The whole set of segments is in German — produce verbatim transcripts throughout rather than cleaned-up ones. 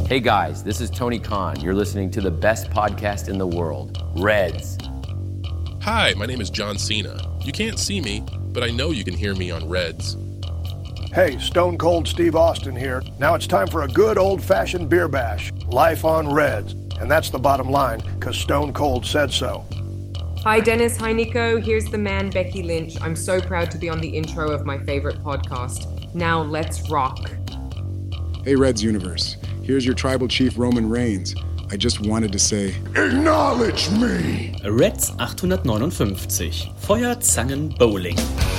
Hey guys, this is Tony Khan. You're listening to the best podcast in the world, Reds. Hi, my name is John Cena. You can't see me, but I know you can hear me on Reds. Hey, Stone Cold Steve Austin here. Now it's time for a good old-fashioned beer bash. Life on Reds. And that's the bottom line, because Stone Cold said so. Hi Dennis, hi Nico. Here's the man, Becky Lynch. I'm so proud to be on the intro of my favorite podcast. Now let's rock. Hey Reds Universe. Here's your tribal chief Roman Reigns. I just wanted to say, acknowledge me! Reds achthundertneunundfünfzig. Feuerzangen Bowling.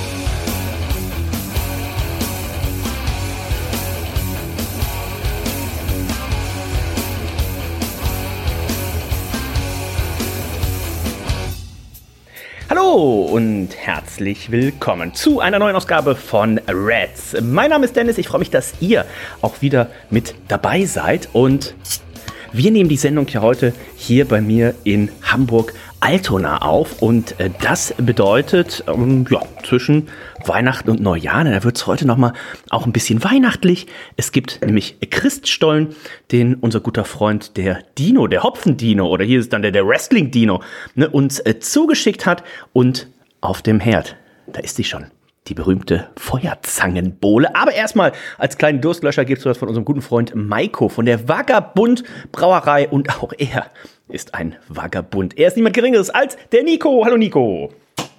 Hallo und herzlich willkommen zu einer neuen Ausgabe von Reds. Mein Name ist Dennis, ich freue mich, dass ihr auch wieder mit dabei seid und wir nehmen die Sendung hier heute hier bei mir in Hamburg-Altona auf und das bedeutet, ähm, ja, zwischen Weihnachten und Neujahr, da wird es heute nochmal auch ein bisschen weihnachtlich. Es gibt nämlich Christstollen, den unser guter Freund, der Dino, der Hopfen-Dino oder hier ist dann der, der Wrestling-Dino, ne, uns äh, zugeschickt hat und auf dem Herd, da ist sie schon. Die berühmte Feuerzangenbowle. Aber erstmal als kleinen Durstlöscher gibt es was von unserem guten Freund Maiko von der Vagabund Brauerei. Und auch er ist ein Vagabund. Er ist niemand Geringeres als der Nico. Hallo Nico.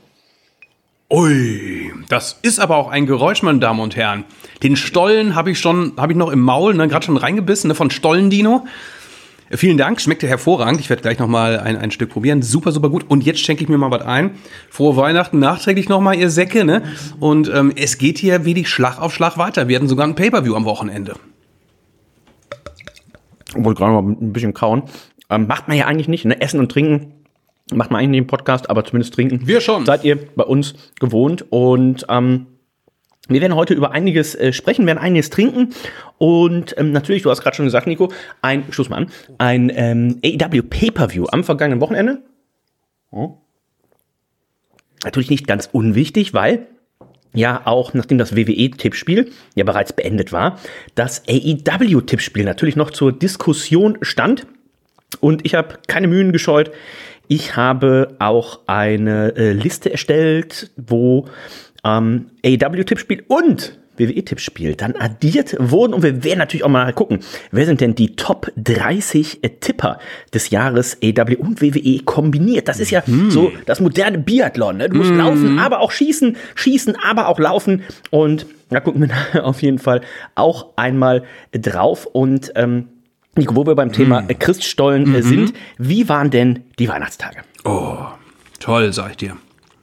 Ui, das ist aber auch ein Geräusch, meine Damen und Herren. Den Stollen habe ich schon, habe ich noch im Maul, ne, gerade schon reingebissen, ne, von Stollendino. Vielen Dank, schmeckt ja hervorragend. Ich werde gleich noch mal ein, ein Stück probieren. Super, super gut. Und jetzt schenke ich mir mal was ein. Frohe Weihnachten nachträglich noch mal, ihr Säcke. Ne? Und ähm, es geht hier wirklich Schlag auf Schlag weiter. Wir hatten sogar ein Pay-Per-View am Wochenende. Ich wollte gerade mal ein bisschen kauen. Ähm, macht man ja eigentlich nicht, ne? Essen und Trinken macht man eigentlich nicht im Podcast, aber zumindest trinken. Wir schon. Seid ihr bei uns gewohnt. Und ähm, wir werden heute über einiges äh, sprechen, werden einiges trinken und ähm, natürlich, du hast gerade schon gesagt, Nico, ein, stoß mal an, ein ähm, A E W Pay-Per-View am vergangenen Wochenende. Oh. Natürlich nicht ganz unwichtig, weil ja auch, nachdem das W W E-Tippspiel ja bereits beendet war, das A E W-Tippspiel natürlich noch zur Diskussion stand und ich habe keine Mühen gescheut. Ich habe auch eine äh, Liste erstellt, wo Ähm, A E W-Tippspiel und W W E-Tippspiel dann addiert wurden. Und wir werden natürlich auch mal gucken, wer sind denn die Top dreißig Tipper des Jahres A E W und W W E kombiniert. Das ist ja mm. so das moderne Biathlon. Ne? Du musst mm. laufen, aber auch schießen, schießen, aber auch laufen. Und da gucken wir auf jeden Fall auch einmal drauf. Und ähm, Nico, wo wir beim Thema mm. Christstollen mm-hmm. sind, wie waren denn die Weihnachtstage? Oh, toll, sag ich dir.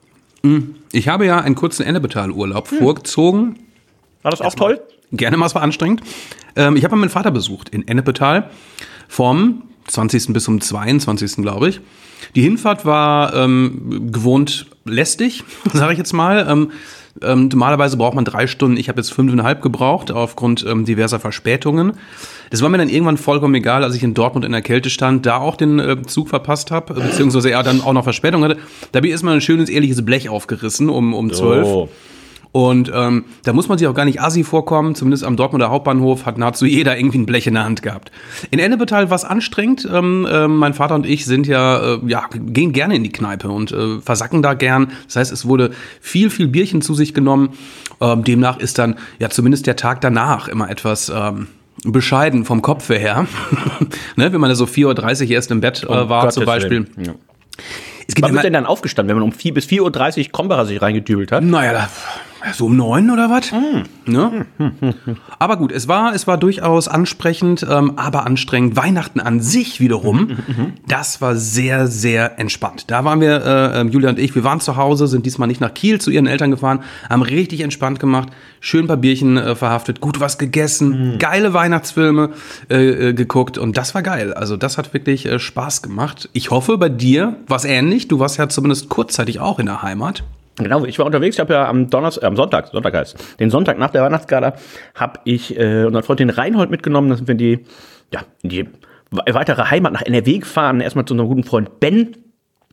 Ich habe ja einen kurzen Ennepetal-Urlaub hm. vorgezogen. War das auch Erstmal toll? Gerne mal, es war anstrengend. Ähm, ich habe meinen Vater besucht in Ennepetal vom zwanzigsten bis zum zweiundzwanzigsten glaube ich. Die Hinfahrt war ähm, gewohnt lästig, sage ich jetzt mal. Ähm, ähm, normalerweise braucht man drei Stunden. Ich habe jetzt fünfeinhalb gebraucht aufgrund ähm, diverser Verspätungen. Das war mir dann irgendwann vollkommen egal, als ich in Dortmund in der Kälte stand, da auch den äh, Zug verpasst habe, beziehungsweise er dann auch noch Verspätung hatte. Da bin ich erstmal ein schönes, ehrliches Blech aufgerissen um, um zwölf. Oh. Und ähm, da muss man sich auch gar nicht assi vorkommen, zumindest am Dortmunder Hauptbahnhof hat nahezu jeder irgendwie ein Blech in der Hand gehabt. In Ennepetal war es anstrengend, ähm, äh, mein Vater und ich sind ja, äh, ja, gehen gerne in die Kneipe und äh, versacken da gern. Das heißt, es wurde viel, viel Bierchen zu sich genommen. Ähm, demnach ist dann ja zumindest der Tag danach immer etwas ähm, bescheiden vom Kopf her. Ne, wenn man da so vier Uhr dreißig erst im Bett äh, war Gottes zum Beispiel. Ja. Es gibt Wann wird denn dann aufgestanden, wenn man um vier bis vier Uhr dreißig Krombacher sich reingedübelt hat? Naja, da, so um neun oder was? Mm. Ne? Aber gut, es war, es war durchaus ansprechend, ähm, aber anstrengend. Weihnachten an sich wiederum, das war sehr, sehr entspannt. Da waren wir, äh, Julia und ich, wir waren zu Hause, sind diesmal nicht nach Kiel zu ihren Eltern gefahren, haben richtig entspannt gemacht, schön ein paar Bierchen äh, verhaftet, gut was gegessen, mm. geile Weihnachtsfilme äh, äh, geguckt und das war geil. Also das hat wirklich äh, Spaß gemacht. Ich hoffe, bei dir war es ähnlich. Du warst ja zumindest kurzzeitig auch in der Heimat. Genau, ich war unterwegs, ich habe ja am Donnerstag, äh, am Sonntag, Sonntag heißt, den Sonntag nach der Weihnachtsgala, habe ich äh, unseren Freund den Reinhold mitgenommen, da sind wir in die, ja, in die weitere Heimat nach N R W gefahren, erstmal zu unserem guten Freund Ben,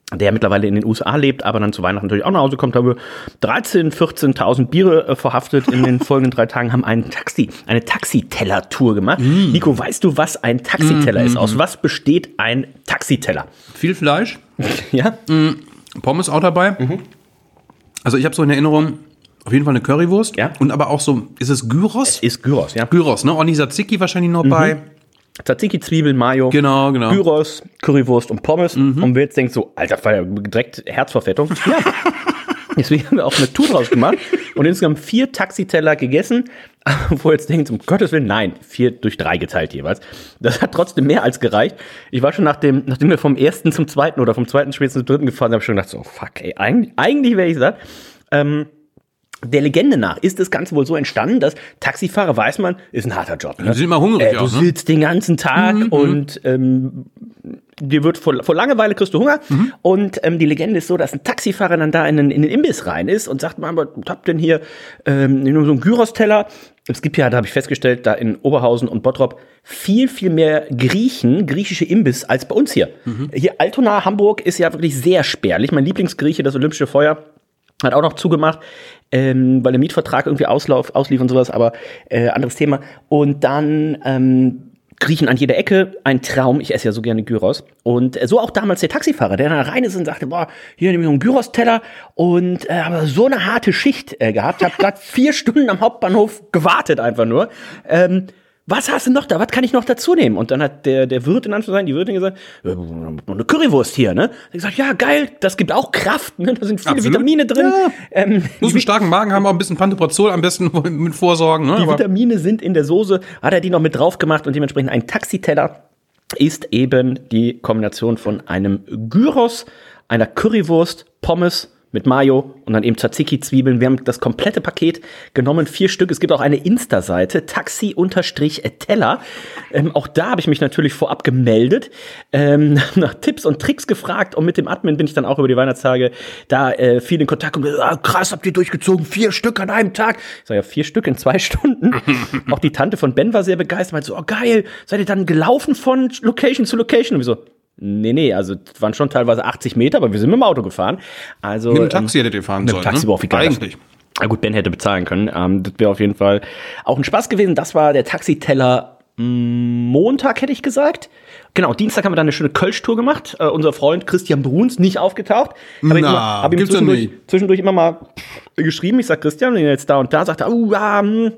der mittlerweile in den U S A lebt, aber dann zu Weihnachten natürlich auch nach Hause kommt, haben wir dreizehn, vierzehntausend Biere äh, verhaftet in den folgenden drei Tagen, haben einen Taxi, eine Taxiteller-Tour gemacht. Mm. Nico, weißt du, was ein Taxiteller mm, ist? Aus mm. was besteht ein Taxiteller? Viel Fleisch. Ja. Mm, Pommes auch dabei. Mhm. Also ich habe so in Erinnerung, auf jeden Fall eine Currywurst. Ja. Und aber auch so, ist es Gyros? Es ist Gyros, ja. Gyros, ne? Und die Tzatziki wahrscheinlich noch mhm. bei. Tzatziki, Zwiebeln, Mayo, genau, genau. Gyros, Currywurst und Pommes. Mhm. Und wir jetzt denken so, Alter, war ja direkt Herzverfettung. Ja. Deswegen haben wir auch eine Tour draus gemacht und insgesamt vier Taxiteller gegessen. Wo jetzt denkt, um Gottes Willen, nein, vier durch drei geteilt jeweils. Das hat trotzdem mehr als gereicht. Ich war schon nach dem, nachdem wir vom ersten zum zweiten oder vom zweiten spätestens zum dritten gefahren sind, habe ich schon gedacht, so, fuck, ey, eigentlich, eigentlich wäre ich satt. Ähm, Der Legende nach ist das Ganze wohl so entstanden, dass Taxifahrer, weiß man, ist ein harter Job. Ne? Die sind immer hungrig. Äh, du auch, ne? sitzt den ganzen Tag mhm, und ähm, dir wird vor, vor Langeweile kriegst du Hunger. Mhm. Und ähm, die Legende ist so, dass ein Taxifahrer dann da in den, in den Imbiss rein ist und sagt, man, was habt denn hier ähm, nur so einen Gyros-Teller? Es gibt ja, da habe ich festgestellt, da in Oberhausen und Bottrop viel, viel mehr Griechen, griechische Imbiss als bei uns hier. Mhm. Hier Altona, Hamburg ist ja wirklich sehr spärlich. Mein Lieblingsgrieche, das Olympische Feuer, hat auch noch zugemacht, ähm, weil der Mietvertrag irgendwie auslauf, auslief und sowas, aber äh, anderes Thema. Und dann ähm, Griechen an jeder Ecke, ein Traum, ich esse ja so gerne Gyros. Und äh, so auch damals der Taxifahrer, der da rein ist und sagte, boah, hier nehme ich noch einen Gyros-Teller und äh, habe so eine harte Schicht äh, gehabt, habe gerade vier Stunden am Hauptbahnhof gewartet einfach nur. Ähm, Was hast du noch da? Was kann ich noch dazu nehmen? Und dann hat der, der Wirt in Anführungszeichen, die Wirtin gesagt, äh, eine Currywurst hier, ne? Ich gesagt, ja, geil, das gibt auch Kraft, ne? Da sind viele Absolut. Vitamine drin. Ja. Ähm, Muss einen starken Magen haben, auch ein bisschen Pantoprazol am besten mit vorsorgen, ne? Die Aber Vitamine sind in der Soße, hat er die noch mit drauf gemacht und dementsprechend ein Taxiteller ist eben die Kombination von einem Gyros, einer Currywurst, Pommes mit Mayo und dann eben Tzatziki-Zwiebeln. Wir haben das komplette Paket genommen, vier Stück. Es gibt auch eine Insta-Seite, Taxi-Teller. Ähm, auch da habe ich mich natürlich vorab gemeldet, ähm, nach Tipps und Tricks gefragt und mit dem Admin bin ich dann auch über die Weihnachtstage da äh, viel in Kontakt gekommen. Ah, krass, habt ihr durchgezogen, vier Stück an einem Tag. Ich sage ja, vier Stück in zwei Stunden. Auch die Tante von Ben war sehr begeistert, meinte so, oh geil, seid ihr dann gelaufen von Location zu Location? Und wir so, Nee, nee, also das waren schon teilweise achtzig Meter, aber wir sind mit dem Auto gefahren. Also, mit dem Taxi ähm, hättet ihr fahren mit sollen, dem Taxi ne? war auch egal. Eigentlich. Na gut, Ben hätte bezahlen können. Ähm, das wäre auf jeden Fall auch ein Spaß gewesen. Das war der Taxiteller mh, Montag, hätte ich gesagt. Genau, Dienstag haben wir dann eine schöne Kölsch-Tour gemacht. Äh, unser Freund Christian Bruns, nicht aufgetaucht. Hab Na, ihm immer, hab ihm gibt's ja zwischendurch, nicht. zwischendurch immer mal geschrieben. Ich sag, Christian, wenn ihr jetzt da und da, sagt er, oh, ja, hm,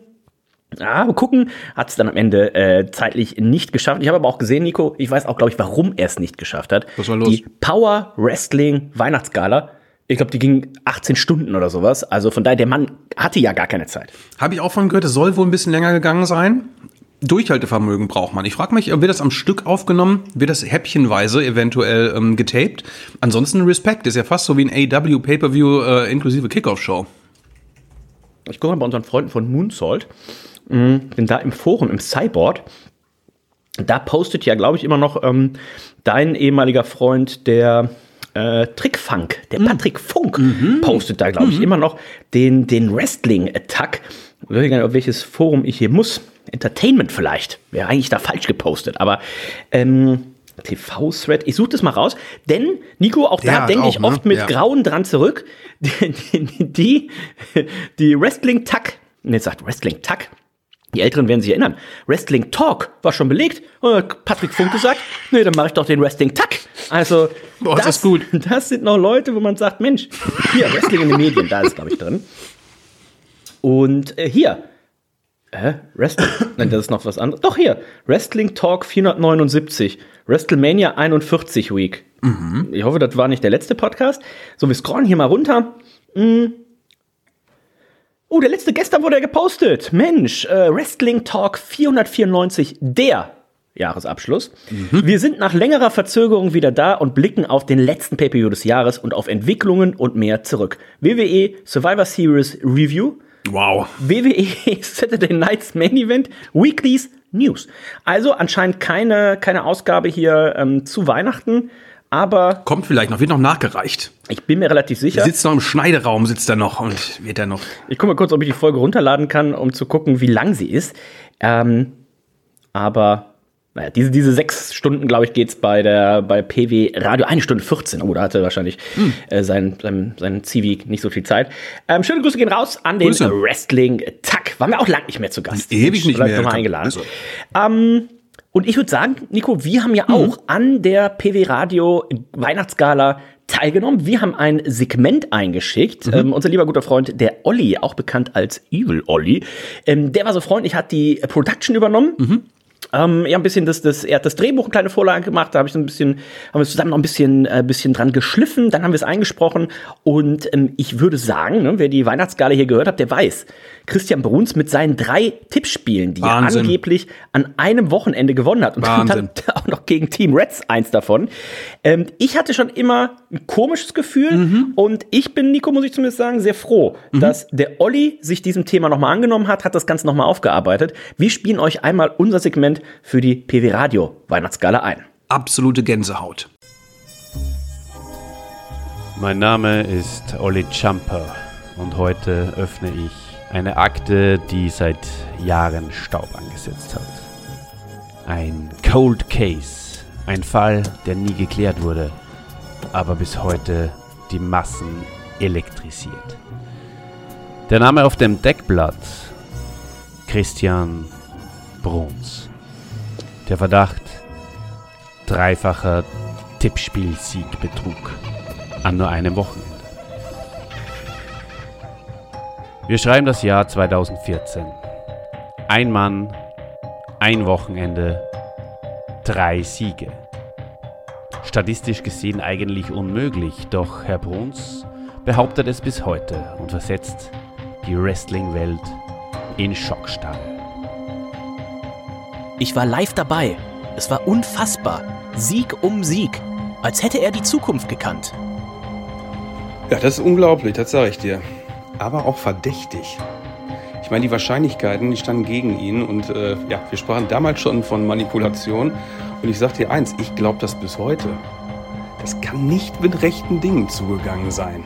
ja, mal gucken, hat es dann am Ende äh, zeitlich nicht geschafft. Ich habe aber auch gesehen, Nico, ich weiß auch, glaube ich, warum er es nicht geschafft hat. Was war los? Die Power Wrestling Weihnachtsgala, ich glaube, die ging achtzehn Stunden oder sowas. Also von daher, der Mann hatte ja gar keine Zeit. Habe ich auch von gehört, es soll wohl ein bisschen länger gegangen sein. Durchhaltevermögen braucht man. Ich frage mich, wird das am Stück aufgenommen? Wird das häppchenweise eventuell ähm, getaped? Ansonsten Respekt, ist ja fast so wie ein A E W Pay-Per-View äh, inklusive Kickoff-Show. Ich gucke mal bei unseren Freunden von Moonsault. Bin da im Forum, im Cyborg. Da postet ja, glaube ich, immer noch ähm, dein ehemaliger Freund, der äh, Trickfunk, der Patrick Funk, mhm. postet da, glaube ich, mhm. immer noch den, den Wrestling-Attack. Ich weiß gar nicht, auf welches Forum ich hier muss. Entertainment vielleicht. Wäre eigentlich da falsch gepostet. Aber ähm, T V-Thread, ich suche das mal raus. Denn, Nico, auch Der da hat denke auch, ich oft ne? mit Ja. Grauen dran zurück. Die, die, die Wrestling-Tack, ne, sagt Wrestling-Tack. Die Älteren werden sich erinnern. Wrestling Talk war schon belegt. Und Patrick Funk gesagt, nee, dann mache ich doch den Wrestling Tack. Also, Boah, ist das gut. Das sind noch Leute, wo man sagt, Mensch, hier, Wrestling in den Medien, da ist, glaube ich, drin. Und äh, hier, äh, Wrestling, nein, das ist noch was anderes. Doch, hier, Wrestling Talk vierhundertneunundsiebzig, WrestleMania einundvierzig Week. Mhm. Ich hoffe, das war nicht der letzte Podcast. So, wir scrollen hier mal runter. Hm. Oh, der letzte gestern wurde er gepostet. Mensch, äh, Wrestling Talk vierhundertvierundneunzig, der Jahresabschluss. Mhm. Wir sind nach längerer Verzögerung wieder da und blicken auf den letzten Pay-Per-View des Jahres und auf Entwicklungen und mehr zurück. W W E Survivor Series Review. Wow. W W E Saturday Night's Main Event. Weeklies News. Also anscheinend keine, keine Ausgabe hier ähm, zu Weihnachten. Aber Kommt vielleicht noch, wird noch nachgereicht. ich bin mir relativ sicher. Sitzt noch im Schneideraum, sitzt er noch und wird er noch. Ich gucke mal kurz, ob ich die Folge runterladen kann, um zu gucken, wie lang sie ist. Ähm, aber naja, diese, diese sechs Stunden, glaube ich, geht's bei der bei P W Radio. Eine Stunde vierzehn. Oh, da hatte wahrscheinlich hm. äh, sein, sein, sein Zivi nicht so viel Zeit. Ähm, schöne Grüße gehen raus an den Grüße. Wrestling-Tack. Waren wir auch lang nicht mehr zu Gast. Ewig nicht mehr. Nochmal eingeladen. Also. Ähm, und ich würde sagen, Nico, wir haben ja mhm. auch an der P W Radio Weihnachtsgala teilgenommen. Wir haben ein Segment eingeschickt. Mhm. Ähm, unser lieber guter Freund, der Olli, auch bekannt als Evil Olli, ähm, der war so freundlich, hat die Production übernommen. Mhm. Ähm, ja, ein bisschen das, das, er hat das Drehbuch eine kleine Vorlage gemacht, da habe ich so ein bisschen, haben wir zusammen noch ein bisschen, äh, bisschen dran geschliffen, dann haben wir es eingesprochen und ähm, ich würde sagen, ne, wer die Weihnachtsgala hier gehört hat, der weiß, Christian Bruns mit seinen drei Tippspielen, die Wahnsinn. er angeblich an einem Wochenende gewonnen hat und Wahnsinn. dann auch noch gegen Team Reds eins davon. Ähm, ich hatte schon immer ein komisches Gefühl mhm. und ich bin, Nico, muss ich zumindest sagen, sehr froh, mhm. dass der Olli sich diesem Thema nochmal angenommen hat, hat das Ganze nochmal aufgearbeitet. Wir spielen euch einmal unser Segment für die P W Radio Weihnachtsgala ein. Absolute Gänsehaut. Mein Name ist Olli Jumper und heute öffne ich eine Akte, die seit Jahren Staub angesetzt hat. Ein Cold Case, ein Fall, der nie geklärt wurde, aber bis heute die Massen elektrisiert. Der Name auf dem Deckblatt: Christian Bruns. Der Verdacht: dreifacher Tippspiel-Sieg-Betrug an nur einem Wochenende. Wir schreiben das Jahr zweitausendvierzehn. Ein Mann, ein Wochenende, drei Siege. Statistisch gesehen eigentlich unmöglich, doch Herr Bruns behauptet es bis heute und versetzt die Wrestling-Welt in Schockstarre. Ich war live dabei. Es war unfassbar. Sieg um Sieg. Als hätte er die Zukunft gekannt. Ja, das ist unglaublich, das sage ich dir. Aber auch verdächtig. Ich meine, die Wahrscheinlichkeiten, die standen gegen ihn. Und äh, ja, wir sprachen damals schon von Manipulation. Und ich sage dir eins, ich glaube das bis heute. Das kann nicht mit rechten Dingen zugegangen sein.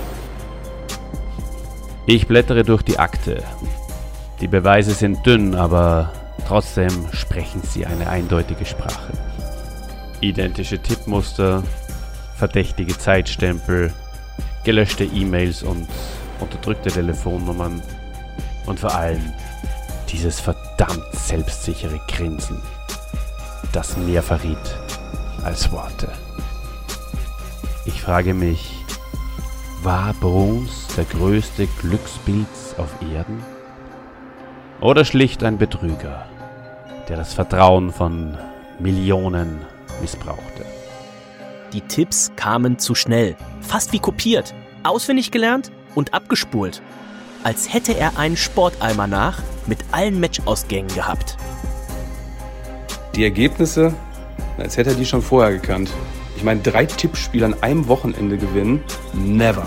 Ich blättere durch die Akte. Die Beweise sind dünn, aber trotzdem sprechen sie eine eindeutige Sprache. Identische Tippmuster, verdächtige Zeitstempel, gelöschte E-Mails und unterdrückte Telefonnummern und vor allem dieses verdammt selbstsichere Grinsen, das mehr verriet als Worte. Ich frage mich, war Bruns der größte Glückspilz auf Erden? Oder schlicht ein Betrüger, der das Vertrauen von Millionen missbrauchte? Die Tipps kamen zu schnell, fast wie kopiert, auswendig gelernt und abgespult. Als hätte er einen Sportalmanach mit allen Matchausgängen gehabt. Die Ergebnisse, als hätte er die schon vorher gekannt. Ich meine, drei Tippspiele an einem Wochenende gewinnen, never.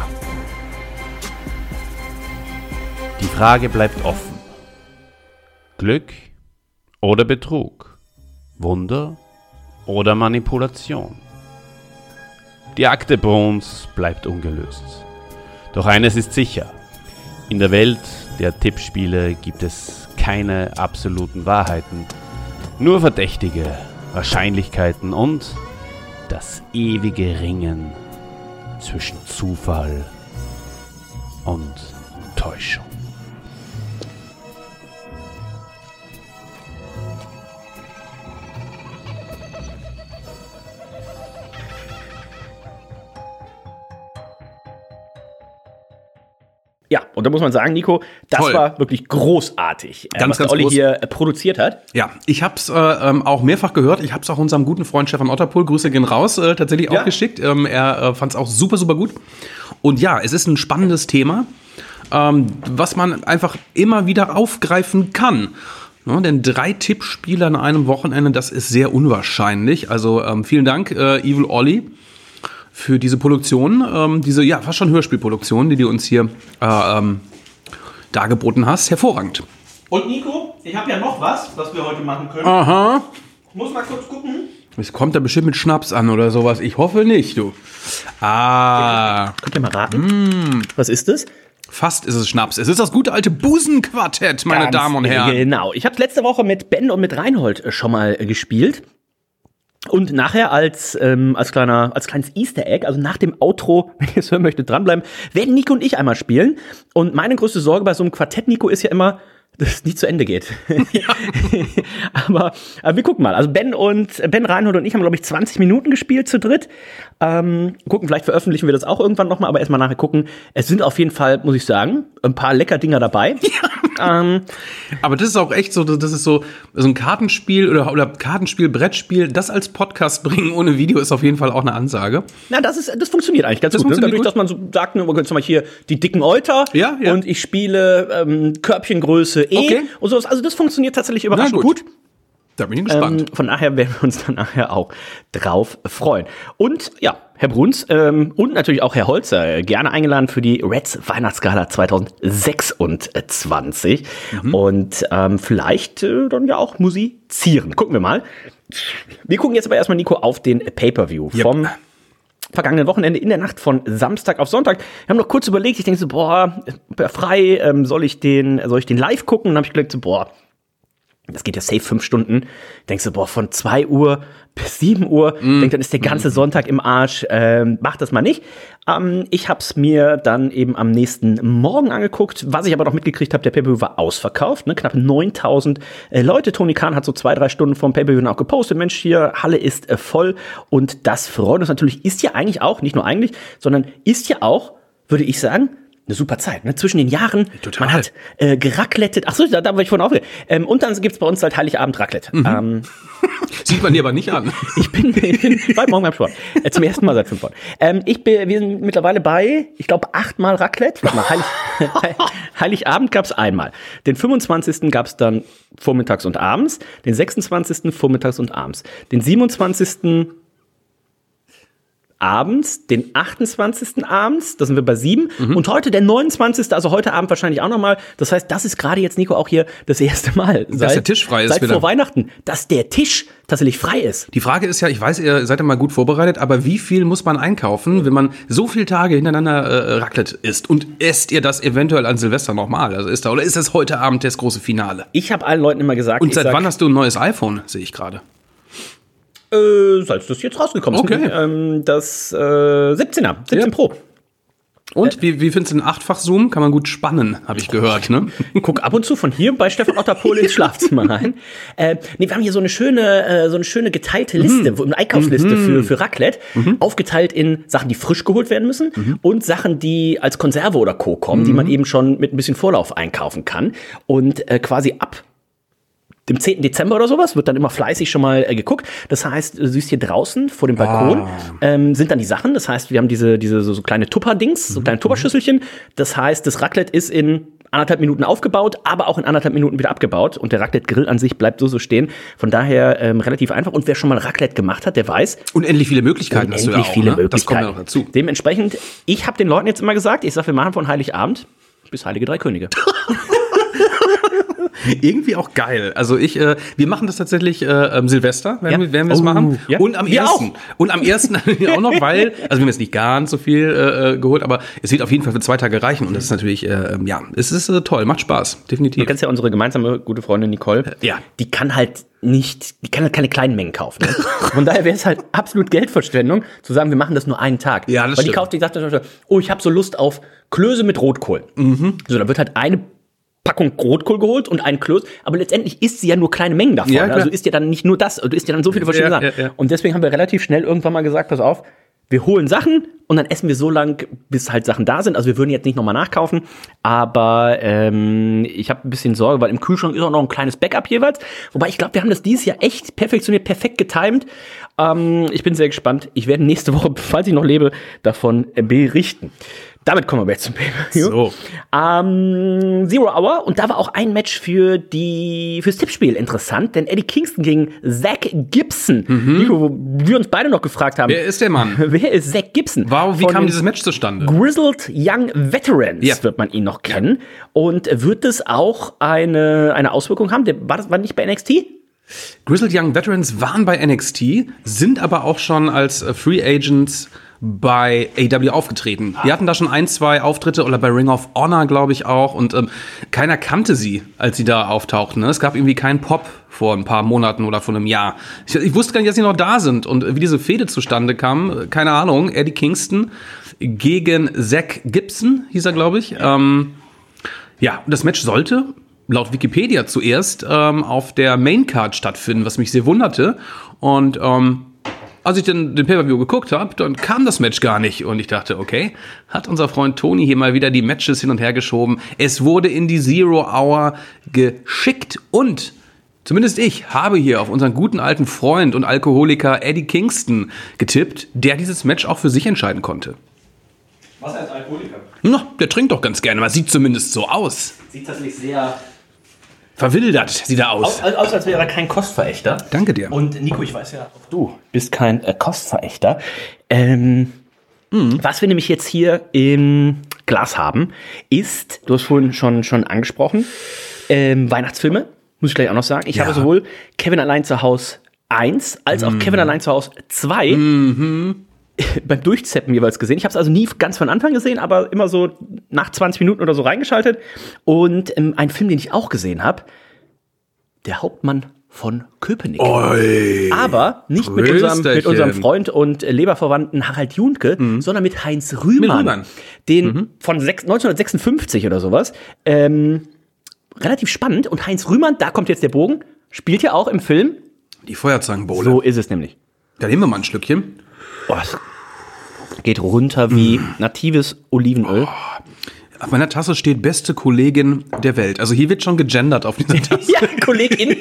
Die Frage bleibt offen. Glück oder Betrug? Wunder oder Manipulation? Die Akte Bruns bleibt ungelöst. Doch eines ist sicher. In der Welt der Tippspiele gibt es keine absoluten Wahrheiten, nur verdächtige Wahrscheinlichkeiten und das ewige Ringen zwischen Zufall und Täuschung. Ja, und da muss man sagen, Nico, das Toll. war wirklich großartig, Ganz, äh, was ganz Olli groß. hier äh, produziert hat. Ja, ich habe es äh, ähm, auch mehrfach gehört. Ich habe es auch unserem guten Freund Stefan Otterpohl, Grüße gehen raus, äh, tatsächlich auch Ja. geschickt. Ähm, er äh, fand es auch super, super gut. Und ja, es ist ein spannendes Thema, ähm, was man einfach immer wieder aufgreifen kann. Ja, denn drei Tippspiele an einem Wochenende, das ist sehr unwahrscheinlich. Also ähm, vielen Dank, äh, Evil Olli, für diese Produktion, ähm, diese ja fast schon Hörspielproduktion, die du uns hier äh, ähm, dargeboten hast. Hervorragend. Und Nico, ich habe ja noch was, was wir heute machen können. Aha. Ich muss mal kurz gucken. Es kommt da bestimmt mit Schnaps an oder sowas. Ich hoffe nicht, du. Ah. Könnt ihr mal raten? Mm. Was ist das? Fast ist es Schnaps. Es ist das gute alte Busenquartett, meine Ganz Damen und Herren. Genau. Ich habe letzte Woche mit Ben und mit Reinhold schon mal äh, gespielt. Und nachher als, ähm, als, kleiner, als kleines Easter Egg, also nach dem Outro, wenn ihr es hören möchtet, dranbleiben, werden Nico und ich einmal spielen. Und meine größte Sorge bei so einem Quartett, Nico, ist ja immer, dass es nie zu Ende geht. Ja. aber, aber wir gucken mal. Also Ben und Ben, Reinhold und ich haben, glaube ich, zwanzig Minuten gespielt zu dritt. Ähm, gucken, vielleicht veröffentlichen wir das auch irgendwann nochmal, aber erstmal nachher gucken. Es sind auf jeden Fall, muss ich sagen, ein paar lecker Dinger dabei. Ja. Ähm, aber das ist auch echt so, das ist so, so ein Kartenspiel oder, oder Kartenspiel, Brettspiel, das als Podcast bringen ohne Video ist auf jeden Fall auch eine Ansage. Na, das ist, das funktioniert eigentlich ganz das gut. Ne? Dadurch, gut. dass man so sagt, ne, man mal hier die dicken Euter ja, ja. und ich spiele ähm, Körbchengröße E okay. und sowas. Also das funktioniert tatsächlich überraschend gut. gut. Da bin ich gespannt. Ähm, von daher werden wir uns dann nachher auch drauf freuen. Und ja, Herr Bruns ähm, und natürlich auch Herr Holzer, äh, gerne eingeladen für die Reds Weihnachtsgala zwanzig sechsundzwanzig. Mhm. Und ähm, vielleicht äh, dann ja auch musizieren. Gucken wir mal. Wir gucken jetzt aber erstmal, Nico, auf den Pay-Per-View yep. vom vergangenen Wochenende in der Nacht von Samstag auf Sonntag. Wir haben noch kurz überlegt, ich denke so, boah, frei, ähm, soll ich den, soll ich den live gucken? Und dann habe ich gedacht so, boah, das geht ja safe fünf Stunden. Denkst du, boah, von zwei Uhr bis sieben Uhr, mm. denk, dann ist der ganze mm. Sonntag im Arsch. Ähm, mach das mal nicht. Ähm, ich hab's mir dann eben am nächsten Morgen angeguckt. Was ich aber noch mitgekriegt habe, der Pay-Per-View war ausverkauft. Ne? Knapp neuntausend äh, Leute. Tony Khan hat so zwei, drei Stunden vom Pay-Per-View auch gepostet. Mensch, hier, Halle ist äh, voll. Und das freut uns natürlich. Ist ja eigentlich auch, nicht nur eigentlich, sondern ist ja auch, würde ich sagen, eine super Zeit, ne? Zwischen den Jahren. Total. Man hat äh, geracklettet. Achso, da, da war ich vorhin aufgeregt. Ähm, und dann gibt's bei uns halt Heiligabend Raclette. Mhm. Ähm, Sieht man dir aber nicht an. ich bin, ich bin bald morgen beim Sport. Äh, zum ersten Mal seit fünf Wochen. Ähm, ich bin, wir sind mittlerweile bei, ich glaube, achtmal Raclette. Warte mal, Heilig, Heiligabend gab's einmal. Den fünfundzwanzigsten gab's dann vormittags und abends. Den sechsundzwanzigsten vormittags und abends. Den siebenundzwanzigsten abends, den achtundzwanzigsten abends, da sind wir bei sieben. Mhm. Und heute der neunundzwanzigste, also heute Abend wahrscheinlich auch nochmal. Das heißt, das ist gerade jetzt, Nico, auch hier das erste Mal. Dass seit, der Tisch frei ist. Seit wieder. vor Weihnachten, dass der Tisch tatsächlich frei ist. Die Frage ist ja, ich weiß, ihr seid ja mal gut vorbereitet, aber wie viel muss man einkaufen, wenn man so viele Tage hintereinander äh, Raclette isst? Und esst ihr das eventuell an Silvester nochmal? Also ist da, oder ist das heute Abend das große Finale? Ich habe allen Leuten immer gesagt. Und seit sag, wann hast du ein neues iPhone, sehe ich gerade? Äh, seit das jetzt rausgekommen ist. Okay. Ähm, das äh, siebzehner, siebzehn ja. Pro. Und äh, wie, wie findest du den Achtfach-Zoom? Kann man gut spannen, habe ich gehört, ne? Guck ab und zu von hier bei Stefan Otterpohl ins Schlafzimmer rein. Äh, nee, wir haben hier so eine schöne, äh, so eine schöne geteilte Liste, mhm. eine Einkaufsliste mhm. für, für Raclette, mhm. aufgeteilt in Sachen, die frisch geholt werden müssen mhm. und Sachen, die als Konserve oder Co. kommen, mhm. die man eben schon mit ein bisschen Vorlauf einkaufen kann. Und äh, quasi ab dem zehnten Dezember oder sowas wird dann immer fleißig schon mal äh, geguckt. Das heißt, du siehst hier draußen vor dem Balkon, ah. ähm, sind dann die Sachen. Das heißt, wir haben diese, diese so, so kleine Tupper-Dings, so kleine Tupperschüsselchen. Das heißt, das Raclette ist in anderthalb Minuten aufgebaut, aber auch in anderthalb Minuten wieder abgebaut. Und der Raclette-Grill an sich bleibt so so stehen. Von daher ähm, relativ einfach. Und wer schon mal Raclette gemacht hat, der weiß. Unendlich viele Möglichkeiten hast du ja auch, viele ne? Möglichkeiten. Das kommt ja noch dazu. Dementsprechend, ich habe den Leuten jetzt immer gesagt, ich sag, wir machen von Heiligabend bis Heilige Drei Könige. Irgendwie auch geil. Also ich, äh, wir machen das tatsächlich äh, ähm, Silvester, werden, ja. werden wir es oh, machen. Ja. Und am wir ersten. Auch. Und am ersten auch noch, weil, also wir haben jetzt nicht ganz so viel äh, geholt, aber es wird auf jeden Fall für zwei Tage reichen. Und das ist natürlich, äh, ja, es ist äh, toll, macht Spaß, definitiv. Du kennst ja unsere gemeinsame gute Freundin Nicole. Ja. Die kann halt nicht, die kann halt keine kleinen Mengen kaufen. Ne? Von daher wäre es halt absolut Geldverschwendung, zu sagen, wir machen das nur einen Tag. Ja, das Weil die stimmt. kauft, die sagt, oh, ich habe so Lust auf Klöße mit Rotkohl. Mhm. So, da wird halt eine Packung Rotkohl geholt und ein Klöß, aber letztendlich isst sie ja nur kleine Mengen davon. Ja, also isst ja dann nicht nur das, du isst ja dann so viele verschiedene ja, Sachen. Ja, ja. Und deswegen haben wir relativ schnell irgendwann mal gesagt, pass auf, wir holen Sachen und dann essen wir so lang, bis halt Sachen da sind. Also wir würden jetzt nicht nochmal nachkaufen, aber ähm, ich habe ein bisschen Sorge, weil im Kühlschrank ist auch noch ein kleines Backup jeweils. Wobei ich glaube, wir haben das dieses Jahr echt perfektioniert, perfekt getimed. Ähm, ich bin sehr gespannt. Ich werde nächste Woche, falls ich noch lebe, davon berichten. Damit kommen wir jetzt zum Pay-Per-View. So. Ähm, Zero Hour. Und da war auch ein Match für die, fürs Tippspiel interessant, denn Eddie Kingston gegen Zack Gibson. Mhm. Nico, wo wir uns beide noch gefragt haben. Wer ist der Mann? Wer ist Zack Gibson? Wow, wie kam dieses Match zustande? Grizzled Young Veterans ja. wird man ihn noch kennen. Ja. Und wird das auch eine, eine Auswirkung haben? Der, war das war nicht bei N X T? Grizzled Young Veterans waren bei N X T, sind aber auch schon als Free Agents bei A E W aufgetreten. Die hatten da schon ein, zwei Auftritte oder bei Ring of Honor, glaube ich, auch. Und ähm, keiner kannte sie, als sie da auftauchten. Ne? Es gab irgendwie keinen Pop vor ein paar Monaten oder vor einem Jahr. Ich, ich wusste gar nicht, dass sie noch da sind. Und wie diese Fehde zustande kam, keine Ahnung. Eddie Kingston gegen Zack Gibson, hieß er, glaube ich. Ähm, ja, das Match sollte laut Wikipedia zuerst ähm, auf der Maincard stattfinden, was mich sehr wunderte. Und ähm, als ich den, den Pay-Per-View geguckt habe, dann kam das Match gar nicht. Und ich dachte, okay, hat unser Freund Tony hier mal wieder die Matches hin und her geschoben. Es wurde in die Zero Hour geschickt. Und zumindest ich habe hier auf unseren guten alten Freund und Alkoholiker Eddie Kingston getippt, der dieses Match auch für sich entscheiden konnte. Was als Alkoholiker? Na, der trinkt doch ganz gerne. Man sieht zumindest so aus. Sieht tatsächlich sehr verwildert sieht er aus. Aus, aus als wäre er kein Kostverächter. Danke dir. Und Nico, ich weiß ja, auch du bist kein äh, Kostverächter. Ähm, mhm. Was wir nämlich jetzt hier im Glas haben, ist, du hast vorhin schon, schon angesprochen, ähm, Weihnachtsfilme, muss ich gleich auch noch sagen. Ich ja. habe sowohl Kevin allein zu Haus eins als auch mhm. Kevin allein zu Haus zwei mhm. beim Durchzeppen jeweils gesehen. Ich habe es also nie ganz von Anfang gesehen, aber immer so nach zwanzig Minuten oder so reingeschaltet. Und ähm, ein Film, den ich auch gesehen habe, Der Hauptmann von Köpenick. Oi, aber nicht mit unserem, mit unserem Freund und Leberverwandten Harald Junke, mhm. sondern mit Heinz Rühmann, mit Rühmann. den mhm. von neunzehnhundertsechsundfünfzig oder sowas. Ähm, relativ spannend. Und Heinz Rühmann, da kommt jetzt der Bogen, spielt ja auch im Film Die Feuerzangenbowle. So ist es nämlich. Da nehmen wir mal ein Schlückchen. Oh, es geht runter wie mm. natives Olivenöl. Oh. Auf meiner Tasse steht beste Kollegin der Welt. Also hier wird schon gegendert auf dieser Tasse. Ja, Kollegin.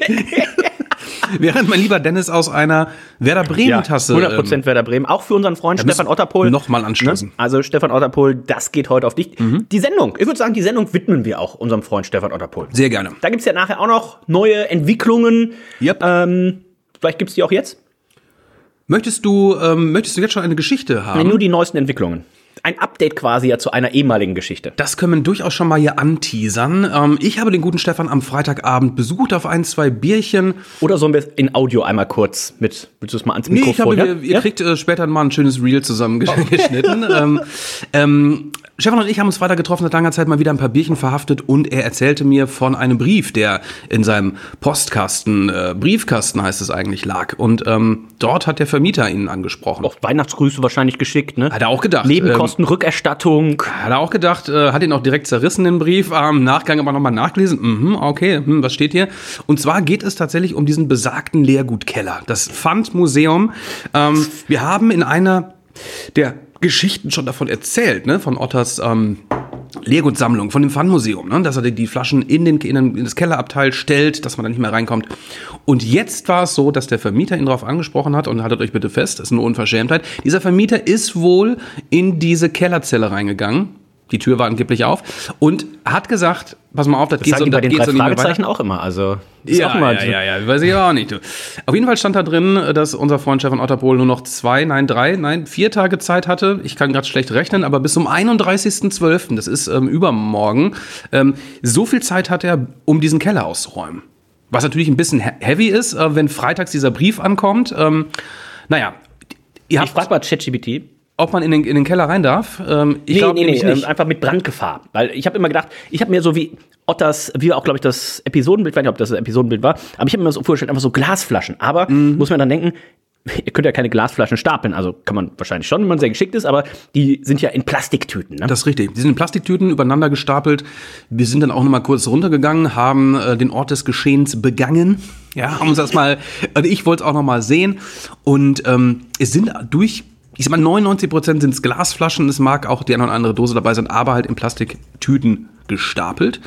Während mein lieber Dennis aus einer Werder Bremen-Tasse. Ja, hundert Prozent ähm, Werder Bremen. Auch für unseren Freund Stefan Otterpohl. Nochmal anschließen. Ne? Also Stefan Otterpohl, das geht heute auf dich. Mhm. Die Sendung, ich würde sagen, die Sendung widmen wir auch unserem Freund Stefan Otterpohl. Sehr gerne. Da gibt es ja nachher auch noch neue Entwicklungen. Yep. Ähm, vielleicht gibt es die auch jetzt. Möchtest du, ähm, möchtest du jetzt schon eine Geschichte haben? Nee, nur die neuesten Entwicklungen. Ein Update quasi ja zu einer ehemaligen Geschichte. Das können wir durchaus schon mal hier anteasern. Ähm, ich habe den guten Stefan am Freitagabend besucht auf ein, zwei Bierchen. Oder sollen wir es in Audio einmal kurz mit, willst du es mal ans Mikrofon? Nee, ich habe, ihr, ihr ja? kriegt äh, später mal ein schönes Reel zusammengeschnitten. Oh. ähm, ähm, Stefan und ich haben uns Freitag getroffen, seit langer Zeit mal wieder ein paar Bierchen verhaftet und er erzählte mir von einem Brief, der in seinem Postkasten, äh, Briefkasten heißt es eigentlich, lag. Und ähm, dort hat der Vermieter ihn angesprochen. Auch Weihnachtsgrüße wahrscheinlich geschickt, ne? Hat er auch gedacht. Nebenkostenrückerstattung. Ähm, hat er auch gedacht, äh, hat ihn auch direkt zerrissen, den Brief. Am ähm, Nachgang aber nochmal nachgelesen. Mhm, okay, hm, was steht hier? Und zwar geht es tatsächlich um diesen besagten Leergutkeller. Das Pfandmuseum. Ähm, wir haben in einer der Geschichten schon davon erzählt, ne, von Otters ähm, Leergutsammlung, von dem Pfandmuseum, ne, dass er die Flaschen in, den, in, den, in das Kellerabteil stellt, dass man da nicht mehr reinkommt. Und jetzt war es so, dass der Vermieter ihn darauf angesprochen hat, und haltet euch bitte fest, das ist eine Unverschämtheit, dieser Vermieter ist wohl in diese Kellerzelle reingegangen, die Tür war angeblich auf, und hat gesagt, pass mal auf, das, das geht so, bei den geht drei so nicht mehr Fragezeichen weiter. Auch immer, also ist ja, auch immer ja, ja, ja, weiß ich aber auch nicht. Du. Auf jeden Fall stand da drin, dass unser Freund Stefan Otterpohl nur noch zwei, nein, drei, nein, vier Tage Zeit hatte. Ich kann gerade schlecht rechnen, aber bis zum einunddreißigsten zwölften, das ist ähm, übermorgen, ähm, so viel Zeit hat er, um diesen Keller auszuräumen. Was natürlich ein bisschen he- heavy ist, äh, wenn freitags dieser Brief ankommt. Ähm, naja, ihr habt, ich frage mal ChatGPT. Ob man in den, in den Keller rein darf? Ähm, ich nee, glaub, nee, nee, nicht. einfach mit Brandgefahr. Weil ich habe immer gedacht, ich habe mir so wie Otters, wie auch, glaube ich, das Episodenbild, ich weiß nicht, ob das das Episodenbild war, aber ich habe mir das so vorgestellt, einfach so Glasflaschen. Aber mhm. muss man dann denken, ihr könnt ja keine Glasflaschen stapeln, also kann man wahrscheinlich schon, wenn man sehr geschickt ist, aber die sind ja in Plastiktüten. Ne? Das ist richtig. Die sind in Plastiktüten übereinander gestapelt. Wir sind dann auch noch mal kurz runtergegangen, haben äh, den Ort des Geschehens begangen. Ja, haben uns das mal, also ich wollte es auch noch mal sehen. Und ähm, es sind durch, ich sag mal, neunundneunzig Prozent sind es Glasflaschen, es mag auch die eine oder andere Dose dabei sein, aber halt in Plastiktüten gestapelt.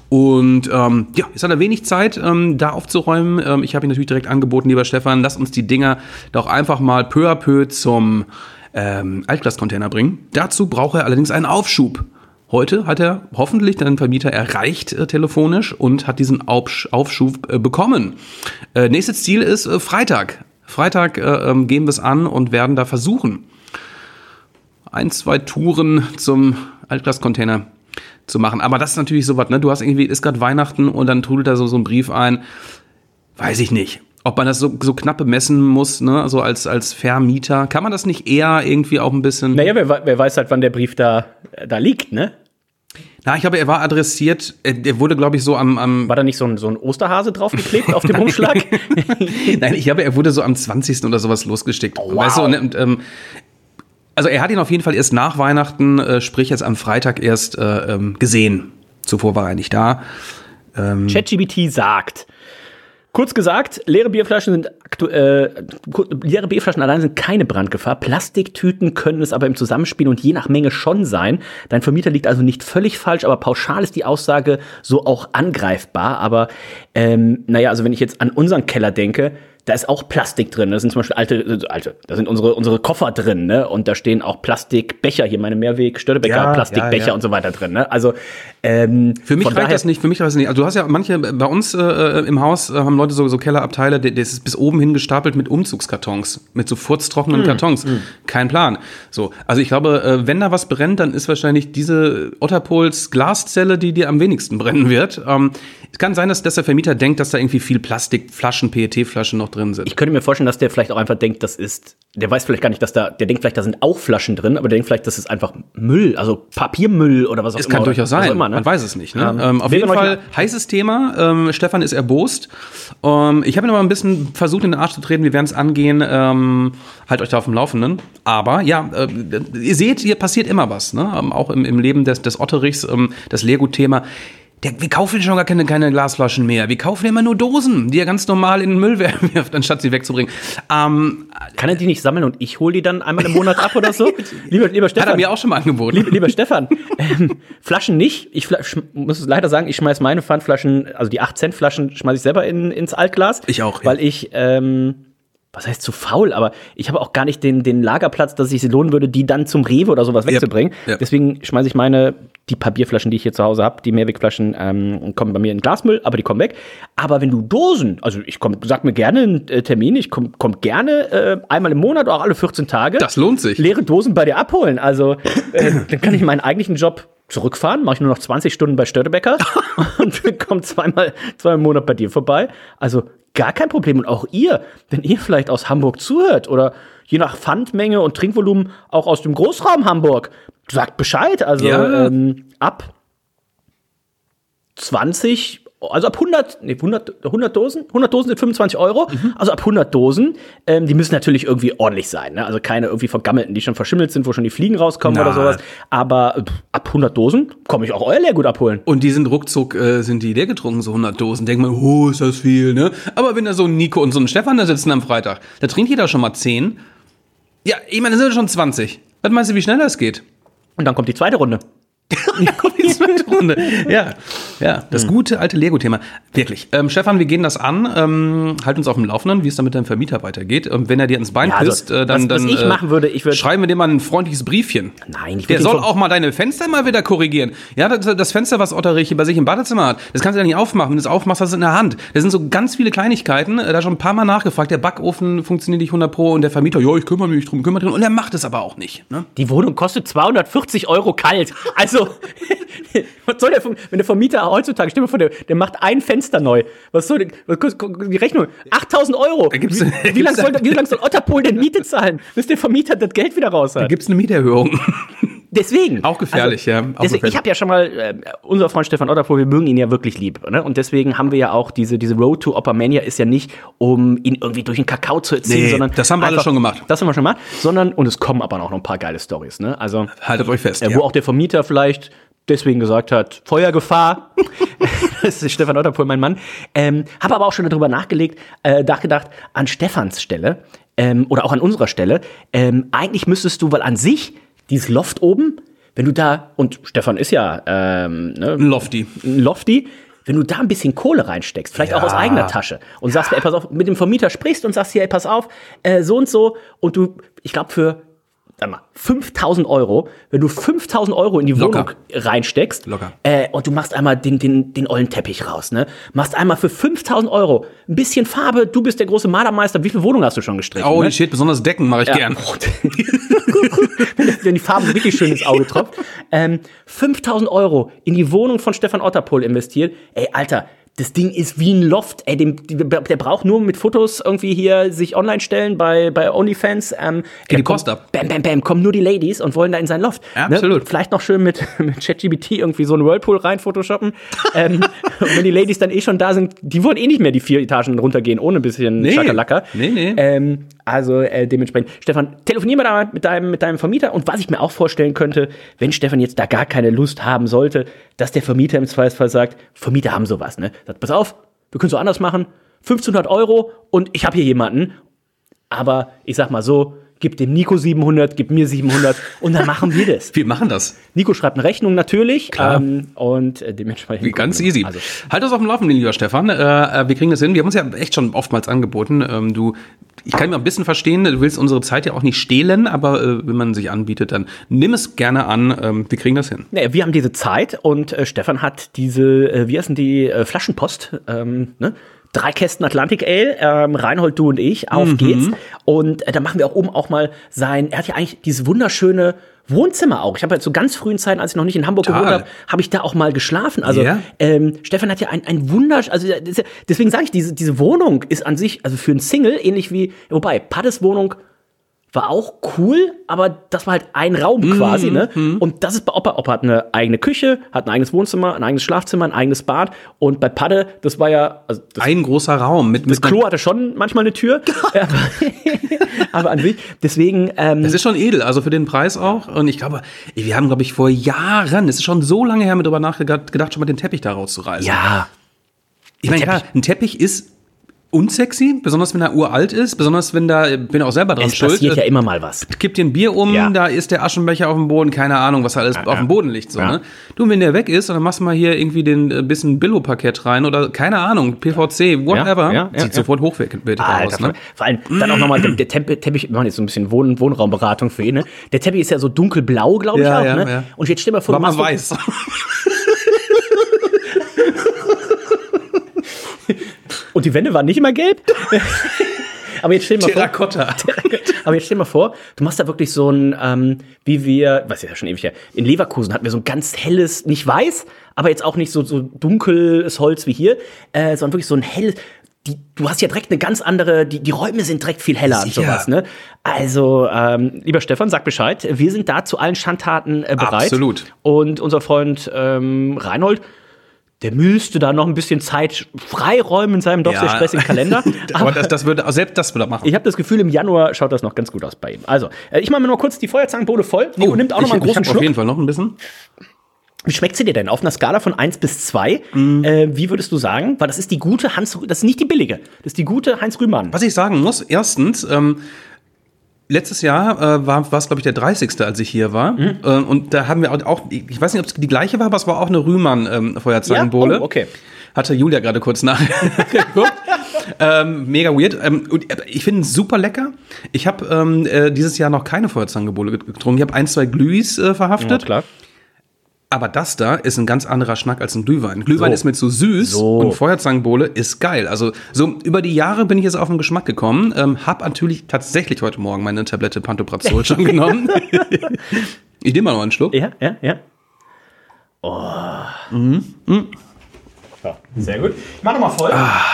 Und ähm, ja, jetzt hat er wenig Zeit, ähm, da aufzuräumen. Ähm, ich habe ihn natürlich direkt angeboten, lieber Stefan, lass uns die Dinger doch einfach mal peu à peu zum ähm, Altglascontainer bringen. Dazu braucht er allerdings einen Aufschub. Heute hat er hoffentlich den Vermieter erreicht äh, telefonisch und hat diesen Aufsch- Aufschub äh, bekommen. Äh, nächstes Ziel ist äh, Freitag. Freitag äh, ähm, gehen wir es an und werden da versuchen, ein, zwei Touren zum Altglascontainer zu machen. Aber das ist natürlich sowas, ne? Du hast irgendwie, ist gerade Weihnachten und dann trudelt da so, so ein Brief ein. Weiß ich nicht. ob man das so, so knapp bemessen muss, ne, so als, als Vermieter. Kann man das nicht eher irgendwie auch ein bisschen... Naja, wer, wer weiß halt, wann der Brief da, da liegt, ne? Na, ich glaube, er war adressiert, er wurde, glaube ich, so am, am... War da nicht so ein, so ein Osterhase draufgeklebt auf dem Umschlag? Nein, ich glaube, er wurde so am zwanzigsten oder sowas losgeschickt. Oh, wow. Weißt du, und, und, ähm, also er hat ihn auf jeden Fall erst nach Weihnachten, äh, sprich jetzt am Freitag erst äh, ähm, gesehen. Zuvor war er nicht da. Ähm, ChatGPT sagt... Kurz gesagt, leere Bierflaschen sind aktu- äh, leere Bierflaschen allein sind keine Brandgefahr. Plastiktüten können es aber im Zusammenspiel und je nach Menge schon sein. Dein Vermieter liegt also nicht völlig falsch, aber pauschal ist die Aussage so auch angreifbar. Aber ähm, naja, also wenn ich jetzt an unseren Keller denke, da ist auch Plastik drin. Da sind zum Beispiel alte, alte, da sind unsere, unsere Koffer drin, ne? Und da stehen auch Plastikbecher, hier meine Mehrweg-Störtebecher, ja, Plastikbecher ja, ja. und so weiter drin, ne? Also, ähm, Für mich von reicht daher, das nicht, für mich reicht das nicht. Also du hast ja manche, bei uns äh, im Haus äh, haben Leute so, so Kellerabteile, das ist bis oben hin gestapelt mit Umzugskartons, mit so furztrockenen mm, Kartons. Mm. Kein Plan. So, also ich glaube, äh, wenn da was brennt, dann ist wahrscheinlich diese Otterpols Glaszelle, die dir am wenigsten brennen wird. Ähm, es kann sein, dass, dass der Vermieter denkt, dass da irgendwie viel Plastikflaschen, P E T-Flaschen noch drin sind. Ich könnte mir vorstellen, dass der vielleicht auch einfach denkt, das ist, der weiß vielleicht gar nicht, dass da, der denkt vielleicht, da sind auch Flaschen drin, aber der denkt vielleicht, das ist einfach Müll, also Papiermüll oder was auch es immer. Es kann durchaus sein, immer, ne? Man weiß es nicht. Ne? Ähm, ähm, auf jeden Fall heißes Thema, ähm, Stefan ist erbost. Ähm, ich habe ihn aber ein bisschen versucht, in den Arsch zu treten, wir werden es angehen, ähm, halt euch da auf dem Laufenden. Aber ja, äh, ihr seht, hier passiert immer was, ne? Ähm, auch im, im Leben des, des Otterichs, ähm, das Lego-Thema. Der, wir kaufen schon gar keine, keine Glasflaschen mehr. Wir kaufen immer nur Dosen, die er ganz normal in den Müll wirft, anstatt sie wegzubringen. Ähm, Kann er die nicht sammeln und ich hole die dann einmal im Monat ab oder so? lieber, lieber Stefan. Hat er mir auch schon mal angeboten. Lieber, lieber Stefan, ähm, Flaschen nicht. Ich fl- muss leider sagen, ich schmeiß meine Pfandflaschen, also die acht Cent Flaschen, schmeiß ich selber in, ins Altglas. Ich auch. Weil ja. ich, ähm, was heißt zu faul, aber ich habe auch gar nicht den, den Lagerplatz, dass es sich lohnen würde, die dann zum Rewe oder sowas wegzubringen. Yep. Yep. Deswegen schmeiße ich meine, die Papierflaschen, die ich hier zu Hause habe, die Mehrwegflaschen, ähm, kommen bei mir in Glasmüll, aber die kommen weg. Aber wenn du Dosen, also ich komm, sag mir gerne einen äh, Termin, ich komme komm gerne äh, einmal im Monat oder auch alle vierzehn Tage. Das lohnt sich. Leere Dosen bei dir abholen. Also äh, dann kann ich meinen eigentlichen Job zurückfahren, mache ich nur noch zwanzig Stunden bei Störtebecker und komme zweimal, zweimal im Monat bei dir vorbei. Also gar kein Problem. Und auch ihr, wenn ihr vielleicht aus Hamburg zuhört oder je nach Pfandmenge und Trinkvolumen auch aus dem Großraum Hamburg, sagt Bescheid. Also ja. ähm, ab zwanzig, also ab hundert, nee, hundert, hundert Dosen, hundert Dosen sind fünfundzwanzig Euro, mhm. Also ab hundert Dosen, ähm, die müssen natürlich irgendwie ordentlich sein, ne? Also keine irgendwie vergammelten, die schon verschimmelt sind, wo schon die Fliegen rauskommen Na. oder sowas, aber äh, ab hundert Dosen komme ich auch euer Leergut abholen. Und die sind ruckzuck, äh, sind die leer getrunken, so hundert Dosen. Denkt man, oh, ist das viel, ne? Aber wenn da so ein Nico und so ein Stefan da sitzen am Freitag, da trinkt jeder schon mal zehn. Ja, ich meine, das sind schon zwanzig. Was meinst du, wie schnell das geht? Und dann kommt die zweite Runde. die zweite Runde. Ja, ja, das gute alte Lego-Thema. Wirklich. Ähm, Stefan, wir gehen das an. Ähm, halt uns auf dem Laufenden, wie es dann mit deinem Vermieter weitergeht. Und wenn er dir ins Bein Ja, also, pisst, äh, dann, was, dann was ich äh, machen würde, ich würde schreiben wir dir mal ein freundliches Briefchen. Nein, ich Der würde soll ihn auch mal deine Fenster mal wieder korrigieren. Ja, das, das Fenster, was Otterich bei sich im Badezimmer hat, das kannst du ja nicht aufmachen. Wenn du es aufmachst, hast du es in der Hand. Das sind so ganz viele Kleinigkeiten. Äh, da schon ein paar Mal nachgefragt. Der Backofen funktioniert nicht hundert Pro und der Vermieter, ja, ich kümmere mich drum, kümmere drum. Und er macht es aber auch nicht. Ne? Die Wohnung kostet zweihundertvierzig Euro kalt. Also, was soll der, wenn der Vermieter heutzutage, stell dir mal vor, der, der macht ein Fenster neu. Was soll die, was kostet die Rechnung? achttausend Euro. Da gibt's, wie wie lange soll, wie lang soll Otterpol denn Miete zahlen, bis der Vermieter das Geld wieder raus hat? Da gibt's eine Mieterhöhung. Deswegen. Auch gefährlich, also, ja. Auch deswegen, gefährlich. Ich habe ja schon mal, äh, unser Freund Stefan Otterpohl, wir mögen ihn ja wirklich lieb. Ne? Und deswegen haben wir ja auch diese, diese Road to Oppermania ist ja nicht, um ihn irgendwie durch den Kakao zu erziehen, Nee, sondern. das haben wir alle einfach, schon gemacht. Das haben wir schon gemacht. Sondern, und es kommen aber auch noch ein paar geile Storys. Ne? Also, haltet euch fest. äh, ja. Wo auch der Vermieter vielleicht deswegen gesagt hat, Feuergefahr. Das ist Stefan Otterpohl, mein Mann. Ähm, habe aber auch schon darüber nachgelegt, äh, nachgedacht, an Stefans Stelle ähm, oder auch an unserer Stelle. Ähm, eigentlich müsstest du, weil an sich, dieses Loft oben, wenn du da, und Stefan ist ja ähm, ne, Ein Lofty. ein Lofty, wenn du da ein bisschen Kohle reinsteckst, vielleicht Ja. auch aus eigener Tasche und sagst, ey, pass auf, mit dem Vermieter sprichst und sagst hier, ey, pass auf, äh, so und so, und du, ich glaube für sag mal, fünftausend Euro, wenn du fünftausend Euro in die Locker. Wohnung reinsteckst, Locker. Äh, und du machst einmal den, den, den ollen Teppich raus, ne? Machst einmal für fünftausend Euro ein bisschen Farbe, du bist der große Malermeister, wie viele Wohnungen hast du schon gestrichen? Oh, ne? die steht besonders Decken, mache ich Ja. gern. wenn, wenn die Farbe wirklich schön ins Auge tropft. Ähm, fünftausend Euro in die Wohnung von Stefan Otterpohl investiert. Ey, Alter, Das Ding ist wie ein Loft, ey, dem, der braucht nur mit Fotos irgendwie hier sich online stellen bei, bei OnlyFans. Ähm, Geht die Post ab. Bam, bam, bam, kommen nur die Ladies und wollen da in sein Loft. Absolut. Ne? Vielleicht noch schön mit, mit ChatGPT irgendwie so einen Whirlpool rein photoshoppen. ähm, und wenn die Ladies dann eh schon da sind, die wollen eh nicht mehr die vier Etagen runtergehen, ohne ein bisschen Nee. Schakalaka. Nee, nee. Ähm, also äh, dementsprechend, Stefan, telefonier mal da mit deinem, mit deinem Vermieter. Und was ich mir auch vorstellen könnte, wenn Stefan jetzt da gar keine Lust haben sollte, dass der Vermieter im Zweifelsfall sagt, Vermieter haben sowas, ne? Sagt, pass auf, wir können es so anders machen, fünfzehnhundert Euro und ich habe hier jemanden. Aber ich sag mal so, gib dem Nico siebenhundert, gib mir siebenhundert und dann machen wir das. Wir machen das. Nico schreibt eine Rechnung natürlich. Klar. Ähm, und äh, dementsprechend. Wie ganz easy. Also, halt uns auf dem Laufenden, lieber Stefan. Äh, wir kriegen das hin. Wir haben uns ja echt schon oftmals angeboten. Ähm, du, ich kann mir ein bisschen verstehen, du willst unsere Zeit ja auch nicht stehlen, aber äh, wenn man sich anbietet, dann nimm es gerne an. Ähm, wir kriegen das hin. naja, wir haben diese Zeit und äh, Stefan hat diese, äh, wie heißen die, äh, Flaschenpost, ähm, ne? Drei Kästen Atlantic Ale, ähm, Reinhold, du und ich, auf Mhm. geht's. Und äh, da machen wir auch oben auch mal sein, er hat ja eigentlich dieses wunderschöne Wohnzimmer auch. Ich habe ja zu ganz frühen Zeiten, als ich noch nicht in Hamburg Total. gewohnt habe, habe ich da auch mal geschlafen. Also Ja. ähm, Stefan hat ja ein, ein wundersch, also das ist ja, deswegen sage ich, diese, diese Wohnung ist an sich, also für einen Single, ähnlich wie, wobei, Paddes Wohnung war auch cool, aber das war halt ein Raum quasi, ne? Und das ist bei Opa. Opa hat eine eigene Küche, hat ein eigenes Wohnzimmer, ein eigenes Schlafzimmer, ein eigenes Bad. Und bei Padde, das war ja, also das, Ein großer Raum mit, das mit Klo hatte schon manchmal eine Tür. aber, aber an sich, deswegen, ähm, Das ist schon edel, also für den Preis auch. Und ich glaube, ey, wir haben, glaube ich, vor Jahren, es ist schon so lange her, mit drüber nachgedacht, gedacht, schon mal den Teppich da rauszureißen. ja, ich meine, Teppich. klar, ein Teppich ist unsexy, besonders wenn er uralt ist, besonders wenn da, bin auch selber dran es schuld. passiert ja immer mal was. Kippt dir ein Bier um, Ja. da ist der Aschenbecher auf dem Boden, keine Ahnung, was da alles auf dem Boden liegt. So, Ja. ne? Du, wenn der weg ist, dann machst du mal hier irgendwie den äh, bisschen Billo-Parkett rein oder keine Ahnung, P V C, whatever. Ja, ja, ja, Sieht ja. sofort hochwertig Alter, aus. Ne? vor allem dann auch nochmal der, der Tempe- Teppich, wir machen jetzt so ein bisschen Wohn Wohnraumberatung für ihn, ne? Der Teppich ist ja so dunkelblau, glaube ich Ja, auch, ja, ne? ja. Und jetzt stell dir mal vor, War du mal machst weiß. und die Wände waren nicht immer gelb. Aber jetzt stell dir mal vor, Terrakotta. aber jetzt stell dir mal vor, du machst da wirklich so ein, ähm, wie wir, was ist ja schon ewig her, in Leverkusen hatten wir so ein ganz helles, nicht weiß, aber jetzt auch nicht so, so dunkles Holz wie hier, äh, sondern wirklich so ein helles, die, du hast ja direkt eine ganz andere, die, die Räume sind direkt viel heller und Sicher. sowas, ne? Also, ähm, lieber Stefan, sag Bescheid, wir sind da zu allen Schandtaten äh, bereit. Absolut. Und unser Freund ähm, Reinhold, der müsste da noch ein bisschen Zeit freiräumen in seinem doch sehr stressigen Kalender. Aber das, das würde, selbst das würde er machen. Ich habe das Gefühl, im Januar schaut das noch ganz gut aus bei ihm. Also, äh, ich mache mir noch mal kurz die Feuerzangenbowle voll. Nico nimmt auch noch mal einen ich, großen ich hab auf Schluck. jeden Fall noch ein bisschen. Wie schmeckt sie dir denn? Auf einer Skala von eins bis zwei, äh, wie würdest du sagen? Weil das ist die gute Hans, das ist nicht die billige. Das ist die gute Heinz Rühmann. Was ich sagen muss, erstens, ähm, letztes Jahr äh, war es, glaube ich, der dreißigste, als ich hier war. Mhm. Äh, und da haben wir auch, ich weiß nicht, ob es die gleiche war, aber es war auch eine Rühmann-Feuerzangenbowle. Ja? Oh, okay. Hatte Julia gerade kurz nachgeguckt. ähm, mega weird. Ähm, und ich finde es super lecker. Ich habe ähm, äh, dieses Jahr noch keine Feuerzangenbowle getrunken. Ich habe ein, zwei Glühs äh, verhaftet. Ja, klar. Aber das da ist ein ganz anderer Schnack als ein Glühwein. Glühwein So. ist mit so süß So. und Feuerzangenbowle ist geil. Also so über die Jahre bin ich jetzt auf den Geschmack gekommen. Ähm, hab natürlich tatsächlich heute Morgen meine Tablette Pantoprazol schon genommen. Ich nehme mal noch einen Schluck. Ja, ja, ja. Oh. Mhm. Mhm. Ja, sehr gut. Ich mach noch mal voll.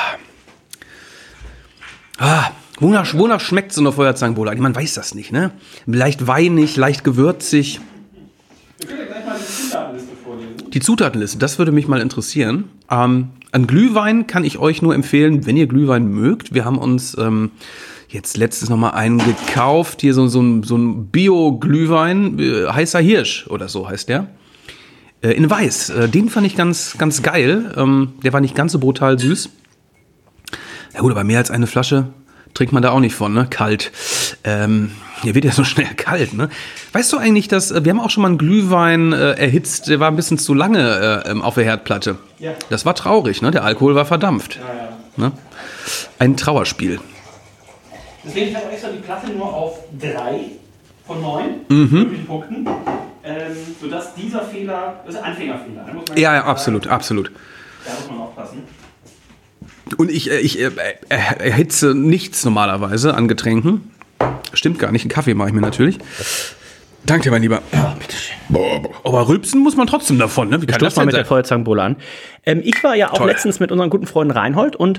Ah, wonach, wonach schmeckt so eine Feuerzangenbowle? Man weiß das nicht, ne? Leicht weinig, leicht gewürzig. Wir können ja gleich mal die Zutatenliste vorlesen. Die Zutatenliste, das würde mich mal interessieren. Ähm, an Glühwein kann ich euch nur empfehlen, wenn ihr Glühwein mögt. Wir haben uns ähm, jetzt letztens noch mal einen gekauft. Hier so, so ein, so ein Bio-Glühwein, äh, heißer Hirsch oder so heißt der. Äh, in Weiß. Äh, den fand ich ganz, ganz geil. Ähm, der war nicht ganz so brutal süß. Ja gut, aber mehr als eine Flasche trinkt man da auch nicht von, ne? Kalt. Ähm, hier wird ja so schnell kalt, ne? Weißt du eigentlich, dass äh, wir haben auch schon mal einen Glühwein äh, erhitzt, der war ein bisschen zu lange äh, auf der Herdplatte. Ja. Das war traurig, ne? Der Alkohol war verdampft. Ja, ja. Ne? Ein Trauerspiel. Deswegen habe ich extra die Platte nur auf drei von neun Mhm. möglichen Punkten, ähm, sodass dieser Fehler, das ist ein Anfängerfehler. Da muss man Ja, ja, sagen, absolut, absolut. Da muss man aufpassen. Und ich, äh, ich äh, äh, erhitze nichts normalerweise an Getränken. Stimmt gar nicht, einen Kaffee mache ich mir natürlich. Danke dir, mein Lieber. Ja, bitteschön. Boah, boah. Aber rülpsen muss man trotzdem davon, ne? Wie kann Stoß das mal denn mit sein? der Feuerzangenbowle an. Ähm, ich war ja auch Toll. letztens mit unseren guten Freunden Reinhold und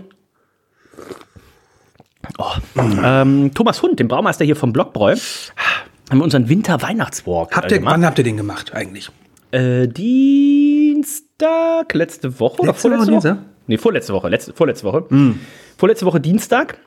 oh, ähm, Thomas Hund, dem Braumeister hier vom Blockbräu, haben wir unseren Winter-Weihnachtswalk Habt äh, ihr, gemacht. wann habt ihr den gemacht eigentlich? Äh, Dienstag, letzte Woche oder Letzte vorletzte Woche, Woche? diese? Nee, vorletzte Woche, letzte, vorletzte Woche. Vorletzte Woche Dienstag.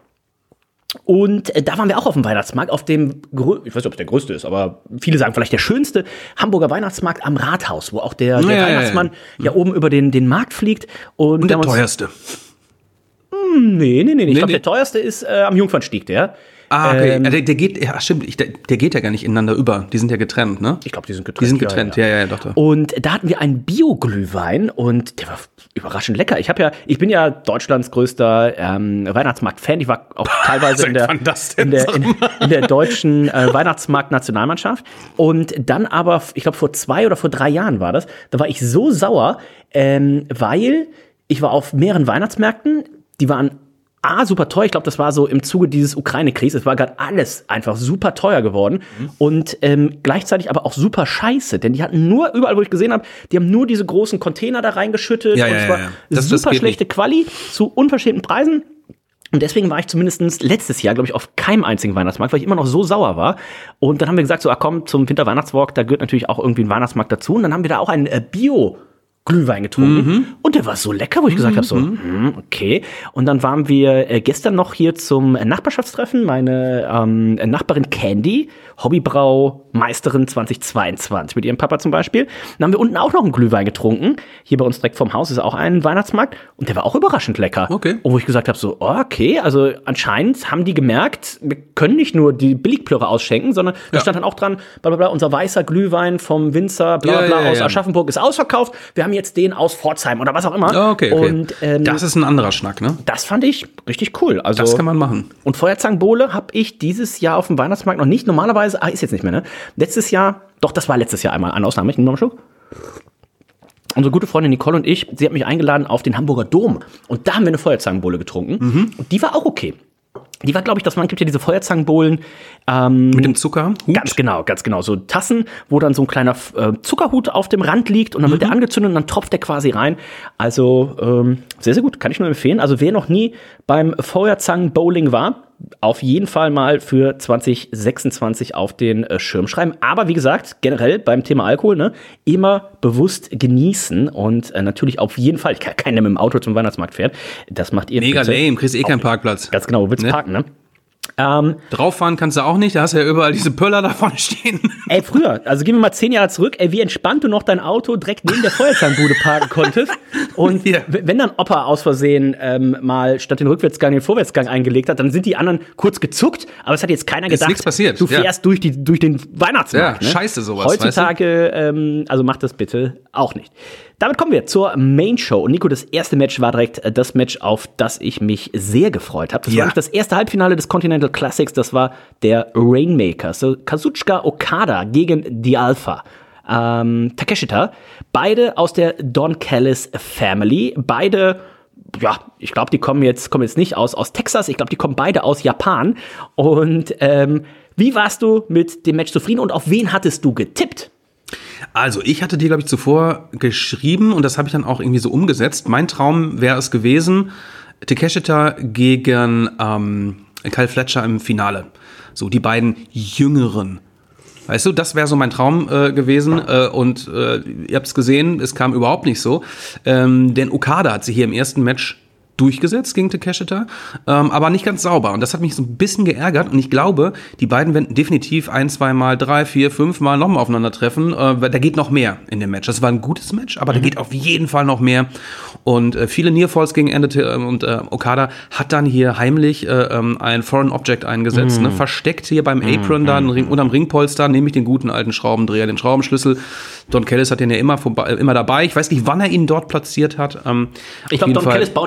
Und äh, da waren wir auch auf dem Weihnachtsmarkt, auf dem, grö- ich weiß nicht, ob es der größte ist, aber viele sagen vielleicht der schönste Hamburger Weihnachtsmarkt am Rathaus, wo auch der, der Ja, ja, Weihnachtsmann ja, ja oben über den, den Markt fliegt. Und, Und der wir haben uns- teuerste. Nee, nee, nee. nee. Ich Nee, glaube, nee. der teuerste ist äh, am Jungfernstieg, der. Ah, okay. Ähm, Ja, der, der geht, ja, stimmt, ich, der, der geht ja gar nicht ineinander über. Die sind ja getrennt, ne? Ich glaube, die sind getrennt. Die sind getrennt, ja, ja, ja, doch, doch. Und da hatten wir einen Bio-Glühwein und der war überraschend lecker. Ich habe ja, ich bin ja Deutschlands größter ähm, Weihnachtsmarkt-Fan. Ich war auch teilweise in der, wann das denn? in der, in, in der deutschen äh, Weihnachtsmarkt-Nationalmannschaft. Und dann aber, ich glaube, vor zwei oder vor drei Jahren war das, da war ich so sauer, ähm, weil ich war auf mehreren Weihnachtsmärkten, die waren A, super teuer. Ich glaube, das war so im Zuge dieses Ukraine-Kriegs. Es war gerade alles einfach super teuer geworden. Mhm. Und ähm, gleichzeitig aber auch super scheiße. Denn die hatten nur, überall, wo ich gesehen habe, die haben nur diese großen Container da reingeschüttet. Ja, und ja, es war ja, ja. Das- das super geht schlechte Quali zu unverschämten Preisen. Und deswegen war ich zumindest letztes Jahr, glaube ich, auf keinem einzigen Weihnachtsmarkt, weil ich immer noch so sauer war. Und dann haben wir gesagt, so, ah, komm, zum Winter-Weihnachtswalk, da gehört natürlich auch irgendwie ein Weihnachtsmarkt dazu. Und dann haben wir da auch einen äh, Bio- Glühwein getrunken mhm. und der war so lecker, wo ich gesagt mhm. habe, so, hm, okay. Und dann waren wir äh, gestern noch hier zum äh, Nachbarschaftstreffen. Meine ähm, Nachbarin Candy, Hobbybraumeisterin zweitausendzweiundzwanzig mit ihrem Papa zum Beispiel. Dann haben wir unten auch noch einen Glühwein getrunken. Hier bei uns direkt vorm Haus ist auch ein Weihnachtsmarkt und der war auch überraschend lecker. Okay. Und wo ich gesagt habe, so, oh, okay, also anscheinend haben die gemerkt, wir können nicht nur die Billigplörre ausschenken, sondern da Ja. stand dann auch dran, bla, bla, bla, unser weißer Glühwein vom Winzer, bla, bla, Ja, bla, ja, aus ja. Aschaffenburg ist ausverkauft. Wir haben jetzt den aus Pforzheim oder was auch immer. Ah, okay, okay. Und ähm, Das ist ein anderer Schnack, ne? das fand ich richtig cool. Also, Das kann man machen. und Feuerzangenbowle habe ich dieses Jahr auf dem Weihnachtsmarkt noch nicht. Normalerweise, ah, ist jetzt nicht mehr, ne? Letztes Jahr, doch, das war letztes Jahr einmal eine Ausnahme. Ich nehme noch einen Schluck. Unsere gute Freundin Nicole und ich, sie hat mich eingeladen auf den Hamburger Dom. Und da haben wir eine Feuerzangenbowle getrunken. Mhm. Und die war auch okay. Die war, glaube ich, das man gibt ja diese Feuerzangenbowlen. Ähm, Mit dem Zuckerhut? Ganz genau, ganz genau. So Tassen, wo dann so ein kleiner äh, Zuckerhut auf dem Rand liegt und dann wird der angezündet und dann tropft der quasi rein. Also ähm, sehr, sehr gut, kann ich nur empfehlen. Also wer noch nie beim Feuerzangenbowling war, auf jeden Fall mal für zwanzig sechsundzwanzig auf den äh, Schirm schreiben. Aber wie gesagt, generell beim Thema Alkohol, ne, immer bewusst genießen und äh, natürlich auf jeden Fall, ich kann keiner, der mit dem Auto zum Weihnachtsmarkt fährt, das macht ihr Mega bitte. lame, kriegst eh keinen Parkplatz. Ganz genau, wo willst du Ne? parken, ne? Ähm, Drauffahren kannst du auch nicht, da hast du ja überall diese Pöller da vorne stehen. Ey, früher, also gehen wir mal zehn Jahre zurück, ey, wie entspannt du noch dein Auto direkt neben der Feuerzangenbude parken konntest. Und Ja. w- wenn dann Opa aus Versehen ähm, mal statt den Rückwärtsgang den Vorwärtsgang eingelegt hat, dann sind die anderen kurz gezuckt, aber es hat jetzt keiner Ist gedacht, nichts passiert, du ja. fährst durch, die, durch den Weihnachtsmarkt. Ja, ne? scheiße sowas, Heutzutage, ähm, also macht das bitte auch nicht. Damit kommen wir zur Main Show. Und Nico, das erste Match war direkt äh, das Match, auf das ich mich sehr gefreut habe. Das Ja. war nämlich das erste Halbfinale des Continental Classics. Das war der Rainmaker. So, Kazuchika Okada gegen die Alpha. Ähm, Takeshita. Beide aus der Don Callis Family. Beide, ja, ich glaube, die kommen jetzt, kommen jetzt nicht aus, aus Texas. Ich glaube, die kommen beide aus Japan. Und ähm, wie warst du mit dem Match zufrieden und auf wen hattest du getippt? Also, ich hatte dir, glaube ich, zuvor geschrieben und das habe ich dann auch irgendwie so umgesetzt. Mein Traum wäre es gewesen, Takeshita gegen ähm, Kyle Fletcher im Finale. So, die beiden Jüngeren. Weißt du, das wäre so mein Traum äh, gewesen äh, und äh, ihr habt es gesehen, es kam überhaupt nicht so. Ähm, denn Okada hat sich hier im ersten Match durchgesetzt gegen Takeshita, ähm, aber nicht ganz sauber. Und das hat mich so ein bisschen geärgert. Und ich glaube, die beiden werden definitiv ein, zwei Mal, drei, vier, fünf Mal nochmal aufeinandertreffen. Äh, da geht noch mehr in dem Match. Das war ein gutes Match, aber mhm. da geht auf jeden Fall noch mehr. Und äh, viele Nearfalls gegen Ende äh, und äh, Okada hat dann hier heimlich äh, ein Foreign Object eingesetzt, mhm. ne? Versteckt hier beim Apron mhm. da Ring, unterm Ringpolster, nämlich den guten alten Schraubendreher, den Schraubenschlüssel. Don Callis hat den ja immer, vorbei, immer dabei. Ich weiß nicht, wann er ihn dort platziert hat. Ähm, ich glaube, Don Callis baut ja auch den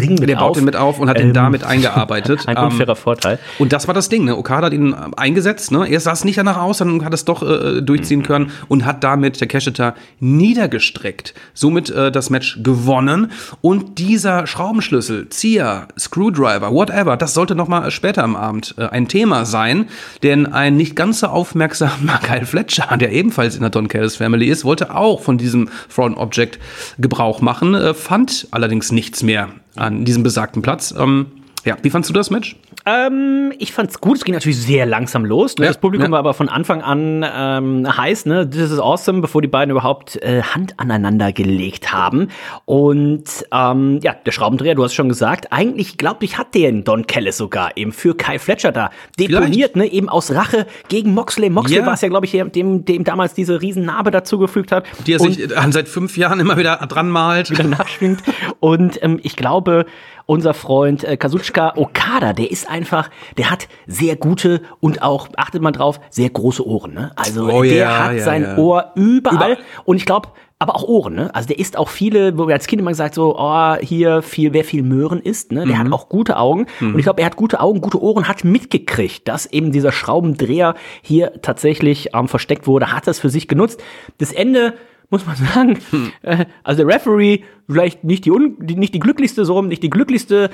Ring mit der auf. Der baut den mit auf und hat den Ähm, damit eingearbeitet. Ein unfairer Vorteil. Und das war das Ding, ne? Okada hat ihn eingesetzt, ne? Erst sah es nicht danach aus, dann hat es doch äh, durchziehen können und hat damit Takeshita niedergestreckt. Somit äh, das Match gewonnen. Und dieser Schraubenschlüssel, Zieher, Screwdriver, whatever, das sollte noch mal später am Abend äh, ein Thema sein. Denn ein nicht ganz so aufmerksamer Kyle Fletcher, der ebenfalls in der Don Callis Family ist, wollte auch von diesem Thrown Object Gebrauch machen, äh, fand allerdings nichts mehr an diesem besagten Platz. Ähm, ja, wie fandst du das Match? Ähm, ich fand's gut. Es ging natürlich sehr langsam los. Ne? Ja, Das Publikum ja. war aber von Anfang an ähm, heiß. Ne? This is awesome, bevor die beiden überhaupt äh, Hand aneinander gelegt haben. Und ähm, ja, der Schraubendreher, du hast schon gesagt, eigentlich, glaube ich, hat den Don Callis sogar eben für Kyle Fletcher da deponiert, ne? Eben aus Rache gegen Moxley. Moxley Ja. war es ja, glaube ich, dem, dem damals diese riesen Narbe dazugefügt hat. Die er Und sich äh, seit fünf Jahren immer wieder dran malt. wieder nachschwingt. Und ähm, ich glaube, unser Freund äh, Kazuchika Okada, der ist einfach, der hat sehr gute und auch, achtet mal drauf, sehr große Ohren. Ne? Also Oh der ja, hat ja, sein ja. Ohr überall. Überall. Und ich glaube, aber auch Ohren. Ne? Also der isst auch viele, wo wir als Kind immer gesagt so, oh, hier viel, wer viel Möhren isst, ne? Der Mhm. hat auch gute Augen. Mhm. Und ich glaube, er hat gute Augen, gute Ohren, hat mitgekriegt, dass eben dieser Schraubendreher hier tatsächlich ähm, versteckt wurde, hat das für sich genutzt. Das Ende, muss man sagen, Hm. äh, also der Referee, vielleicht nicht die, un, die nicht die glücklichste, so rum, nicht die glücklichste,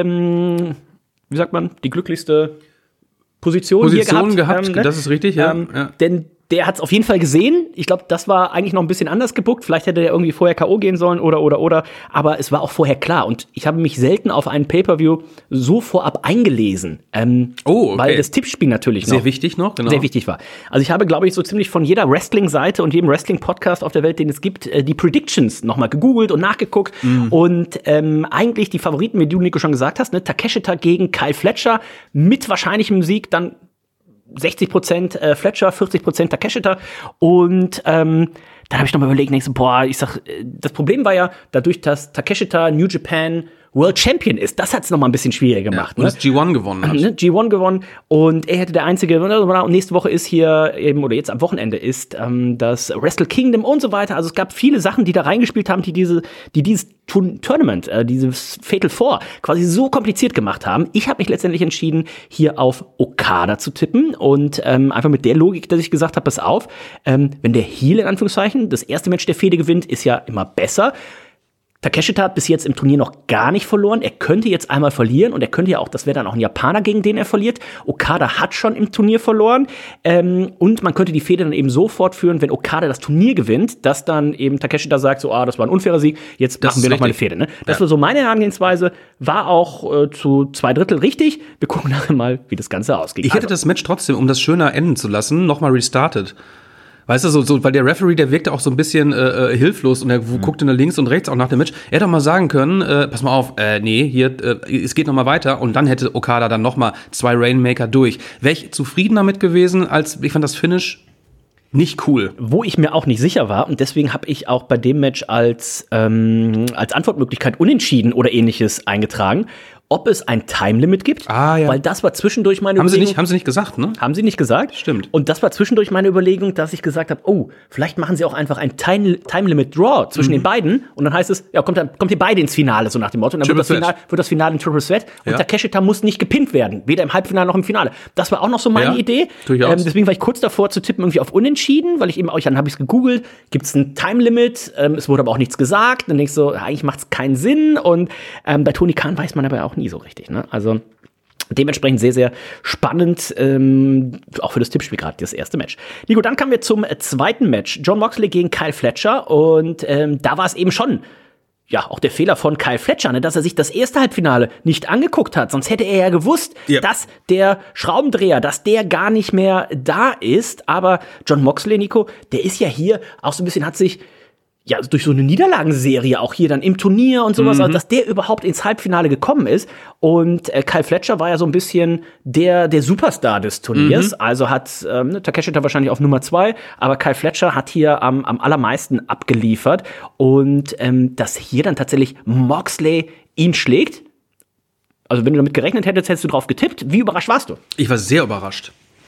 ähm, wie sagt man, die glücklichste Position, Position hier gehabt. gehabt, ähm, ne? das ist richtig, ja. Ähm, ja. Denn der hat es auf jeden Fall gesehen. Ich glaube, das war eigentlich noch ein bisschen anders gebuckt. Vielleicht hätte er irgendwie vorher K O gehen sollen oder, oder, oder. Aber es war auch vorher klar. Und ich habe mich selten auf einen Pay-Per-View so vorab eingelesen. Ähm, Oh, okay. Weil das Tippspiel natürlich noch Sehr wichtig noch, genau. sehr wichtig war. Also ich habe, glaube ich, so ziemlich von jeder Wrestling-Seite und jedem Wrestling-Podcast auf der Welt, den es gibt, äh, die Predictions nochmal gegoogelt und nachgeguckt. Mhm. Und ähm, eigentlich die Favoriten, wie du, Nico, schon gesagt hast, ne, Takeshita gegen Kyle Fletcher mit wahrscheinlichem Sieg, dann sechzig Prozent äh, Fletcher, vierzig Prozent Takeshita. Und ähm, dann habe ich noch mal überlegt, denkst, boah, ich sag, äh, das Problem war ja, dadurch, dass Takeshita New Japan World Champion ist, das hat es noch mal ein bisschen schwieriger gemacht. Und ne? das G eins gewonnen hat. Ne, G eins gewonnen und er hätte der einzige, und nächste Woche ist hier eben, oder jetzt am Wochenende ist ähm, das Wrestle Kingdom und so weiter. Also es gab viele Sachen, die da reingespielt haben, die diese, die dieses Tun- Tournament, äh, dieses Fatal Four quasi so kompliziert gemacht haben. Ich habe mich letztendlich entschieden, hier auf Okada zu tippen und ähm, einfach mit der Logik, dass ich gesagt habe, pass auf, ähm, wenn der Heel in Anführungszeichen das erste Match der Fehde gewinnt, ist ja immer besser. Takeshita hat bis jetzt im Turnier noch gar nicht verloren. Er könnte jetzt einmal verlieren und er könnte ja auch, das wäre dann auch ein Japaner, gegen den er verliert. Okada hat schon im Turnier verloren. Ähm, und man könnte die Fehde dann eben so fortführen, wenn Okada das Turnier gewinnt, dass dann eben Takeshita sagt, so, ah, das war ein unfairer Sieg, jetzt Das machen ist wir noch mal eine richtig. Fehde. Ne? Das Ja. war so meine Herangehensweise, war auch äh, zu zwei Drittel richtig. Wir gucken nachher mal, wie das Ganze ausgeht. Ich hätte das Match trotzdem, um das schöner enden zu lassen, nochmal restartet. Weißt du, so, so, weil der Referee, der wirkte auch so ein bisschen äh, äh, hilflos und er mhm. guckte nach links und rechts auch nach dem Match. Er hätte auch mal sagen können, äh, pass mal auf, äh, nee, hier, äh, es geht noch mal weiter und dann hätte Okada dann noch mal zwei Rainmaker durch. Wäre ich zufrieden damit gewesen, als ich fand das Finish nicht cool. Wo ich mir auch nicht sicher war und deswegen habe ich auch bei dem Match als, ähm, als Antwortmöglichkeit unentschieden oder ähnliches eingetragen, ob es ein Time-Limit gibt, Ah, ja. weil das war zwischendurch meine Haben sie Überlegung. nicht, haben sie nicht gesagt, ne? Haben sie nicht gesagt? Stimmt. Und das war zwischendurch meine Überlegung, dass ich gesagt habe, oh, vielleicht machen sie auch einfach ein Time- Time-Limit-Draw zwischen Mhm. den beiden und dann heißt es, ja, kommt, dann, kommt ihr beide ins Finale, so nach dem Motto. Und dann wird das, Triple Finale, Threat. wird das Finale ein Triple Threat und Ja. Takeshita muss nicht gepinnt werden, weder im Halbfinale noch im Finale. Das war auch noch so meine Ja, Idee. durchaus. deswegen war ich kurz davor zu tippen, irgendwie auf Unentschieden, weil ich eben auch, dann habe ich es gegoogelt, gibt es ein Time-Limit, ähm, es wurde aber auch nichts gesagt. Dann denkst du, so, eigentlich macht es keinen Sinn und ähm, bei Tony Khan weiß man aber auch nie so richtig, ne? Also dementsprechend sehr, sehr spannend, ähm, auch für das Tippspiel gerade, das erste Match. Nico, dann kamen wir zum äh, zweiten Match. John Moxley gegen Kyle Fletcher und ähm, da war es eben schon, ja, auch der Fehler von Kyle Fletcher, ne, dass er sich das erste Halbfinale nicht angeguckt hat. Sonst hätte er ja gewusst, Ja. dass der Schraubendreher, dass der gar nicht mehr da ist. Aber John Moxley, Nico, der ist ja hier auch so ein bisschen, hat sich ja, durch so eine Niederlagenserie auch hier dann im Turnier und sowas, Mhm. also dass der überhaupt ins Halbfinale gekommen ist. Und äh, Kyle Fletcher war ja so ein bisschen der der Superstar des Turniers. Mhm. Also hat ähm, ne, Takeshita wahrscheinlich auf Nummer zwei, aber Kyle Fletcher hat hier am, am allermeisten abgeliefert. Und ähm, dass hier dann tatsächlich Moxley ihn schlägt. Also wenn du damit gerechnet hättest, hättest du drauf getippt. Wie überrascht warst du? Ich war sehr überrascht.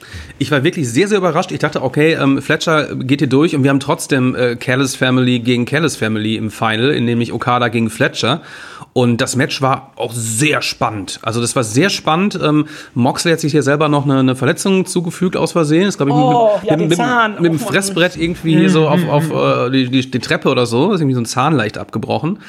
Ich war wirklich sehr, sehr überrascht. Ich dachte, okay, ähm, Fletcher geht hier durch und wir haben trotzdem äh, Callis Family gegen Callis Family im Final, nämlich Okada gegen Fletcher. Und das Match war auch sehr spannend. Also das war sehr spannend. Ähm, Moxley hat sich hier selber noch eine, eine Verletzung zugefügt aus Versehen. Das glaube ich oh, mit, ja, mit, mit, Zahn. mit, mit dem Fressbrett irgendwie mhm. so auf, auf äh, die, die, die Treppe oder so. Ist irgendwie so ein Zahn leicht abgebrochen.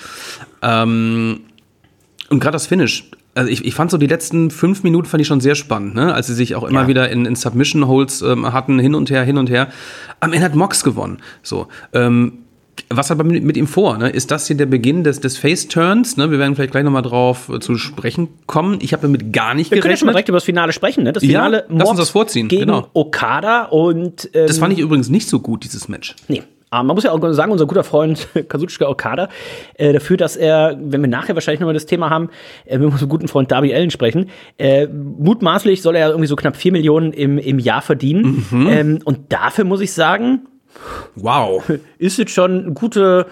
Ähm, und gerade das Finish. Also ich, ich fand so die letzten fünf Minuten fand ich schon sehr spannend, ne? Als sie sich auch immer ja. wieder in, in Submission-Holds ähm, hatten, hin und her, hin und her. Am Ende hat Mox gewonnen. So, ähm, was aber mit, mit ihm vor? Ne? Ist das hier der Beginn des, des Face-Turns? Ne? Wir werden vielleicht gleich nochmal drauf äh, zu sprechen kommen. Ich habe damit gar nicht Wir gerechnet. Wir können schon mal direkt über das Finale sprechen. Ne? Das Finale ja, lass uns das vorziehen. Gegen genau. Okada. Und, ähm, das fand ich übrigens nicht so gut, dieses Match. Nee. Aber man muss ja auch sagen, unser guter Freund Kazuchika Okada, äh, dafür, dass er, wenn wir nachher wahrscheinlich nochmal das Thema haben, äh, wenn wir mit unserem guten Freund Darby Allin sprechen, äh, mutmaßlich soll er irgendwie so knapp vier Millionen im, im Jahr verdienen. Mhm. Ähm, und dafür muss ich sagen, wow, ist jetzt schon eine gute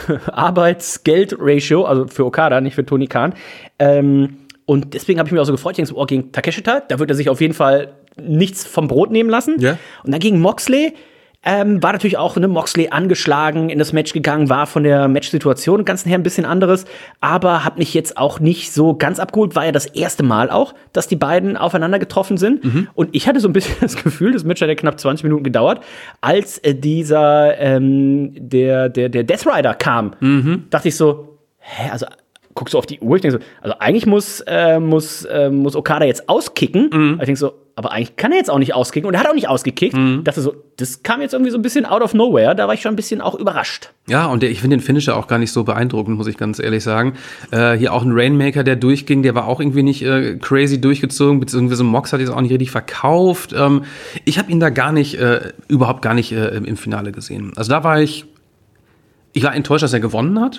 Arbeits-Geld-Ratio, also für Okada, nicht für Tony Khan. Ähm, und deswegen habe ich mich auch so gefreut, ich denke so, oh, gegen Takeshita, da wird er sich auf jeden Fall nichts vom Brot nehmen lassen. Yeah. Und dann gegen Moxley, Ähm, war natürlich auch ne, Moxley angeschlagen, in das Match gegangen, war von der Matchsituation im Ganzen her ein bisschen anderes, aber hat mich jetzt auch nicht so ganz abgeholt, war ja das erste Mal auch, dass die beiden aufeinander getroffen sind. Mhm. Und ich hatte so ein bisschen das Gefühl, das Match hat ja knapp zwanzig Minuten gedauert, als äh, dieser, ähm, der, der, der Death Rider kam, mhm. dachte ich so, hä, also guckst du auf die Uhr, ich denke so, also eigentlich muss, äh, muss, äh, muss Okada jetzt auskicken, mhm. ich denke so, aber eigentlich kann er jetzt auch nicht auskicken und er hat auch nicht ausgekickt. Mhm. Dachte so, das kam jetzt irgendwie so ein bisschen out of nowhere. Da war ich schon ein bisschen auch überrascht. Ja, und der, ich finde den Finisher auch gar nicht so beeindruckend, muss ich ganz ehrlich sagen. Äh, hier auch ein Rainmaker, der durchging, der war auch irgendwie nicht äh, crazy durchgezogen, beziehungsweise Mox hat jetzt auch nicht richtig verkauft. Ähm, ich habe ihn da gar nicht, äh, überhaupt gar nicht äh, im Finale gesehen. Also da war ich, ich war enttäuscht, dass er gewonnen hat.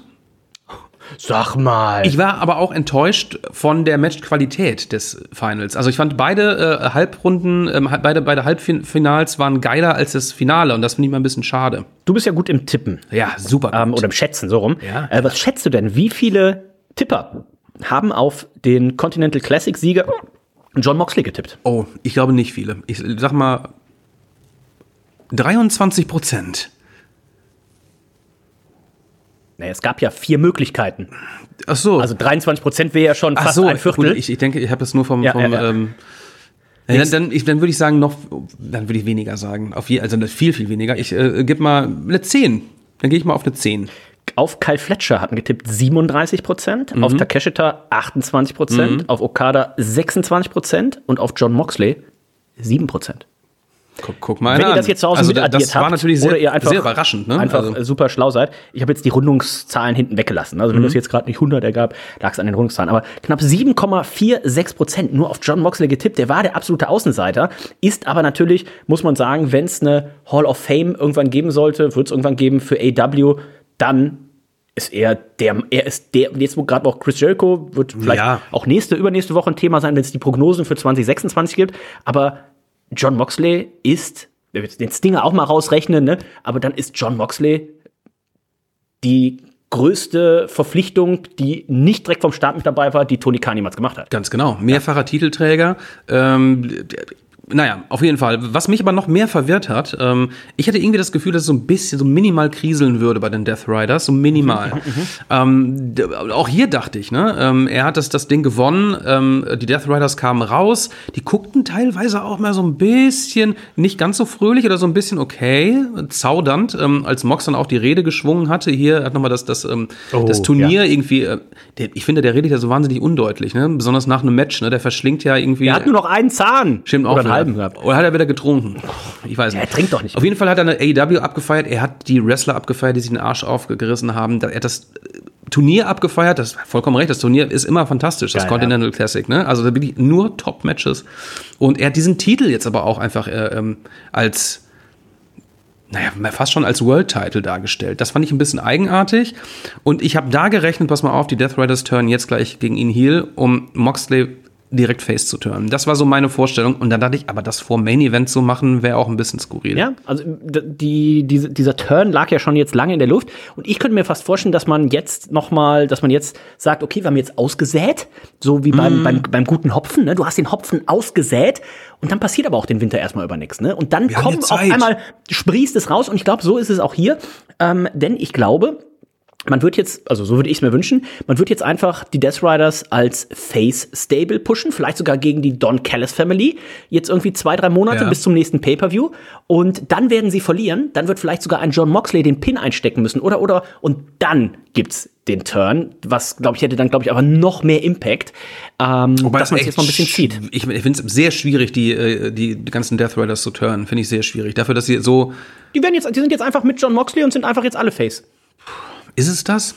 Sag mal. Ich war aber auch enttäuscht von der Matchqualität des Finals. Also ich fand beide äh, Halbrunden, äh, beide, beide Halbfinals waren geiler als das Finale und das finde ich mal ein bisschen schade. Du bist ja gut im Tippen. Ja, super gut. Ähm, oder im Schätzen, so rum. Ja. Äh, was schätzt du denn? Wie viele Tipper haben auf den Continental Classic-Sieger Jon Moxley getippt? Oh, ich glaube nicht viele. Ich sag mal dreiundzwanzig Prozent. Naja, es gab ja vier Möglichkeiten. Ach so. Also dreiundzwanzig Prozent wäre ja schon fast Ach so, ein Viertel. Gut, ich, ich denke, ich habe das nur vom... Ja, vom ja, ja. Ähm, ja, dann dann, ich, dann würde ich sagen, noch, dann würde ich weniger sagen. Auf je, also viel, viel weniger. Ich äh, gebe mal eine zehn. Dann gehe ich mal auf eine zehn. Auf Kyle Fletcher hatten getippt siebenunddreißig Prozent, Mhm. auf Takeshita achtundzwanzig Prozent, Mhm. auf Okada sechsundzwanzig Prozent und auf Jon Moxley sieben Prozent. Guck, guck mal Wenn an. ihr das jetzt zu Hause also, mit addiert das war habt, natürlich sehr, oder ihr einfach, sehr überraschend. Ne? einfach also. super schlau seid. Ich habe jetzt die Rundungszahlen hinten weggelassen. Also wenn Mhm. das jetzt gerade nicht hundert ergab, lag es an den Rundungszahlen. Aber knapp sieben Komma sechsundvierzig Prozent nur auf Jon Moxley getippt. Der war der absolute Außenseiter. Ist aber natürlich, muss man sagen, wenn es eine Hall of Fame irgendwann geben sollte, wird es irgendwann geben für A E W, dann ist er der, er ist der, jetzt wo gerade auch Chris Jericho, wird vielleicht Ja. auch nächste, übernächste Woche ein Thema sein, wenn es die Prognosen für zwanzig sechsundzwanzig gibt. Aber Jon Moxley ist, wenn wir jetzt den Stinger auch mal rausrechnen, ne? Aber dann ist Jon Moxley die größte Verpflichtung, die nicht direkt vom Start mit dabei war, die Tony Khan jemals gemacht hat. Ganz genau. Mehrfacher ja. Titelträger. Ähm, Naja, auf jeden Fall. Was mich aber noch mehr verwirrt hat, ähm, ich hatte irgendwie das Gefühl, dass es so ein bisschen so minimal kriseln würde bei den Death Riders, so minimal. Mhm, ähm, d- auch hier dachte ich, ne, ähm, er hat das, das Ding gewonnen, ähm, die Death Riders kamen raus, die guckten teilweise auch mal so ein bisschen, nicht ganz so fröhlich oder so ein bisschen okay, zaudernd, ähm, als Mox dann auch die Rede geschwungen hatte. Hier hat nochmal das, das, ähm, Oh, das Turnier ja. irgendwie, äh, der, ich finde, der redet ja so wahnsinnig undeutlich, ne, besonders nach einem Match, ne, der verschlingt ja irgendwie. Er hat nur noch einen Zahn. Stimmt auch. Oder einen wieder. halben gehabt. Oder hat er wieder getrunken? Ich weiß nicht. Er trinkt doch nicht. Auf jeden Fall hat er eine A E W abgefeiert. Er hat die Wrestler abgefeiert, die sich den Arsch aufgerissen haben. Er hat das Turnier abgefeiert. Das vollkommen recht. Das Turnier ist immer fantastisch. Das Geil, Continental ja. Classic. Ne? Also da bin ich nur Top-Matches. Und er hat diesen Titel jetzt aber auch einfach äh, ähm, als naja, fast schon als World-Title dargestellt. Das fand ich ein bisschen eigenartig. Und ich habe da gerechnet, pass mal auf, die Death Riders turnen jetzt gleich gegen ihn heel, um Moxley direkt Face zu turnen. Das war so meine Vorstellung. Und dann dachte ich, aber das vor Main Event zu machen, wäre auch ein bisschen skurril. Ja, also die, diese, dieser Turn lag ja schon jetzt lange in der Luft. Und ich könnte mir fast vorstellen, dass man jetzt noch mal, dass man jetzt sagt, okay, wir haben jetzt ausgesät, so wie beim, mm. beim, beim guten Hopfen. Ne? Du hast den Hopfen ausgesät und dann passiert aber auch den Winter erstmal über nichts. Ne? Und dann wir kommt auf einmal, sprießt es raus. Und ich glaube, so ist es auch hier. Ähm, denn ich glaube, man wird jetzt, also so würde ich es mir wünschen, man wird jetzt einfach die Death Riders als Face-Stable pushen, vielleicht sogar gegen die Don Callis Family, jetzt irgendwie zwei, drei Monate ja. bis zum nächsten Pay-Per-View. Und dann werden sie verlieren, dann wird vielleicht sogar ein John Moxley den Pin einstecken müssen, oder, oder, und dann gibt's den Turn, was, glaube ich, hätte dann, glaube ich, aber noch mehr Impact, ähm, Wobei dass man es jetzt mal ein bisschen zieht. Ich, ich finde es sehr schwierig, die, die, die ganzen Death Riders zu turnen, finde ich sehr schwierig. Dafür, dass sie so... Die werden jetzt, die sind jetzt einfach mit John Moxley und sind einfach jetzt alle Face. Ist es das?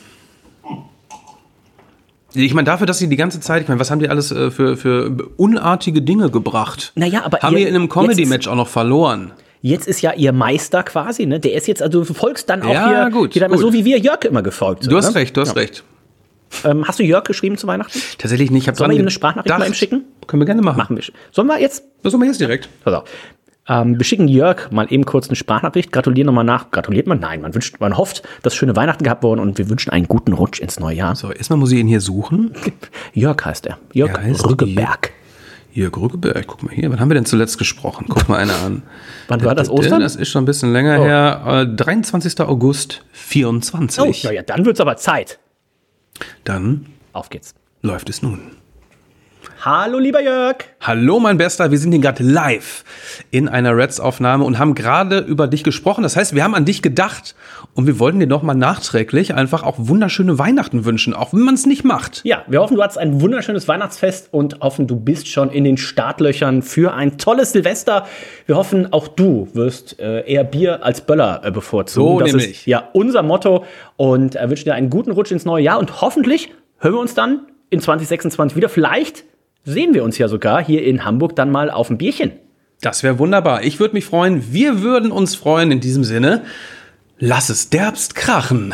Ich meine, dafür, dass sie die ganze Zeit, ich meine, was haben die alles äh, für, für unartige Dinge gebracht? Naja, aber haben ihr, wir in einem Comedy-Match auch noch verloren? Jetzt ist ja ihr Meister quasi, ne? Der ist jetzt, also du folgst dann auch ja, hier, gut, hier gut. so wie wir Jörg immer gefolgt sind. Du hast ne? recht, du hast ja. recht. Ähm, hast du Jörg geschrieben zu Weihnachten? Tatsächlich nicht. Ich Sollen wir ihm eine Sprachnachricht mal ihm schicken? Können wir gerne machen. Machen wir. Sollen wir jetzt? Das sollen wir jetzt direkt. Pass auf. Ähm, wir schicken Jörg mal eben kurz eine Sprachnachricht, gratulieren nochmal nach. Gratuliert man? Nein, man wünscht, man hofft, dass schöne Weihnachten gehabt wurden und wir wünschen einen guten Rutsch ins neue Jahr. So, erstmal muss ich ihn hier suchen. Jörg heißt er. Jörg er heißt Rüggeberg. Jörg Rüggeberg, guck mal hier. Wann haben wir denn zuletzt gesprochen? Guck mal einer an. Wann war das, Ostern? Das ist schon ein bisschen länger oh. her. Äh, dreiundzwanzigster August vierundzwanzig. Oh, ja, ja, dann wird's aber Zeit. Dann auf geht's. Läuft es nun. Hallo, lieber Jörg. Hallo, mein Bester. Wir sind hier gerade live in einer Reds-Aufnahme und haben gerade über dich gesprochen. Das heißt, wir haben an dich gedacht und wir wollten dir noch mal nachträglich einfach auch wunderschöne Weihnachten wünschen, auch wenn man es nicht macht. Ja, wir hoffen, du hattest ein wunderschönes Weihnachtsfest und hoffen, du bist schon in den Startlöchern für ein tolles Silvester. Wir hoffen, auch du wirst äh, eher Bier als Böller äh, bevorzugen. So das nämlich. ist ja unser Motto und äh, wünschen dir einen guten Rutsch ins neue Jahr und hoffentlich hören wir uns dann in zwanzig sechsundzwanzig wieder. Vielleicht sehen wir uns ja sogar hier in Hamburg dann mal auf ein Bierchen. Das wäre wunderbar. Ich würde mich freuen. Wir würden uns freuen. In diesem Sinne, lass es derbst krachen.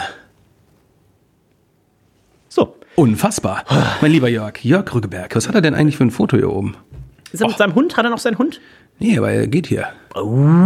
So. Unfassbar. Mein lieber Jörg, Jörg Rüggeberg, was hat er denn eigentlich für ein Foto hier oben? Ist er mit seinem Hund? Hat er noch seinen Hund? Nee, aber er geht hier. Oh.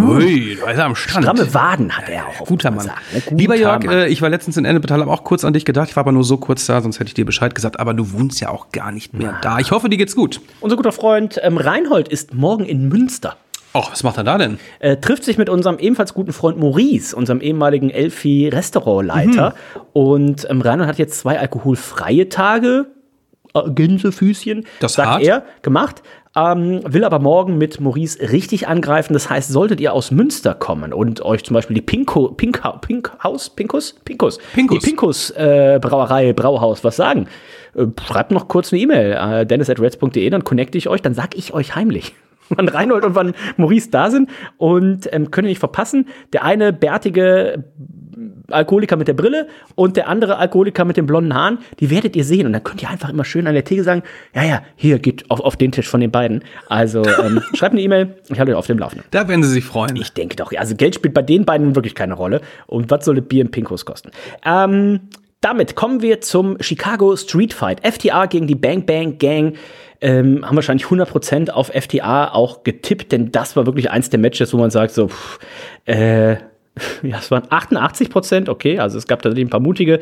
Ui, da ist er am Strand. Stramme Waden hat er auch. Guter Mann. Sagen, ne? Guter Lieber Jörg, Mann. äh, ich war letztens in Ennepetal, habe auch kurz an dich gedacht. Ich war aber nur so kurz da, sonst hätte ich dir Bescheid gesagt. Aber du wohnst ja auch gar nicht mehr da. Ich hoffe, dir geht's gut. Unser guter Freund ähm, Reinhold ist morgen in Münster. Och, was macht er da denn? Äh, trifft sich mit unserem ebenfalls guten Freund Maurice, unserem ehemaligen Elfi-Restaurantleiter. Mhm. Und ähm, Reinhold hat jetzt zwei alkoholfreie Tage, äh, Gänsefüßchen, das sagt hart. er, gemacht. Ähm, will aber morgen mit Maurice richtig angreifen. Das heißt, solltet ihr aus Münster kommen und euch zum Beispiel die Pinko, Pink, Pink Haus, Pinkus, Pinkus, Pinkus. die Pinkus äh, Brauerei, Brauhaus, was sagen, äh, schreibt noch kurz eine E-Mail, äh, dennis at reds punkt de, dann connecte ich euch, dann sag ich euch heimlich, wann Reinhold und wann Maurice da sind und ähm, könnt ihr nicht verpassen. Der eine bärtige Alkoholiker mit der Brille und der andere Alkoholiker mit den blonden Haaren, die werdet ihr sehen. Und dann könnt ihr einfach immer schön an der Theke sagen, ja, ja, hier, geht auf, auf den Tisch von den beiden. Also ähm, schreibt eine E-Mail, ich halte euch auf dem Laufenden. Da werden sie sich freuen. Ich denke doch, also Geld spielt bei den beiden wirklich keine Rolle. Und was soll das Bier im Pinkos kosten? Ähm, damit kommen wir zum Chicago Street Fight. F T R gegen die Bang Bang Gang. Ähm, haben wahrscheinlich hundert Prozent auf F T R auch getippt, denn das war wirklich eins der Matches, wo man sagt so, pff, äh, ja, es waren achtundachtzig Prozent, okay, also es gab tatsächlich ein paar mutige,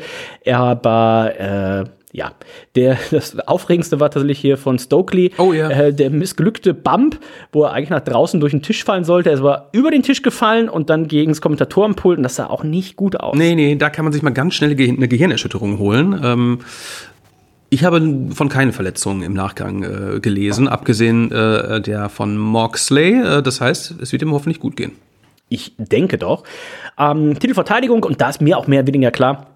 aber äh, ja, der, das Aufregendste war tatsächlich hier von Stokely, oh, ja. äh, der missglückte Bump, wo er eigentlich nach draußen durch den Tisch fallen sollte, er war über den Tisch gefallen und dann gegen das Kommentatorenpult und das sah auch nicht gut aus. Nee, nee, da kann man sich mal ganz schnell eine Gehirnerschütterung holen. Ähm Ich habe von keinen Verletzungen im Nachgang äh, gelesen, abgesehen äh, der von Moxley. Äh, das heißt, es wird ihm hoffentlich gut gehen. Ich denke doch. Ähm, Titelverteidigung, und da ist mir auch mehr oder weniger klar,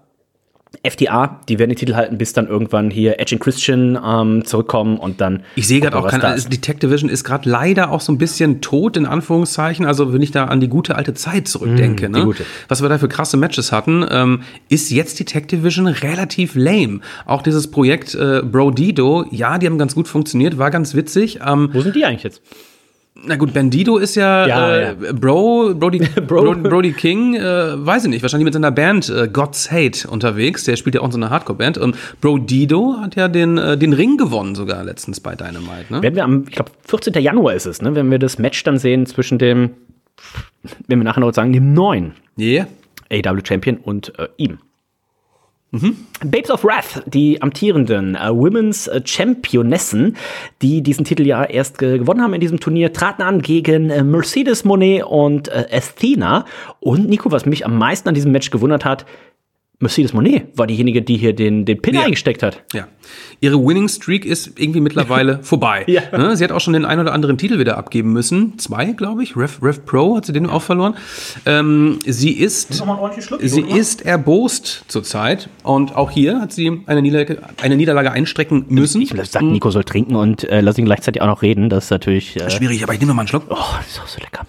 F T R, die werden den Titel halten, bis dann irgendwann hier Edge and Christian ähm, zurückkommen und dann. Ich sehe gerade auch keine. Also die Tech Division ist gerade leider auch so ein bisschen tot, in Anführungszeichen. Also, wenn ich da an die gute alte Zeit zurückdenke, mm, ne? Gute. Was wir da für krasse Matches hatten, ähm, ist jetzt die Tech Division relativ lame. Auch dieses Projekt äh, Bro Dido, ja, die haben ganz gut funktioniert, war ganz witzig. Ähm, Wo sind die eigentlich jetzt? Na gut, Bandido ist ja, Ja, äh, ja. Bro, Brody, Bro. Bro. Brody King, äh, weiß ich nicht, wahrscheinlich mit seiner Band äh, God's Hate unterwegs. Der spielt ja auch in so einer Hardcore-Band. Und Brodido hat ja den, äh, den Ring gewonnen sogar letztens bei Dynamite. Ne? Werden wir am, ich glaube, vierzehnten Januar ist es, ne? Wenn wir das Match dann sehen zwischen dem, wenn wir nachher noch sagen, dem neuen Yeah. A E W-Champion und äh, ihm. Mhm. Babes of Wrath, die amtierenden äh, Women's äh, Championessen, die diesen Titel ja erst äh, gewonnen haben in diesem Turnier, traten an gegen äh, Mercedes Moné und äh, Athena. Und Nico, was mich am meisten an diesem Match gewundert hat, Mercedes Moné war diejenige, die hier den, den Pin Ja. eingesteckt hat. Ja. Ihre Winning Streak ist irgendwie mittlerweile vorbei. Ja. Ne? Sie hat auch schon den einen oder anderen Titel wieder abgeben müssen. Zwei, glaube ich. Rev, Rev Pro hat sie den auch verloren. Ähm, sie ist, sie ist erbost zurzeit. Und auch hier hat sie eine Niederlage, eine Niederlage einstrecken müssen. Ich sag, Nico soll trinken und äh, lass ihn gleichzeitig auch noch reden. Das ist natürlich äh, Schwierig, aber ich nehme noch mal einen Schluck. Oh, das ist auch so lecker.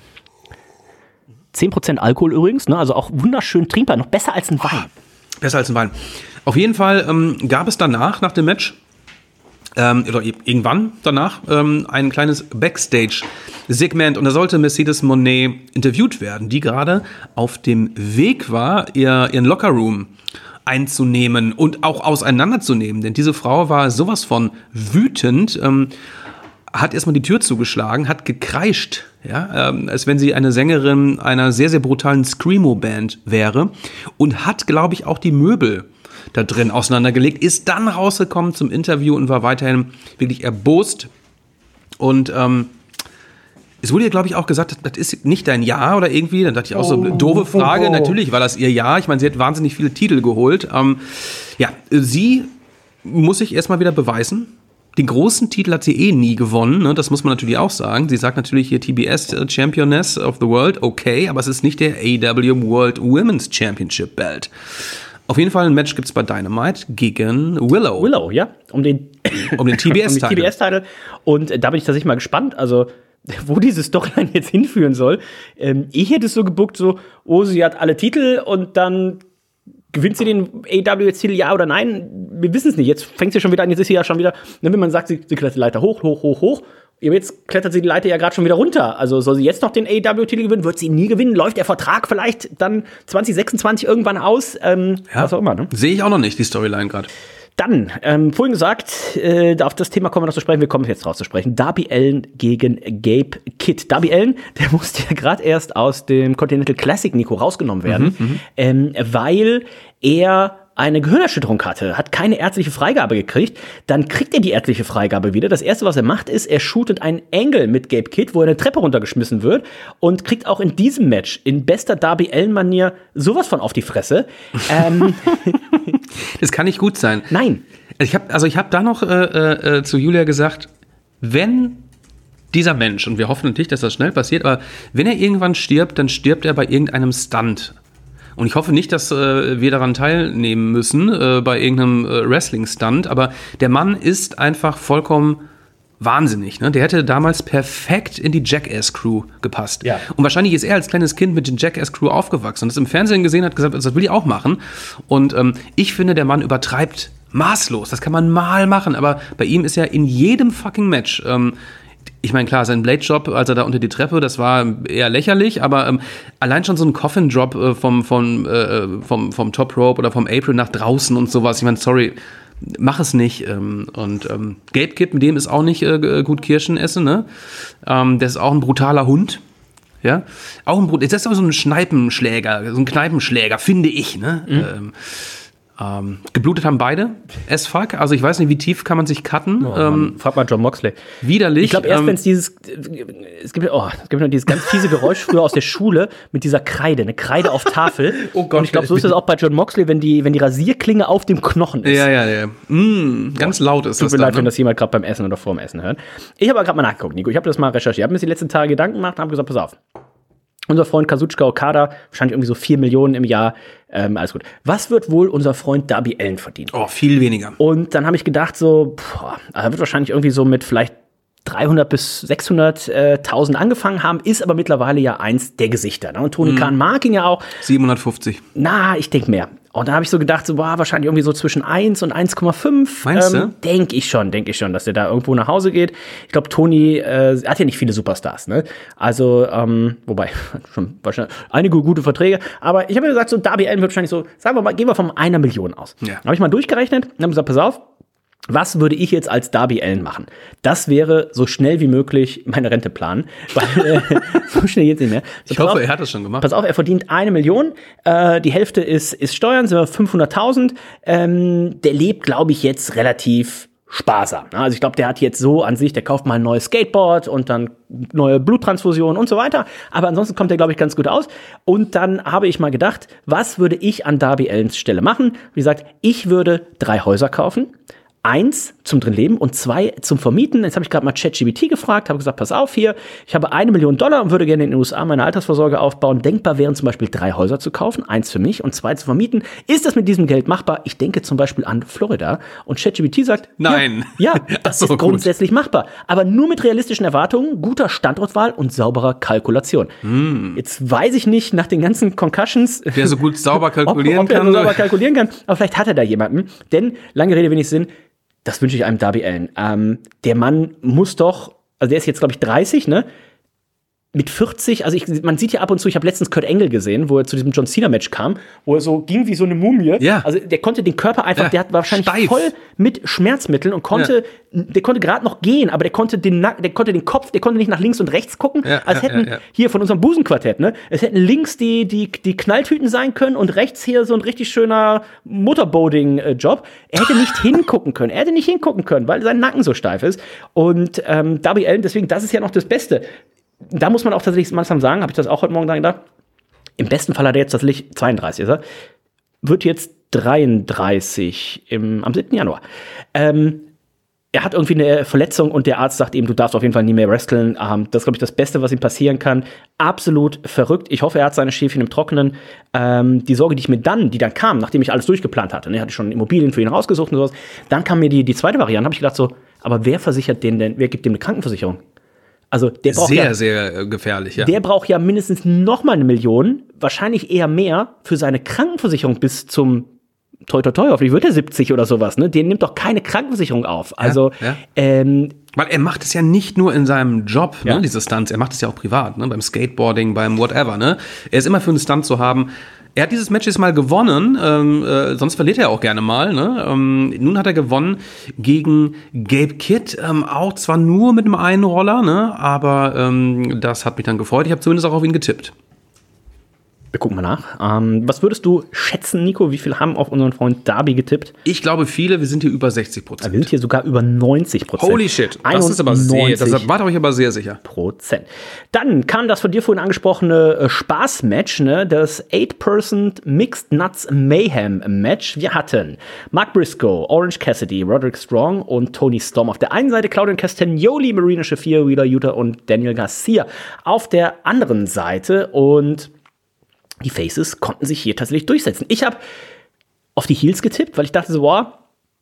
zehn Prozent Alkohol übrigens, ne? Also auch wunderschön trinkbar, noch besser als ein Wein. Besser als ein Wein. Auf jeden Fall ähm, gab es danach, nach dem Match, ähm, oder irgendwann danach, ähm, ein kleines Backstage-Segment. Und da sollte Mercedes Moné interviewt werden, die gerade auf dem Weg war, ihr, ihren Lockerroom einzunehmen und auch auseinanderzunehmen. Denn diese Frau war sowas von wütend, ähm, hat erstmal die Tür zugeschlagen, hat gekreischt, ja, ähm, als wenn sie eine Sängerin einer sehr, sehr brutalen Screamo-Band wäre und hat, glaube ich, auch die Möbel da drin auseinandergelegt, ist dann rausgekommen zum Interview und war weiterhin wirklich erbost. Und ähm, es wurde ja, glaube ich, auch gesagt, das ist nicht dein Jahr oder irgendwie. Dann dachte ich auch so, doofe Frage. Natürlich war das ihr Jahr. Ich meine, sie hat wahnsinnig viele Titel geholt. Ähm, ja, sie muss sich erstmal wieder beweisen. Den großen Titel hat sie eh nie gewonnen, ne? Das muss man natürlich auch sagen. Sie sagt natürlich hier T B S Championess of the World, okay, aber es ist nicht der A E W World Women's Championship Belt. Auf jeden Fall ein Match gibt's bei Dynamite gegen Willow. Willow, ja, um den, um den T B S-Titel. um den T B S-Titel. Und äh, da bin ich tatsächlich mal gespannt, also wo diese Storyline jetzt hinführen soll. Ähm, ich hätte es so gebuckt, so, oh, sie hat alle Titel und dann gewinnt sie den A E W jetzt Titel, ja oder nein? Wir wissen es nicht. Jetzt fängt sie schon wieder an, jetzt ist sie ja schon wieder, wenn man sagt, sie, sie klettert die Leiter hoch, hoch, hoch, hoch. Jetzt klettert sie die Leiter ja gerade schon wieder runter. Also soll sie jetzt noch den A E W-Titel gewinnen? Wird sie ihn nie gewinnen? Läuft der Vertrag vielleicht dann zwanzig sechsundzwanzig irgendwann aus? Ähm, ja, was auch immer, ne? Sehe ich auch noch nicht, die Storyline gerade. Dann, ähm, vorhin gesagt, äh, auf das Thema kommen wir noch zu sprechen, wir kommen jetzt drauf zu sprechen. Darby Allin gegen Gabe Kidd. Darby Allin, der musste ja gerade erst aus dem Continental Classic, Nico, rausgenommen werden, mhm, ähm, weil er eine Gehirnerschütterung hatte, hat keine ärztliche Freigabe gekriegt, dann kriegt er die ärztliche Freigabe wieder. Das erste, was er macht, ist, er shootet einen Angle mit Gabe Kidd, wo er eine Treppe runtergeschmissen wird und kriegt auch in diesem Match in bester Darby Allin-Manier sowas von auf die Fresse. ähm, das kann nicht gut sein. Nein. Ich hab, also ich habe da noch äh, äh, zu Julia gesagt, wenn dieser Mensch, und wir hoffen natürlich, dass das schnell passiert, aber wenn er irgendwann stirbt, dann stirbt er bei irgendeinem Stunt. Und ich hoffe nicht, dass äh, wir daran teilnehmen müssen, äh, bei irgendeinem äh, Wrestling-Stunt, aber der Mann ist einfach vollkommen wahnsinnig. Ne? Der hätte damals perfekt in die Jackass-Crew gepasst. Ja. Und wahrscheinlich ist er als kleines Kind mit den Jackass-Crew aufgewachsen und das im Fernsehen gesehen hat, gesagt, das will ich auch machen. Und ähm, ich finde, der Mann übertreibt maßlos. Das kann man mal machen, aber bei ihm ist ja in jedem fucking Match ähm, ich meine, klar, sein Blade-Job, als er da unter die Treppe, das war eher lächerlich, aber ähm, allein schon so ein Coffin-Drop äh, vom, vom, äh, vom, vom Top-Rope oder vom Apron nach draußen und sowas. Ich meine, sorry, mach es nicht. Ähm, und ähm, Gabe Kidd, mit dem ist auch nicht äh, gut Kirschen essen, ne? Ähm, der ist auch ein brutaler Hund. Ja, auch ein Brut- das ist auch so ein Schneipenschläger, so ein Kneipenschläger, finde ich, ne? Mhm. Ähm, Ähm, geblutet haben beide, as fuck. Also ich weiß nicht, wie tief kann man sich cutten. Oh, ähm, frag mal John Moxley. Widerlich. Ich glaube erst, ähm, wenn es dieses, es gibt, oh, es gibt noch dieses ganz fiese Geräusch früher aus der Schule mit dieser Kreide, eine Kreide auf Tafel. Oh Gott. Und ich glaube, so ist das auch bei John Moxley, wenn die, wenn die Rasierklinge auf dem Knochen ist. Ja, ja, ja. Mm, ganz Boah, laut ist tut das. Tut mir leid, dann, wenn ne? das jemand gerade beim Essen oder vorm Essen hört. Ich habe aber gerade mal nachgeguckt, Nico. Ich habe das mal recherchiert. Ich habe mir die letzten Tage Gedanken gemacht und habe gesagt, pass auf. Unser Freund Kazuchika Okada, wahrscheinlich irgendwie so vier Millionen im Jahr, ähm, alles gut. Was wird wohl unser Freund Darby Allin verdienen? Oh, viel weniger. Und dann habe ich gedacht so, boah, er wird wahrscheinlich irgendwie so mit vielleicht dreihundert bis sechshunderttausend angefangen haben, ist aber mittlerweile ja eins der Gesichter. Ne? Und Tony mm. Khan mag ihn ja auch. siebenhundertfünfzig. Na, ich denke mehr. Und da habe ich so gedacht, so, boah, wahrscheinlich irgendwie so zwischen eins und eins Komma fünf. Meinst ähm, du? Denke ich schon, denke ich schon, dass der da irgendwo nach Hause geht. Ich glaube, Tony äh, hat ja nicht viele Superstars, ne? Also, ähm, wobei, schon wahrscheinlich einige gute Verträge. Aber ich habe mir gesagt, so Darby Allin wird wahrscheinlich so, sagen wir mal, gehen wir von einer Million aus. Ja. Habe ich mal durchgerechnet und habe gesagt, pass auf, was würde ich jetzt als Darby Allin machen? Das wäre so schnell wie möglich meine Rente planen. Weil, äh, so schnell geht's nicht mehr. So, Ich hoffe, auf, er hat das schon gemacht. Pass auf, er verdient eine Million. Äh, die Hälfte ist, ist Steuern, sind wir fünfhunderttausend. Ähm, der lebt, glaube ich, jetzt relativ sparsam. Also ich glaube, der hat jetzt so an sich, der kauft mal ein neues Skateboard und dann neue Bluttransfusionen und so weiter. Aber ansonsten kommt der, glaube ich, ganz gut aus. Und dann habe ich mal gedacht, was würde ich an Darby Allins Stelle machen? Wie gesagt, ich würde drei Häuser kaufen. Eins zum drin leben und zwei zum Vermieten. Jetzt habe ich gerade mal ChatGPT gefragt, habe gesagt, pass auf hier, ich habe eine Million Dollar und würde gerne in den U S A meine Altersvorsorge aufbauen. Denkbar wären zum Beispiel drei Häuser zu kaufen, eins für mich und zwei zu vermieten. Ist das mit diesem Geld machbar? Ich denke zum Beispiel an Florida und ChatGPT sagt, Nein. Ja, ja das so, ist grundsätzlich gut. machbar. Aber nur mit realistischen Erwartungen, guter Standortwahl und sauberer Kalkulation. Hm. Jetzt weiß ich nicht, nach den ganzen Concussions, der so gut sauber kalkulieren ob, ob kann. Er so sauber kalkulieren kann. Aber vielleicht hat er da jemanden. Denn, lange Rede, wenig Sinn, das wünsche ich einem Darby Allin. Ähm, der Mann muss doch, also der ist jetzt, glaube ich, dreißig, ne? Mit vierzig, also ich, man sieht ja ab und zu, ich habe letztens Kurt Angle gesehen, wo er zu diesem John Cena-Match kam, wo er so ging wie so eine Mumie. Ja. Also der konnte den Körper einfach, Ja, der hat wahrscheinlich steif. voll mit Schmerzmitteln und konnte, ja. der konnte gerade noch gehen, aber der konnte den Nacken, der konnte den Kopf, der konnte nicht nach links und rechts gucken, Ja, als ja, hätten ja, ja. hier von unserem Busenquartett, ne? Es hätten links die, die, die Knalltüten sein können und rechts hier so ein richtig schöner Motorboating-Job. Er hätte nicht hingucken können, er hätte nicht hingucken können, weil sein Nacken so steif ist. Und ähm, Darby Allin, deswegen, das ist ja noch das Beste. Da muss man auch tatsächlich manchmal sagen, habe ich das auch heute Morgen dran gedacht, im besten Fall hat er jetzt tatsächlich zweiunddreißig, ist er, wird jetzt dreiunddreißig im, am siebten Januar. Ähm, er hat irgendwie eine Verletzung und der Arzt sagt ihm, du darfst auf jeden Fall nie mehr wresteln. Ähm, das ist, glaube ich, das Beste, was ihm passieren kann. Absolut verrückt. Ich hoffe, er hat seine Schäfchen im Trockenen. Ähm, die Sorge, die ich mir dann, die dann kam, nachdem ich alles durchgeplant hatte, ne, hatte ich schon Immobilien für ihn rausgesucht und sowas, dann kam mir die, die zweite Variante, habe ich gedacht so, aber wer versichert den denn, wer gibt dem eine Krankenversicherung? Also der braucht sehr, ja, sehr gefährlich, ja. Der braucht ja mindestens noch mal eine Million, wahrscheinlich eher mehr, für seine Krankenversicherung bis zum toi toi toi, hoffentlich wird er siebzig oder sowas, ne? Der nimmt doch keine Krankenversicherung auf. Also, ja. ähm, Weil er macht es ja nicht nur in seinem Job, Ja. ne, diese Stunts, er macht es ja auch privat, ne, beim Skateboarding, beim whatever, ne. Er ist immer für einen Stunt zu haben. Er hat dieses Match jetzt mal gewonnen, ähm, äh, sonst verliert er auch gerne mal. Ne? Ähm, nun hat er gewonnen gegen Gabe Kidd, ähm, auch zwar nur mit einem Einroller, ne? aber ähm, das hat mich dann gefreut. Ich habe zumindest auch auf ihn getippt. wir gucken mal nach. Ähm, was würdest du schätzen, Nico? Wie viel haben auf unseren Freund Darby getippt? Ich glaube viele, wir sind hier über sechzig Prozent. Wir sind hier sogar über neunzig Prozent. Holy shit, das ist aber sehr, das war doch ich aber sehr sicher. Prozent. Dann kam das von dir vorhin angesprochene äh, Spaßmatch, ne? Das eight-Person Mixed Nuts Mayhem Match. Wir hatten Mark Briscoe, Orange Cassidy, Roderick Strong und Tony Storm auf der einen Seite, Claudio Castagnoli, Marina Shafir, Wheeler Yuta und Daniel Garcia auf der anderen Seite. Und die Faces konnten sich hier tatsächlich durchsetzen. Ich habe auf die Heels getippt, weil ich dachte so, boah,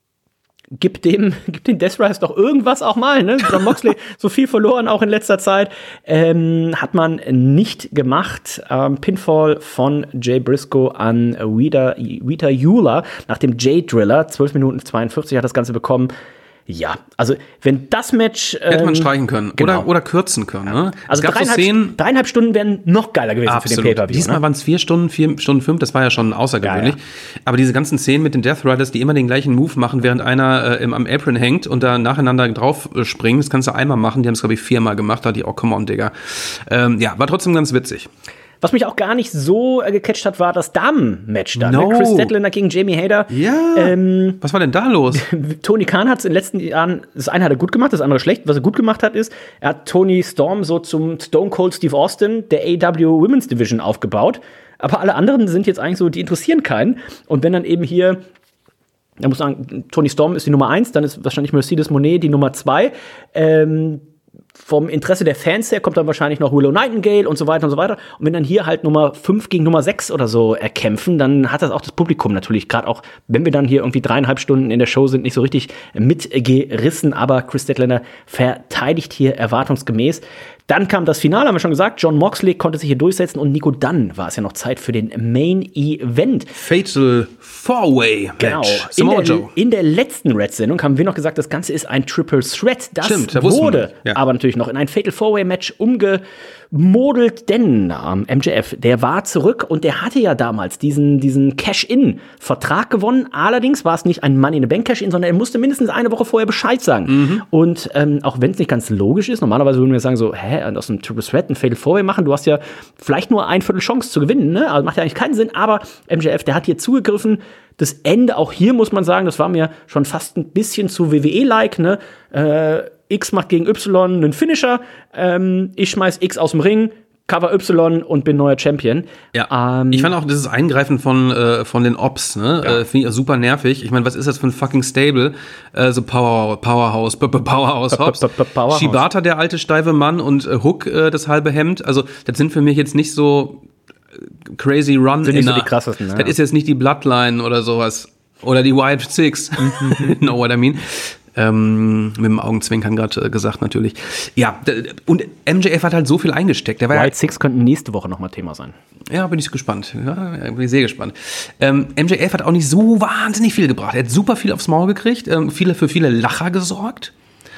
gib dem, gib dem Death Rise doch irgendwas auch mal, ne? John Moxley so viel verloren, auch in letzter Zeit. Ähm, hat man nicht gemacht. Ähm, Pinfall von Jay Briscoe an Wheeler, Wheeler Yuta nach dem J-Driller. zwölf Minuten zweiundvierzig hat das Ganze bekommen. Ja, also wenn das Match ähm, Hätte man streichen können genau. oder, oder kürzen können. Ne? Also es gab so dreieinhalb, Szenen, dreieinhalb Stunden wären noch geiler gewesen absolut. für den Pay-Per-View. Diesmal ne? waren es vier Stunden, vier Stunden fünf, das war ja schon außergewöhnlich. Ja, ja. Aber diese ganzen Szenen mit den Death Riders, die immer den gleichen Move machen, während einer äh, im, am Apron hängt und da nacheinander drauf äh, springt, das kannst du einmal machen, die haben es, glaube ich, viermal gemacht, da hatte ich, oh, come on, Digga. Ähm, ja, war trotzdem ganz witzig. Was mich auch gar nicht so äh, gecatcht hat, war das Damen-Match dann. No. Ne? Chris Statlander gegen Jamie Hayter. Ja, Ähm, was war denn da los? Tony Khan hat es in den letzten Jahren, das eine hat er gut gemacht, das andere schlecht. Was er gut gemacht hat, ist, er hat Tony Storm so zum Stone Cold Steve Austin der A E W Women's Division aufgebaut. Aber alle anderen sind jetzt eigentlich so, die interessieren keinen. Und wenn dann eben hier, da muss man sagen, Tony Storm ist die Nummer eins, dann ist wahrscheinlich Mercedes Monet die Nummer zwei. Ähm, Vom Interesse der Fans her kommt dann wahrscheinlich noch Willow Nightingale und so weiter und so weiter. Und wenn dann hier halt Nummer fünf gegen Nummer sechs oder so erkämpfen, dann hat das auch das Publikum natürlich, gerade auch, wenn wir dann hier irgendwie dreieinhalb Stunden in der Show sind, nicht so richtig mitgerissen. Aber Chris Statlander verteidigt hier erwartungsgemäß. Dann kam das Finale, haben wir schon gesagt. John Moxley konnte sich hier durchsetzen und Nico, dann war es ja noch Zeit für den Main Event. Fatal Four-Way Genau. In der, Joe. in der letzten Red-Sendung haben wir noch gesagt, das Ganze ist ein Triple Threat. Das Stimmt, da wurde ja. aber natürlich noch in ein Fatal Four-Way-Match umgemodelt, denn ähm, M J F, der war zurück und der hatte ja damals diesen, diesen Cash-In-Vertrag gewonnen. Allerdings war es nicht ein Money-in-the-Bank-Cash-In, sondern er musste mindestens eine Woche vorher Bescheid sagen. Mhm. Und ähm, auch wenn es nicht ganz logisch ist, normalerweise würden wir sagen so, hä, aus einem Triple Threat ein Fatal Four-Way machen, du hast ja vielleicht nur ein Viertel Chance zu gewinnen, ne? Also macht ja eigentlich keinen Sinn, aber M J F, der hat hier zugegriffen. Das Ende, auch hier muss man sagen, das war mir schon fast ein bisschen zu W W E-like, ne? Äh, X macht gegen Y einen Finisher, ähm, ich schmeiß X aus dem Ring, cover Y und bin neuer Champion. Ja. Ähm, ich fand auch dieses Eingreifen von, äh, von den Ops, ne? Ja. Äh, finde ich super nervig. Ich meine, was ist das für ein fucking Stable? Äh, so Power, Powerhouse, Powerhouse Hobbs. Shibata, der alte steife Mann, und äh, Hook, äh, das halbe Hemd. Also, das sind für mich jetzt nicht so crazy Run. Sind nicht so die krassesten, ne? Das ist jetzt nicht die Bloodline oder sowas. Oder die Wild Six. Know what I mean? Ähm, mit dem Augenzwinkern gerade äh, gesagt natürlich. Ja, d- und M J F hat halt so viel eingesteckt. Der war Wild ja, Six könnten nächste Woche nochmal Thema sein. Ja, bin ich gespannt. Ja, bin ich sehr gespannt. Ähm, M J F hat auch nicht so wahnsinnig viel gebracht. Er hat super viel aufs Maul gekriegt, ähm, viele, für viele Lacher gesorgt.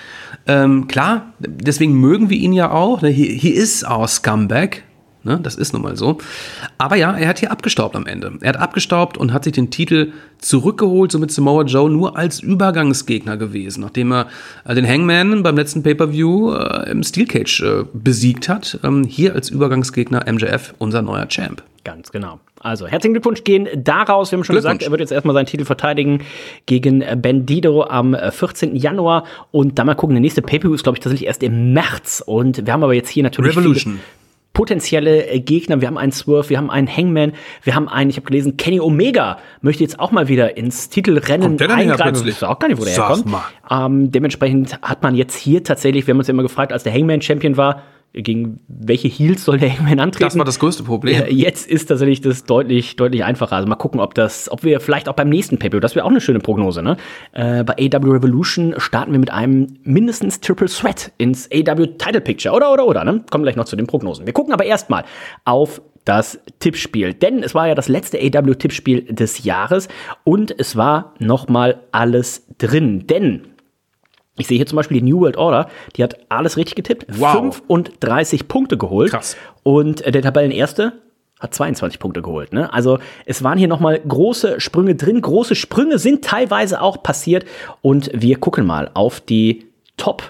Ähm, klar, deswegen mögen wir ihn ja auch. Ne? He, he is our scumbag. Ne, das ist nun mal so. Aber ja, er hat hier abgestaubt am Ende. Er hat abgestaubt und hat sich den Titel zurückgeholt, somit Samoa Joe nur als Übergangsgegner gewesen, nachdem er äh, den Hangman beim letzten Pay-Per-View äh, im Steel Cage äh, besiegt hat. Ähm, hier als Übergangsgegner M J F, unser neuer Champ. Ganz genau. Also, herzlichen Glückwunsch gehen daraus. Wir haben schon gesagt, er wird jetzt erstmal seinen Titel verteidigen gegen Bandido am vierzehnten Januar. Und dann mal gucken, der nächste Pay-Per-View ist, glaube ich, tatsächlich erst im März. Und wir haben aber jetzt hier natürlich Revolution. Viele potenzielle Gegner. Wir haben einen Swerve, wir haben einen Hangman, wir haben einen, ich habe gelesen, Kenny Omega möchte jetzt auch mal wieder ins Titelrennen eingreifen. Ich weiß auch gar nicht, wo der herkommt. Ähm, dementsprechend hat man jetzt hier tatsächlich, wir haben uns ja immer gefragt, als der Hangman Champion war, gegen welche Heels soll der Hangman antreten? Das war das größte Problem. Ja, jetzt ist tatsächlich das deutlich, deutlich einfacher. Also mal gucken, ob das, ob wir vielleicht auch beim nächsten Pay-Per-View, das wäre auch eine schöne Prognose, ne? Äh, bei A E W Revolution starten wir mit einem mindestens Triple Threat ins A E W Title Picture. Oder, oder, oder, ne? Kommen gleich noch zu den Prognosen. Wir gucken aber erstmal auf das Tippspiel. Denn es war ja das letzte A E W-Tippspiel des Jahres und es war nochmal alles drin. Denn ich sehe hier zum Beispiel die New World Order, die hat alles richtig getippt, wow. fünfunddreißig Punkte geholt. Krass. Und der Tabellenerste hat zweiundzwanzig Punkte geholt. Ne? Also es waren hier nochmal große Sprünge drin. Große Sprünge sind teilweise auch passiert. Und wir gucken mal auf die Top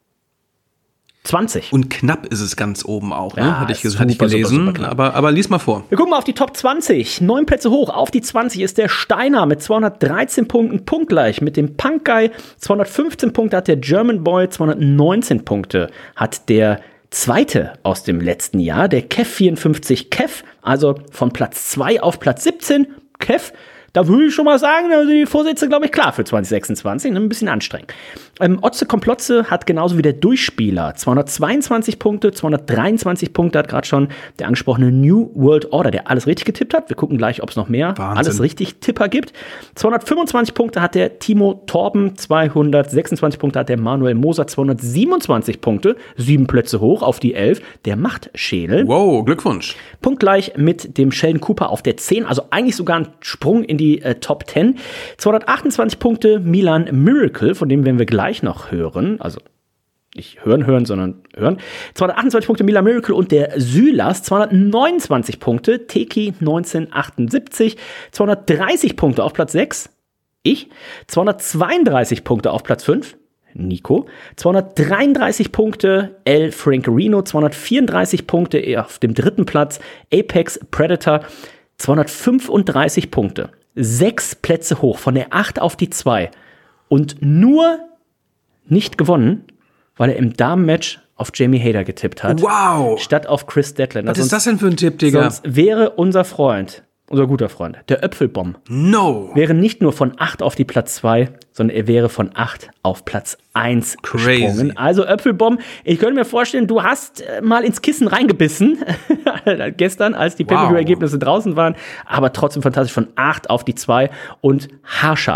zwanzig. Und knapp ist es ganz oben auch, ne? Ja, hatte ich, super, hatte ich gelesen. super, super aber, aber lies mal vor. Wir gucken mal auf die Top zwanzig. Neun Plätze hoch. Auf die zwanzig ist der Steiner mit zweihundertdreizehn Punkten, punktgleich mit dem Punk Guy. zweihundertfünfzehn Punkte hat der German Boy, zweihundertneunzehn Punkte hat der Zweite aus dem letzten Jahr, der Kev vierundfünfzig Kev, also von Platz zwei auf Platz siebzehn. Kev, da würde ich schon mal sagen, also die Vorsätze, glaube ich, klar für zwanzig sechsundzwanzig, ein bisschen anstrengend. Ähm, Otze Komplotze hat genauso wie der Durchspieler zweihundertzweiundzwanzig Punkte, zweihundertdreiundzwanzig Punkte hat gerade schon der angesprochene New World Order, der alles richtig getippt hat. Wir gucken gleich, ob es noch mehr Wahnsinn. alles richtig Tipper gibt. zweihundertfünfundzwanzig Punkte hat der Timo Torben, zweihundertsechsundzwanzig Punkte hat der Manuel Moser, zweihundertsiebenundzwanzig Punkte, sieben Plätze hoch auf die elf, der Machtschädel. Wow, Glückwunsch. Punktgleich mit dem Sheldon Cooper auf der zehn, also eigentlich sogar ein Sprung in die äh, Top zehn. zweihundertachtundzwanzig Punkte Milan Miracle, von dem werden wir gleich noch hören, also nicht hören, hören, sondern hören. zweihundertachtundzwanzig Punkte Milan Miracle und der Sylas, zweihundertneunundzwanzig Punkte Teki neunzehnhundertachtundsiebzig, zweihundertdreißig Punkte auf Platz sechs, ich, zweihundertzweiunddreißig Punkte auf Platz fünf, Nico, zweihundertdreiunddreißig Punkte El Frankerino, zweihundertvierunddreißig Punkte auf dem dritten Platz Apex Predator, zweihundertfünfunddreißig Punkte, sechs Plätze hoch, von der acht auf die zwei und nur nicht gewonnen, weil er im Damenmatch auf Jamie Hader getippt hat. Wow! Statt auf Chris Dettlander. Was ist das denn für ein Tipp, Digga? Sonst wäre unser Freund, unser guter Freund, der Öpfelbomb, No! wäre nicht nur von acht auf die Platz zwei, sondern er wäre von acht auf Platz eins Crazy. gesprungen. Also Öpfelbomb, ich könnte mir vorstellen, du hast äh, mal ins Kissen reingebissen, gestern, als die Wow. Pay-Per-View-Ergebnisse draußen waren, aber trotzdem fantastisch von acht auf die zwei und haarscharf.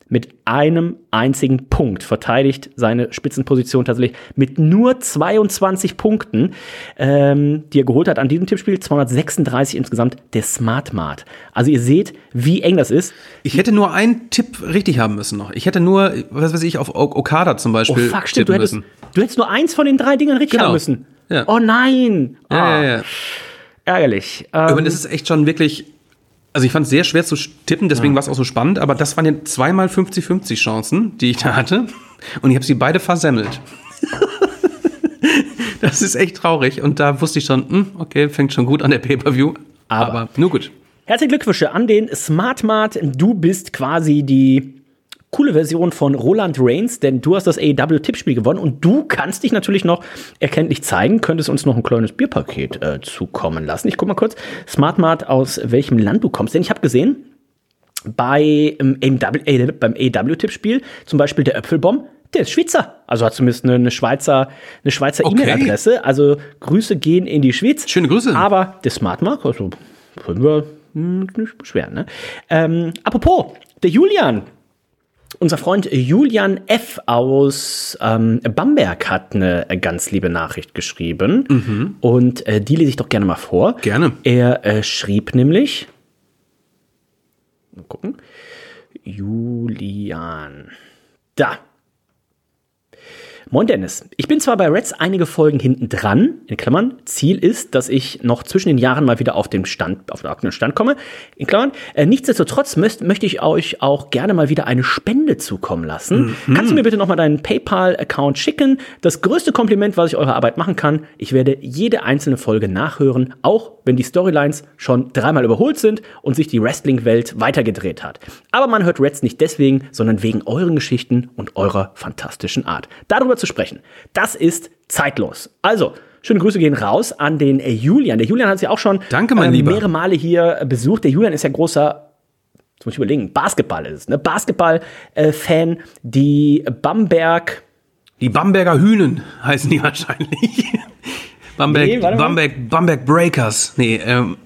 mit einem einzigen Punkt verteidigt seine Spitzenposition tatsächlich mit nur zweiundzwanzig Punkten, ähm, die er geholt hat an diesem Tippspiel, zweihundertsechsunddreißig insgesamt, der Smartmart. Also ihr seht, wie eng das ist. Ich hätte nur einen Tipp richtig haben müssen noch. Ich hätte nur, was weiß ich, auf O- Okada zum Beispiel Oh fuck, stimmt, du tippen hättest, müssen. du hättest nur eins von den drei Dingen richtig Genau. haben müssen. Ja. Oh nein. Ja, Ah, ja, ja. Ärgerlich. Aber Ähm, das ist echt schon wirklich, also ich fand es sehr schwer zu tippen, deswegen war es auch so spannend, aber das waren ja zweimal fünfzig fünfzig Chancen, die ich da hatte und ich habe sie beide versemmelt. Das ist echt traurig und da wusste ich schon, hm, okay, fängt schon gut an der Pay-Per-View, aber, aber nur gut. Herzlichen Glückwünsche an den Smartmart. Du bist quasi die coole Version von Roland Reigns, denn du hast das A E W-Tippspiel gewonnen und du kannst dich natürlich noch erkenntlich zeigen, könntest uns noch ein kleines Bierpaket äh, zukommen lassen. Ich guck mal kurz, Smartmart, aus welchem Land du kommst, denn ich habe gesehen, bei, ähm, äh, beim A E W-Tippspiel zum Beispiel der Äpfelbomb, der ist Schweizer. Also hat zumindest eine, eine Schweizer, eine Schweizer Okay. E-Mail-Adresse. Also Grüße gehen in die Schweiz. Schöne Grüße. Aber der Smartmark, also können wir hm, nicht beschweren. Ne? Ähm, apropos, der Julian, unser Freund Julian F. aus ähm, Bamberg hat eine ganz liebe Nachricht geschrieben. Mhm. Und äh, die lese ich doch gerne mal vor. Gerne. Er äh, schrieb nämlich, mal gucken, Julian, da. Moin Dennis, ich bin zwar bei Reds einige Folgen hinten dran, in Klammern, Ziel ist, dass ich noch zwischen den Jahren mal wieder auf den Stand, auf den aktuellen Stand komme, in Klammern, äh, nichtsdestotrotz möcht, möchte ich euch auch gerne mal wieder eine Spende zukommen lassen. Mhm. Kannst du mir bitte nochmal deinen PayPal-Account schicken? Das größte Kompliment, was ich eurer Arbeit machen kann, ich werde jede einzelne Folge nachhören, auch wenn die Storylines schon dreimal überholt sind und sich die Wrestling-Welt weitergedreht hat. Aber man hört Reds nicht deswegen, sondern wegen euren Geschichten und eurer fantastischen Art. Darüber zu sprechen, das ist zeitlos. Also, schöne Grüße gehen raus an den äh, Julian. Der Julian hat sich auch schon Danke, mein ähm, Lieber. mehrere Male hier äh, besucht. Der Julian ist ja großer, jetzt muss ich überlegen, Basketball ist es, ne? Basketball-Fan, äh, die Bamberg. Die Bamberger Hühnen heißen die wahrscheinlich. Bamberg, Nee, warte mal. Bamberg, Bamberg Breakers. Nee, ähm.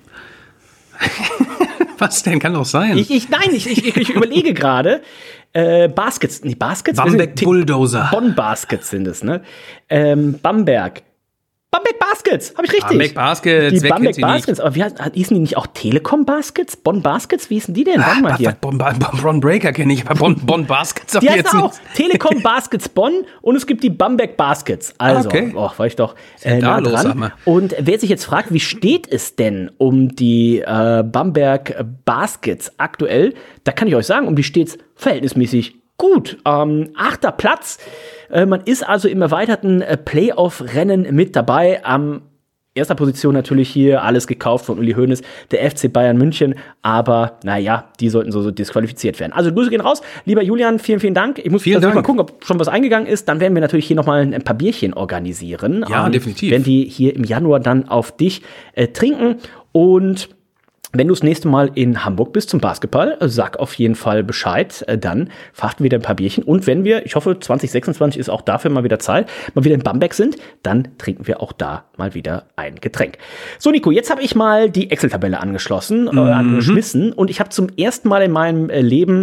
Was denn? Kann doch sein. Ich, ich, nein, ich, ich, ich überlege gerade. Äh, Baskets, nicht Baskets? Bamberg Wir sind- Bulldozer. Bonn Baskets sind es, ne? Ähm, Bamberg. Bamberg Baskets, habe ich richtig. Bamberg Baskets, Die wer Bamberg kennt sie nicht? Baskets, aber wie heißt, hießen die nicht auch Telekom Baskets? Bonn Baskets, wie hießen die denn? Warte mal hier. Bonn, Bonn, Bonn Breaker kenne ich, aber Bonn, Bonn Baskets sag Die ich heißen jetzt auch nicht. Telekom Baskets Bonn und es gibt die Bamberg Baskets. Also, Okay. oh, war ich doch denn äh, da nah los, sag dran. mal? Und wer sich jetzt fragt, wie steht es denn um die äh, Bamberg Baskets aktuell, da kann ich euch sagen, um die steht es verhältnismäßig gut. Ähm, achter Platz. Äh, man ist also im erweiterten äh, Playoff-Rennen mit dabei. Am erster Position natürlich hier, alles gekauft von Uli Hoeneß, der F C Bayern München, aber naja, die sollten so, so disqualifiziert werden. Also Grüße gehen raus. Lieber Julian, vielen, vielen Dank. Ich muss Vielen tatsächlich Dank. mal gucken, ob schon was eingegangen ist. Dann werden wir natürlich hier nochmal ein paar Bierchen organisieren. Ja, definitiv. Werden die hier im Januar dann auf dich äh, trinken. Und wenn du das nächste Mal in Hamburg bist zum Basketball, äh, sag auf jeden Fall Bescheid. Äh, dann fachten wir wieder ein paar Bierchen. Und wenn wir, ich hoffe, zwanzig sechsundzwanzig ist auch dafür mal wieder Zeit, mal wieder in Bamberg sind, dann trinken wir auch da mal wieder ein Getränk. So, Nico, jetzt habe ich mal die Excel-Tabelle angeschlossen, äh, angeschmissen. Und ich habe zum ersten Mal in meinem äh, Leben,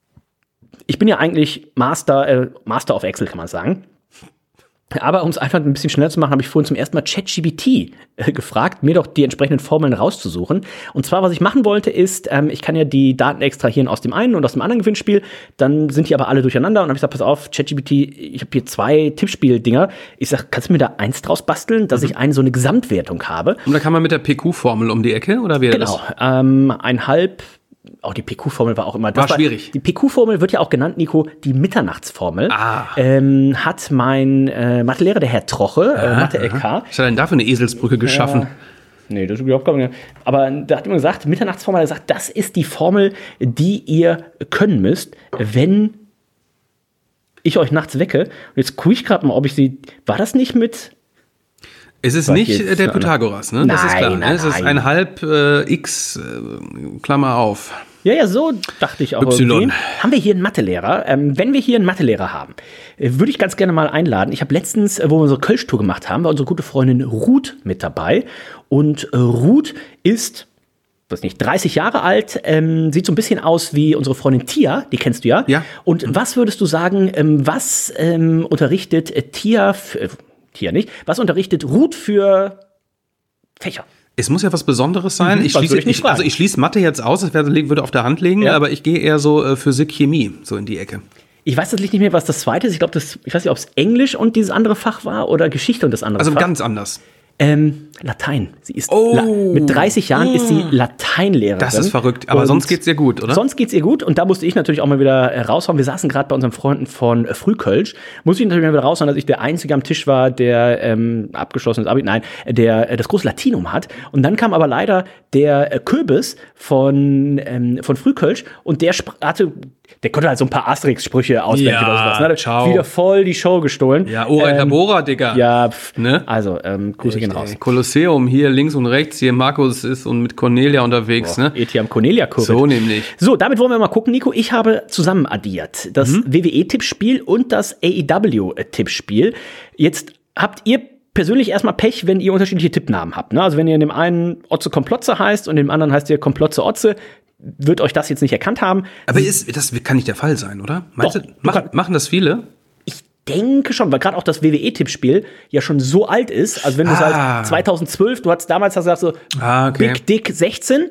ich bin ja eigentlich Master, äh, Master of Excel, kann man sagen. Aber um es einfach ein bisschen schneller zu machen, habe ich vorhin zum ersten Mal ChatGPT äh, gefragt, mir doch die entsprechenden Formeln rauszusuchen. Und zwar, was ich machen wollte, ist, ähm, ich kann ja die Daten extrahieren aus dem einen und aus dem anderen Gewinnspiel. Dann sind die aber alle durcheinander. Und dann habe ich gesagt, pass auf, ChatGPT, ich habe hier zwei Tippspiel-Dinger. Ich sage, kannst du mir da eins draus basteln, dass Mhm. ich eine so eine Gesamtwertung habe? Und da kann man mit der P Q-Formel um die Ecke, oder wie Genau, ähm, ein halb. Auch die P Q-Formel war auch immer. War schwierig. Die P Q-Formel wird ja auch genannt, Nico, die Mitternachtsformel. Ah. Ähm, hat mein äh, Mathelehrer, der Herr Troche, äh, Mathe-L K. Was hat er denn da für eine Eselsbrücke geschaffen? Nee, das ist überhaupt gar nicht. Aber da hat immer gesagt, Mitternachtsformel, er sagt, das ist die Formel, die ihr können müsst, wenn ich euch nachts wecke. Und jetzt gucke ich gerade mal, ob ich sie. War das nicht mit. Es ist Was nicht jetzt? äh, der Pythagoras, ne? Das ist Nein, klar. nein, Es ist nein. ein halb äh, x, äh, Klammer auf. Ja, ja, so dachte ich auch. Y. Irgendwie. Haben wir hier einen Mathelehrer? Ähm, wenn wir hier einen Mathelehrer haben, äh, würde ich ganz gerne mal einladen. Ich habe letztens, äh, wo wir unsere Kölsch-Tour gemacht haben, war unsere gute Freundin Ruth mit dabei. Und äh, Ruth ist, weiß nicht, dreißig Jahre alt, ähm, sieht so ein bisschen aus wie unsere Freundin Tia, die kennst du ja. Ja. Und mhm. was würdest du sagen, ähm, was ähm, unterrichtet äh, Tia, für, äh, Tia nicht, was unterrichtet Ruth für Fächer? Es muss ja was Besonderes sein. Mhm, ich schließe, ich ich, also ich schließe Mathe jetzt aus, das würde auf der Hand liegen, ja. aber ich gehe eher so äh, Physik, Chemie, so in die Ecke. Ich weiß tatsächlich nicht mehr, was das zweite ist. Ich glaube, das, ich weiß nicht, ob es Englisch und dieses andere Fach war oder Geschichte und das andere also Fach. Also ganz anders. Ähm, Latein. Sie ist oh. La- mit dreißig Jahren oh. ist sie Lateinlehrerin. Das ist verrückt, aber und sonst geht's ihr gut, oder? Sonst geht's ihr gut und da musste ich natürlich auch mal wieder raushauen. Wir saßen gerade bei unseren Freunden von äh, Frühkölsch. Musste ich natürlich mal wieder raushauen, dass ich der Einzige am Tisch war, der ähm, abgeschlossenes Abi, nein, der äh, das große Latinum hat. Und dann kam aber leider der äh, Köbis von, ähm, von Frühkölsch und der spr- hatte Der konnte halt so ein paar Asterix-Sprüche auswendig ja, oder sowas. Ne? Ciao. Wieder voll die Show gestohlen. Ja, Ora et Labora, Digga. Ja, pff, ne? Also, ähm, Grüße gehen raus. Kolosseum, hier links und rechts, hier Markus ist und mit Cornelia unterwegs. Boah, ne? Etiam Cornelia Kurve. So nämlich. So, damit wollen wir mal gucken, Nico. Ich habe zusammen addiert das mhm. W W E-Tippspiel und das A E W-Tippspiel. Jetzt habt ihr persönlich erstmal Pech, wenn ihr unterschiedliche Tippnamen habt. Ne? Also wenn ihr in dem einen Otze Komplotze heißt und in dem anderen heißt ihr Komplotze Otze, wird euch das jetzt nicht erkannt haben. Aber ist, das kann nicht der Fall sein, oder? Meinst Doch, du, machen, machen das viele? Ich denke schon, weil gerade auch das W W E-Tippspiel ja schon so alt ist. Also wenn du Ah. seit zweitausendzwölf, du hattest damals hast du gesagt so Ah, okay. Big Dick sechzehn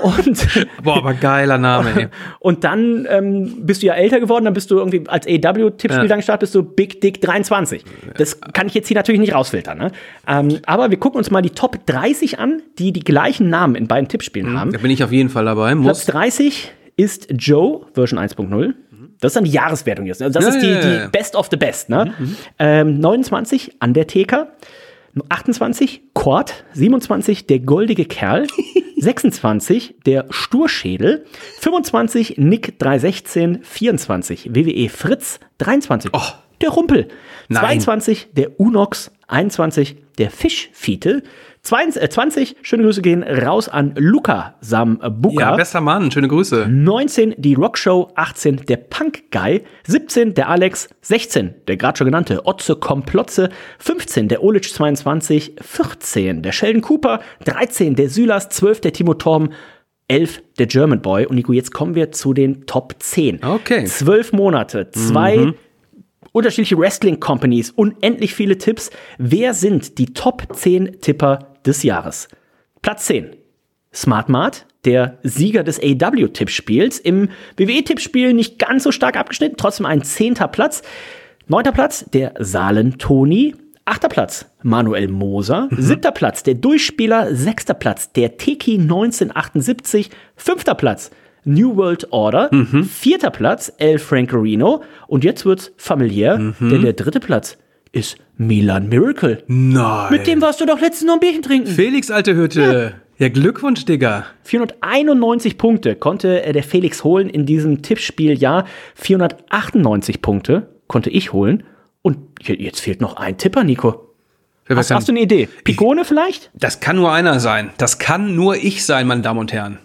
und Boah, aber geiler Name, ey. und dann ähm, bist du ja älter geworden, dann bist du irgendwie als A E W-Tippspiel Ja. dann gestartet, bist du Big Dick dreiundzwanzig. Das kann ich jetzt hier natürlich nicht rausfiltern. Ne? Ähm, aber wir gucken uns mal die Top dreißig an, die die gleichen Namen in beiden Tippspielen haben. Da bin ich auf jeden Fall dabei. Platz Muss. dreißig ist Joe, Version eins punkt null. Das ist dann die Jahreswertung jetzt. Also das Ja, ist die, ja, ja. die Best of the Best. Ne? Mhm, ähm, neunundzwanzig, Undertaker. achtundzwanzig, Cord. siebenundzwanzig, der goldige Kerl. sechsundzwanzig, der Sturschädel. fünfundzwanzig, Nick dreihundertsechzehn. vierundzwanzig, W W E Fritz. dreiundzwanzig, Oh. der Rumpel. Nein. zweiundzwanzig, der Unox. einundzwanzig, der Fischfiete. zwanzig, schöne Grüße gehen raus an Luca Sambuca. Ja, bester Mann, schöne Grüße. neunzehn, die Rockshow. achtzehn, der Punk-Guy. siebzehn, der Alex. sechzehn, der gerade schon genannte Otze Komplotze. fünfzehn, der Olic zweiundzwanzig. vierzehn, der Sheldon Cooper. dreizehn, der Sylas. zwölf, der Timo Torben. elf, der German Boy. Und Nico, jetzt kommen wir zu den Top zehn. Okay. zwölf Monate, zwei Mhm. unterschiedliche Wrestling-Companies, unendlich viele Tipps. Wer sind die Top zehn Tipper des Jahres? Platz zehn. Smart Mart, der Sieger des A E W-Tippspiels. Im W W E-Tippspiel nicht ganz so stark abgeschnitten, trotzdem ein zehnter Platz. Neunter Platz, der Salen-Toni. Achter Platz, Manuel Moser. Mhm. Siebter Platz, der Durchspieler. Sechster Platz, der Teki neunzehnhundertachtundsiebzig. Fünfter Platz, New World Order. Mhm. Vierter Platz, El Francorino. Und jetzt wird's familiär, Mhm. denn der dritte Platz ist Milan Miracle. Nein. Mit dem warst du doch letztens noch ein Bierchen trinken. Felix, alte Hütte. Ja, ja Glückwunsch, Digga. vierhunderteinundneunzig Punkte konnte äh, der Felix holen in diesem Tippspieljahr. vierhundertachtundneunzig Punkte konnte ich holen. Und je- jetzt fehlt noch ein Tipper, Nico. Hast, hast du eine Idee? Pigone vielleicht? Das kann nur einer sein. Das kann nur ich sein, meine Damen und Herren.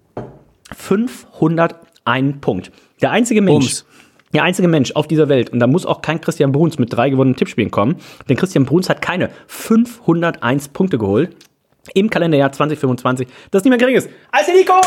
fünfhundertein Punkt. Der einzige Mensch, Bums. der einzige Mensch auf dieser Welt, und da muss auch kein Christian Bruns mit drei gewonnenen Tippspielen kommen, denn Christian Bruns hat keine fünfhunderteins Punkte geholt im Kalenderjahr zwanzig fünfundzwanzig, das nicht mehr gering ist als der Nico!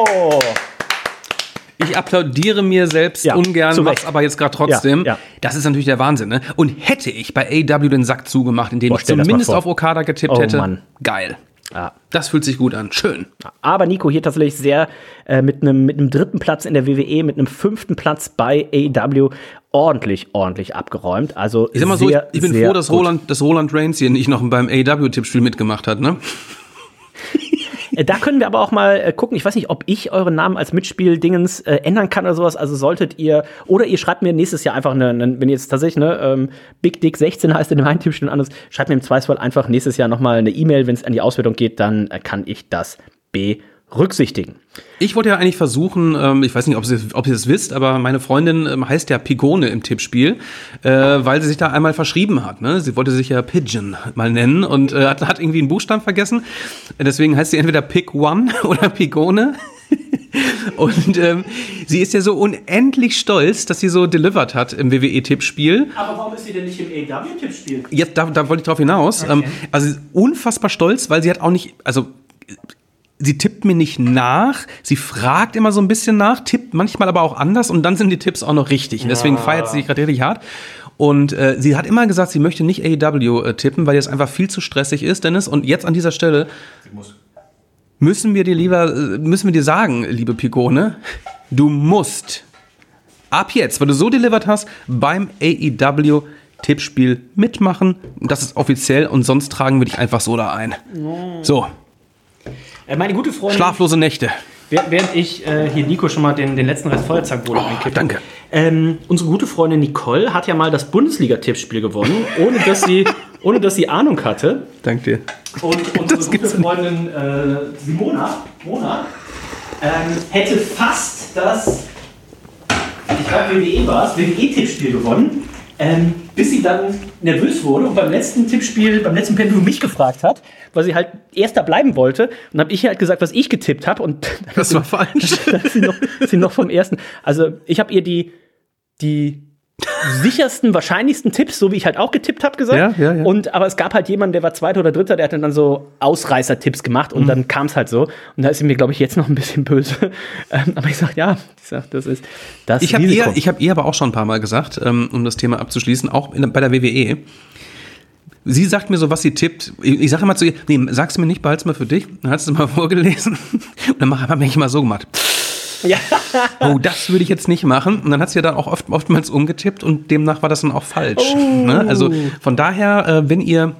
Ich applaudiere mir selbst Ja, ungern, zu mach's Recht. aber jetzt gerade trotzdem. Ja, ja. Das ist natürlich der Wahnsinn, ne? Und hätte ich bei A E W den Sack zugemacht, in dem Boah, ich stell das mal zumindest vor. auf Okada getippt Oh, hätte, Mann. geil. Ja. Das fühlt sich gut an. Schön. Aber Nico hier tatsächlich sehr äh, mit einem mit einem dritten Platz in der W W E, mit einem fünften Platz bei A E W ordentlich, ordentlich abgeräumt. Also Ich sag mal so, ich, sehr, ich bin sehr froh, dass gut. Roland, dass Roland Reigns hier nicht noch beim A E W-Tippspiel mitgemacht hat, ne? Äh, Da können wir aber auch mal äh, gucken. Ich weiß nicht, ob ich euren Namen als Mitspiel-Dingens äh, ändern kann oder sowas. Also solltet ihr, oder ihr schreibt mir nächstes Jahr einfach eine, eine wenn ihr jetzt tatsächlich, ne, ähm, Big Dick sechzehn heißt in dem einen Tippspiel und anderes, schreibt mir im Zweifelsfall einfach nächstes Jahr nochmal eine E-Mail, wenn es an die Auswertung geht, dann äh, kann ich das berücksichtigen. Ich wollte ja eigentlich versuchen, ähm, ich weiß nicht, ob ihr, ob ihr es wisst, aber meine Freundin ähm, heißt ja Pigone im Tippspiel, äh, weil sie sich da einmal verschrieben hat. Ne? Sie wollte sich ja Pigeon mal nennen und äh, hat, hat irgendwie einen Buchstaben vergessen. Deswegen heißt sie entweder Pig One oder Pigone. Und ähm, sie ist ja so unendlich stolz, dass sie so delivered hat im W W E-Tippspiel. Aber warum ist sie denn nicht im A E W-Tippspiel? Jetzt, da, da wollte ich drauf hinaus. Okay. Ähm, also sie ist unfassbar stolz, weil sie hat auch nicht, also sie tippt mir nicht nach, sie fragt immer so ein bisschen nach, tippt manchmal aber auch anders und dann sind die Tipps auch noch richtig. Und deswegen feiert sie sich gerade richtig hart. Und äh, sie hat immer gesagt, sie möchte nicht A E W äh, tippen, weil das einfach viel zu stressig ist, Dennis. Und jetzt an dieser Stelle müssen wir dir lieber, äh, müssen wir dir sagen, liebe Picone, du musst ab jetzt, weil du so delivered hast, beim A E W Tippspiel mitmachen. Das ist offiziell und sonst tragen wir dich einfach so da ein. So. Äh, meine gute Freundin. Schlaflose Nächte. Während ich äh, hier Nico schon mal den, den letzten Rest Feuerzahnboden oh, einkippe. Danke. Ähm, unsere gute Freundin Nicole hat ja mal das Bundesliga-Tippspiel gewonnen, ohne dass sie, ohne dass sie Ahnung hatte. Danke dir. Und unsere gute Freundin äh, Simona Mona, ähm, hätte fast das, ich glaube W W E war es, W W E-Tippspiel gewonnen, ähm, bis sie dann nervös wurde und beim letzten Tippspiel, beim letzten Pay-Per-View mich gefragt hat, weil sie halt Erster bleiben wollte. Und dann habe ich halt gesagt, was ich getippt habe. Und dann das war falsch. Dann ist sie noch, ist sie noch vom Ersten. Also ich habe ihr die, die sichersten, wahrscheinlichsten Tipps, so wie ich halt auch getippt habe, gesagt. Ja, ja, ja. Und, aber es gab halt jemanden, der war Zweiter oder Dritter, der hat dann so Ausreißer-Tipps gemacht und mhm. dann kam es halt so. Und da ist sie mir, glaube ich, jetzt noch ein bisschen böse. Ähm, aber ich sage, ja, ich sag, das ist das Ich habe ihr, ich hab ihr aber auch schon ein paar Mal gesagt, ähm, um das Thema abzuschließen, auch in, bei der W W E. Sie sagt mir so, was sie tippt. Ich, ich sage immer zu ihr, nee, sag's mir nicht, behalt's mal für dich. Dann hat sie es mal vorgelesen. Und dann habe ich mal so gemacht. Ja. Oh, das würde ich jetzt nicht machen. Und dann hat sie ja dann auch oft, oftmals umgetippt und demnach war das dann auch falsch. Oh. Ne? Also von daher, äh, wenn ihr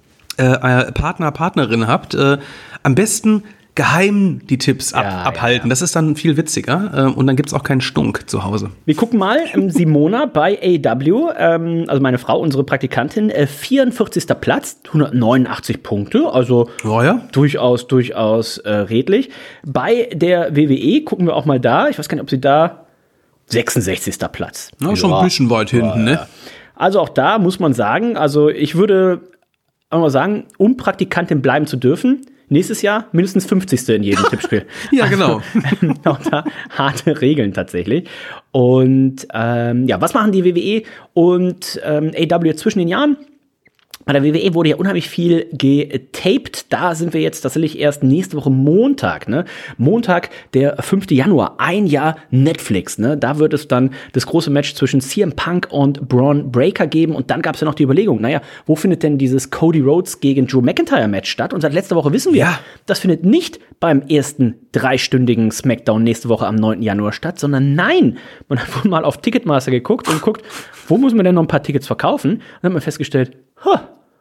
äh, Partner, Partnerin habt, äh, am besten geheim die Tipps ab, ja, abhalten. Ja, ja. Das ist dann viel witziger äh, und dann gibt es auch keinen Stunk zu Hause. Wir gucken mal, ähm, Simona bei A E W, ähm, also meine Frau, unsere Praktikantin, äh, vierundvierzigster Platz, hundertneunundachtzig Punkte, also oh ja. durchaus, durchaus äh, redlich. Bei der W W E gucken wir auch mal da, ich weiß gar nicht, ob sie da sechsundsechzigster Platz. Na, ja. schon ein bisschen weit hinten, ja. ne? Also auch da muss man sagen, also ich würde auch mal sagen, um Praktikantin bleiben zu dürfen, nächstes Jahr mindestens fünfzigste in jedem Tippspiel. Ja, genau. Also, auch da harte Regeln tatsächlich. Und ähm, ja, was machen die W W E und ähm, A E W zwischen den Jahren? Bei der W W E wurde ja unheimlich viel getaped. Da sind wir jetzt tatsächlich erst nächste Woche Montag, ne? Montag, der fünfter Januar, ein Jahr Netflix, ne? Da wird es dann das große Match zwischen C M Punk und Braun Breaker geben. Und dann gab es ja noch die Überlegung, naja, wo findet denn dieses Cody Rhodes gegen Drew McIntyre Match statt? Und seit letzter Woche wissen wir, ja. das findet nicht beim ersten dreistündigen Smackdown nächste Woche am neunten Januar statt, sondern nein, man hat wohl mal auf Ticketmaster geguckt und guckt, wo muss man denn noch ein paar Tickets verkaufen? Und dann hat man festgestellt, huh,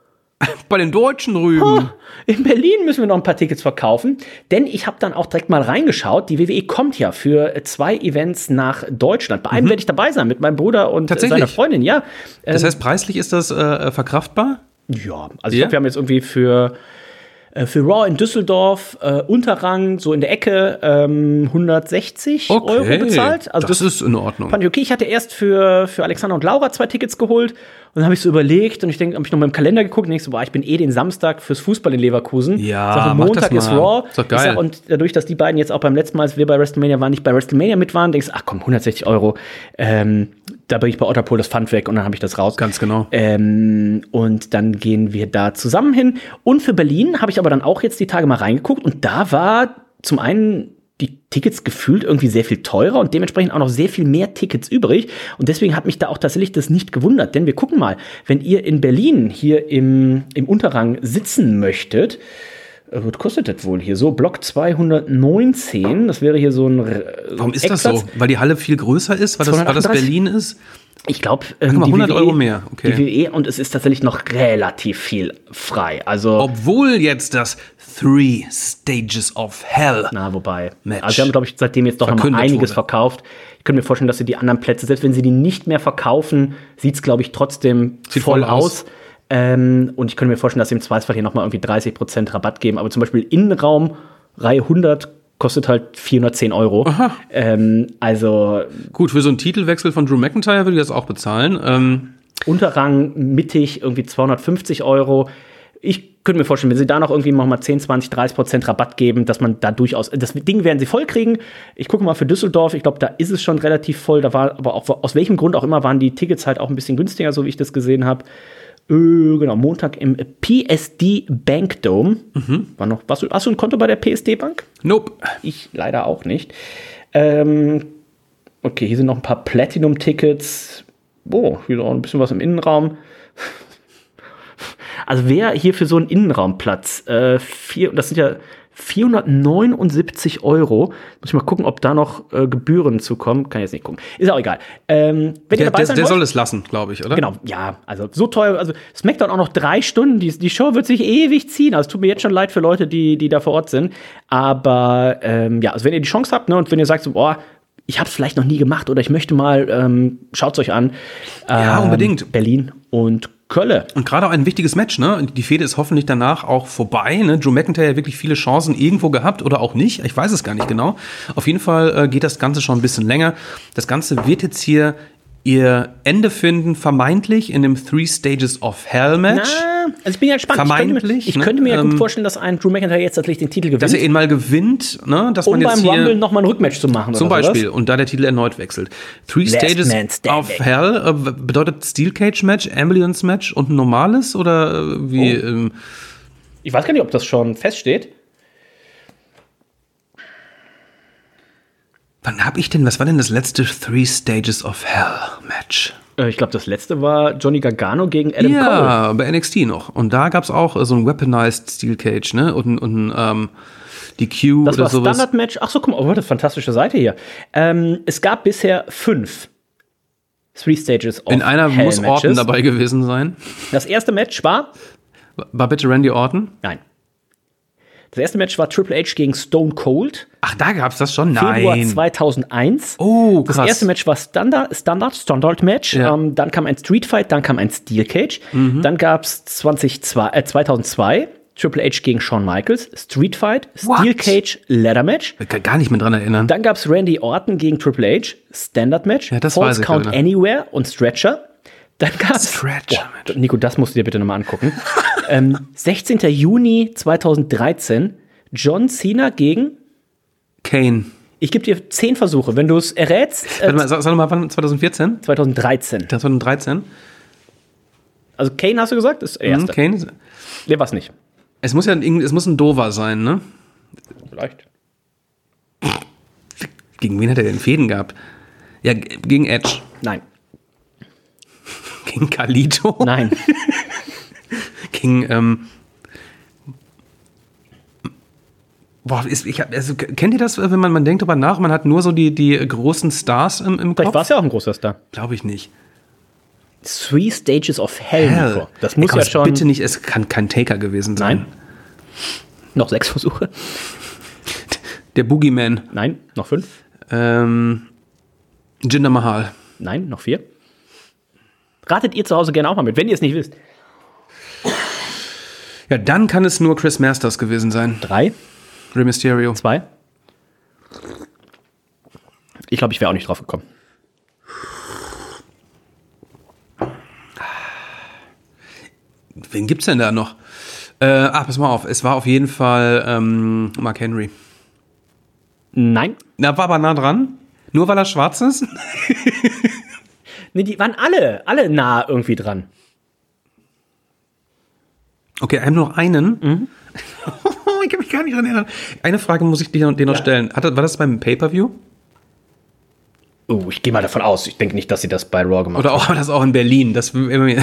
bei den Deutschen rüben. Oh, in Berlin müssen wir noch ein paar Tickets verkaufen, denn ich habe dann auch direkt mal reingeschaut. Die W W E kommt ja für zwei Events nach Deutschland. Bei einem mhm. werde ich dabei sein mit meinem Bruder und seiner Freundin. Ja. Das heißt, preislich ist das äh, verkraftbar? Ja, also ich glaube, wir haben jetzt irgendwie für Für Raw in Düsseldorf, äh, Unterrang, so in der Ecke, ähm, hundertsechzig okay, Euro bezahlt. Also das, das ist in Ordnung. Fand ich okay. Ich hatte erst für, für Alexander und Laura zwei Tickets geholt. Und dann habe ich so überlegt und ich denke, habe ich noch mal im Kalender geguckt und ich so, boah, ich bin eh den Samstag fürs Fußball in Leverkusen. Ja, sag, mach Montag das ist mal. Raw. Ist doch geil. Ich sag, und dadurch, dass die beiden jetzt auch beim letzten Mal, als wir bei WrestleMania waren, nicht bei WrestleMania mit waren, denkst du, ach komm, hundertsechzig Euro. Ähm, da bringe ich bei Otterpool das Pfand weg und dann habe ich das raus. Ganz genau. Ähm, und dann gehen wir da zusammen hin. Und für Berlin habe ich aber dann auch jetzt die Tage mal reingeguckt und da war zum einen die Tickets gefühlt irgendwie sehr viel teurer und dementsprechend auch noch sehr viel mehr Tickets übrig. Und deswegen hat mich da auch tatsächlich das nicht gewundert. Denn wir gucken mal, wenn ihr in Berlin hier im, im Unterrang sitzen möchtet, was kostet das wohl hier? So, Block zweihundertneunzehn, das wäre hier so ein Warum ist das so? Weil die Halle viel größer ist? Weil das, weil das Berlin ist? Ich glaube, ähm, hundert Euro mehr. Okay. Die W W E und es ist tatsächlich noch relativ viel frei. Also obwohl jetzt das Three Stages of Hell. Na, wobei. Match also wir haben, glaube ich, seitdem jetzt doch noch mal einiges wurde. verkauft. Ich könnte mir vorstellen, dass sie die anderen Plätze, selbst wenn sie die nicht mehr verkaufen, sieht es, glaube ich, trotzdem Sieht voll voll aus. aus. Ähm, und ich könnte mir vorstellen, dass sie im Zweifelsfall hier noch mal irgendwie dreißig Prozent Rabatt geben. Aber zum Beispiel Innenraum, Reihe hundert, kostet halt vierhundertzehn Euro. Aha. Ähm, also gut, für so einen Titelwechsel von Drew McIntyre würde ich das auch bezahlen. Ähm Unterrang mittig irgendwie zweihundertfünfzig Euro. Ich könnte mir vorstellen, wenn sie da noch irgendwie noch mal zehn, zwanzig, dreißig Prozent Rabatt geben, dass man da durchaus, das Ding werden sie voll kriegen. Ich gucke mal für Düsseldorf, ich glaube, da ist es schon relativ voll. Da war aber auch, aus welchem Grund auch immer, waren die Tickets halt auch ein bisschen günstiger, so wie ich das gesehen habe. Äh, genau, Montag im P S D Bank Dome. Mhm. War noch, was, hast du ein Konto bei der P S D Bank? Nope. Ich leider auch nicht. Ähm, okay, hier sind noch ein paar Platinum-Tickets. Oh, hier ist auch ein bisschen was im Innenraum. Also wer hier für so einen Innenraumplatz, äh, vier, das sind ja vierhundertneunundsiebzig Euro. Muss ich mal gucken, ob da noch äh, Gebühren zukommen. Kann ich jetzt nicht gucken. Ist auch egal. Ähm, wenn der ihr dabei der, sein der wollt, soll es lassen, glaube ich, oder? Genau, ja, also so teuer, also SmackDown auch noch drei Stunden, die, die Show wird sich ewig ziehen, also es tut mir jetzt schon leid für Leute, die, die da vor Ort sind, aber ähm, ja, also wenn ihr die Chance habt, ne, und wenn ihr sagt so, boah, ich hab's vielleicht noch nie gemacht oder ich möchte mal, ähm, schaut's euch an. Ähm, Ja, unbedingt. Berlin und Kölle. Und gerade auch ein wichtiges Match, ne? Die Fehde ist hoffentlich danach auch vorbei, ne? Drew McIntyre hat wirklich viele Chancen irgendwo gehabt oder auch nicht. Ich weiß es gar nicht genau. Auf jeden Fall äh, geht das Ganze schon ein bisschen länger. Das Ganze wird jetzt hier ihr Ende finden, vermeintlich in dem Three Stages of Hell Match. Na, also ich bin ja gespannt. Vermeintlich, Ich könnte mir, ich ne? könnte mir ja gut Ähm, vorstellen, dass ein Drew McIntyre jetzt tatsächlich den Titel gewinnt. Dass er ihn mal gewinnt, ne? Dass um man jetzt beim Rumble hier noch mal ein Rückmatch zu machen. zum oder Beispiel sowas. und da der Titel erneut wechselt. Three Last Stages Man Standing. of Hell äh, bedeutet Steel Cage Match, Ambulance Match und ein normales oder äh, wie? Oh. Ähm, Ich weiß gar nicht, ob das schon feststeht. wann hab ich denn? Was war denn das letzte Three Stages of Hell Match? Äh, Ich glaube, das letzte war Johnny Gargano gegen Adam Cole. Ja, bei N X T noch. Und da gab's auch äh, so ein Weaponized Steel Cage, ne? Und, und ähm, die Q Das oder war sowas. Standard-Match. Ach so, guck mal, oh, das fantastische Seite hier. Ähm, es gab bisher fünf Three Stages of In einer Hell muss Orton Matches. dabei gewesen sein. Das erste Match war, War bitte Randy Orton? nein. Das erste Match war Triple H gegen Stone Cold. Ach, da gab's das schon? Februar Nein. zweitausendeins. Oh, krass. Das erste Match war Standard, Standard, Standard Match. Ja. Ähm, dann kam ein Street Fight, dann kam ein Steel Cage. Mhm. Dann gab es äh, zweitausendzwei Triple H gegen Shawn Michaels, Street Fight, What? Steel Cage, Ladder Match. Ich kann gar nicht mehr dran erinnern. Dann gab es Randy Orton gegen Triple H, Standard Match, Ja, das False weiß ich Count sogar. Anywhere und Stretcher. Dann gab es Stretcher Boah, Nico, das musst du dir bitte nochmal angucken. ähm, sechzehnter Juni zweitausenddreizehn John Cena gegen. Kane. Ich gebe dir zehn Versuche. Wenn du es errätst. Äh, Warte mal, sag, sag mal, wann? zwanzig vierzehn? zweitausenddreizehn. zwanzig dreizehn? Also Kane hast du gesagt? Das ist der Mhm, erste. Kane. Nee, was nicht. Es muss ja ein, es muss ein Dover sein, ne? Vielleicht. Gegen wen hat er denn Fäden gehabt? Ja, g- gegen Edge. Nein. Gegen Carlito. Nein. Gegen, ähm. Boah, ist, ich hab, also, kennt ihr das, wenn man, man denkt darüber nach, man hat nur so die, die großen Stars im, im Vielleicht Kopf? war es ja auch ein großer Star. Glaube ich nicht. Three Stages of Hell. Hell. Nico. Das muss Ey, komm, ja es schon. Bitte nicht, es kann kein Taker gewesen sein. Nein. Noch sechs Versuche. Der Boogeyman. Nein. Noch fünf. Ähm. Jinder Mahal. Nein. Noch vier. Ratet ihr zu Hause gerne auch mal mit, wenn ihr es nicht wisst. Ja, dann kann es nur Chris Masters gewesen sein. Drei. Rey Mysterio. Zwei. Ich glaube, ich wäre auch nicht drauf gekommen. Wen gibt's denn da noch? Äh, ach, pass mal auf. Es war auf jeden Fall ähm, Mark Henry. Nein. Na, war aber nah dran. Nur weil er schwarz ist? Nee, die waren alle, alle nah irgendwie dran. Okay, wir haben nur noch einen. Mhm. ich kann mich gar nicht dran erinnern. Eine Frage muss ich dir noch, dir noch Ja. stellen. Hat, das- war das beim Pay-Per-View? Oh, ich gehe mal davon aus. Ich denke nicht, dass sie das bei Raw gemacht Oder haben. auch war das auch in Berlin? Das,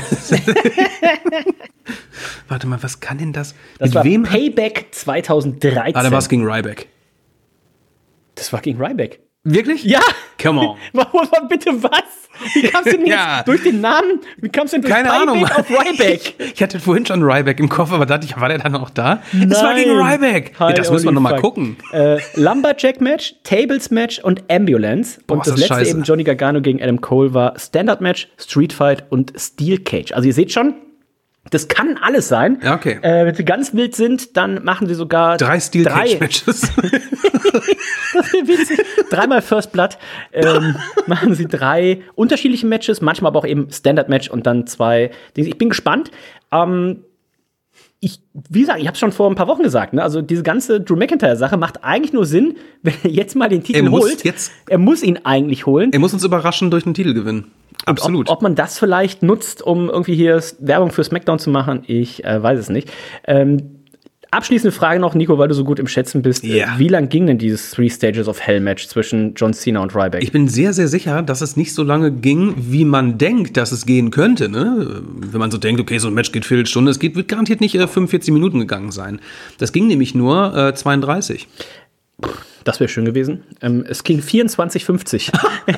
warte mal, was kann denn das? Das Mit war wem? Payback zweitausenddreizehn. Ah, da war es gegen Ryback. Das war gegen Ryback. Wirklich? Ja! Come on. Warum bitte was? Wie kamst du denn Ja. jetzt durch den Namen? Wie kamst du denn durch Keine Payback Ahnung. auf Ryback? Ich hatte vorhin schon Ryback im Kopf, aber dachte ich, war der dann auch da? Es war gegen Nein. Ryback. Ja, Hi, das müssen wir holy nochmal fuck. gucken. Äh, Lumberjack-Match, Tables-Match und Ambulance. Boah, und ist das das letzte scheiße. eben Johnny Gargano gegen Adam Cole war Standard-Match, Street-Fight und Steel Cage. Also ihr seht schon, das kann alles sein. Ja, okay. Äh, wenn sie ganz wild sind, dann machen sie sogar Drei Steel drei, Cage Matches. Das wäre witzig. Dreimal First Blood ähm, machen sie drei unterschiedliche Matches, manchmal aber auch eben Standard-Match und dann zwei Dings. Ich bin gespannt. Ähm, ich, wie gesagt, ich habe es schon vor ein paar Wochen gesagt, ne? Also diese ganze Drew McIntyre-Sache macht eigentlich nur Sinn, wenn er jetzt mal den Titel Er muss holt. jetzt- er muss ihn eigentlich holen. Er muss uns überraschen durch den Titelgewinn. Und Absolut. Ob, ob man das vielleicht nutzt, um irgendwie hier Werbung für SmackDown zu machen, ich äh, weiß es nicht. Ähm, abschließende Frage noch, Nico, weil du so gut im Schätzen bist. Ja. Wie lang ging denn dieses Three Stages of Hell Match zwischen John Cena und Ryback? Ich bin sehr, sehr sicher, dass es nicht so lange ging, wie man denkt, dass es gehen könnte. Ne? Wenn man so denkt, okay, so ein Match geht Viertelstunde, es geht, wird garantiert nicht äh, fünfundvierzig Minuten gegangen sein. Das ging nämlich nur äh, zweiunddreißig. Das wäre schön gewesen. Ähm, es ging vierundzwanzig fünfzig.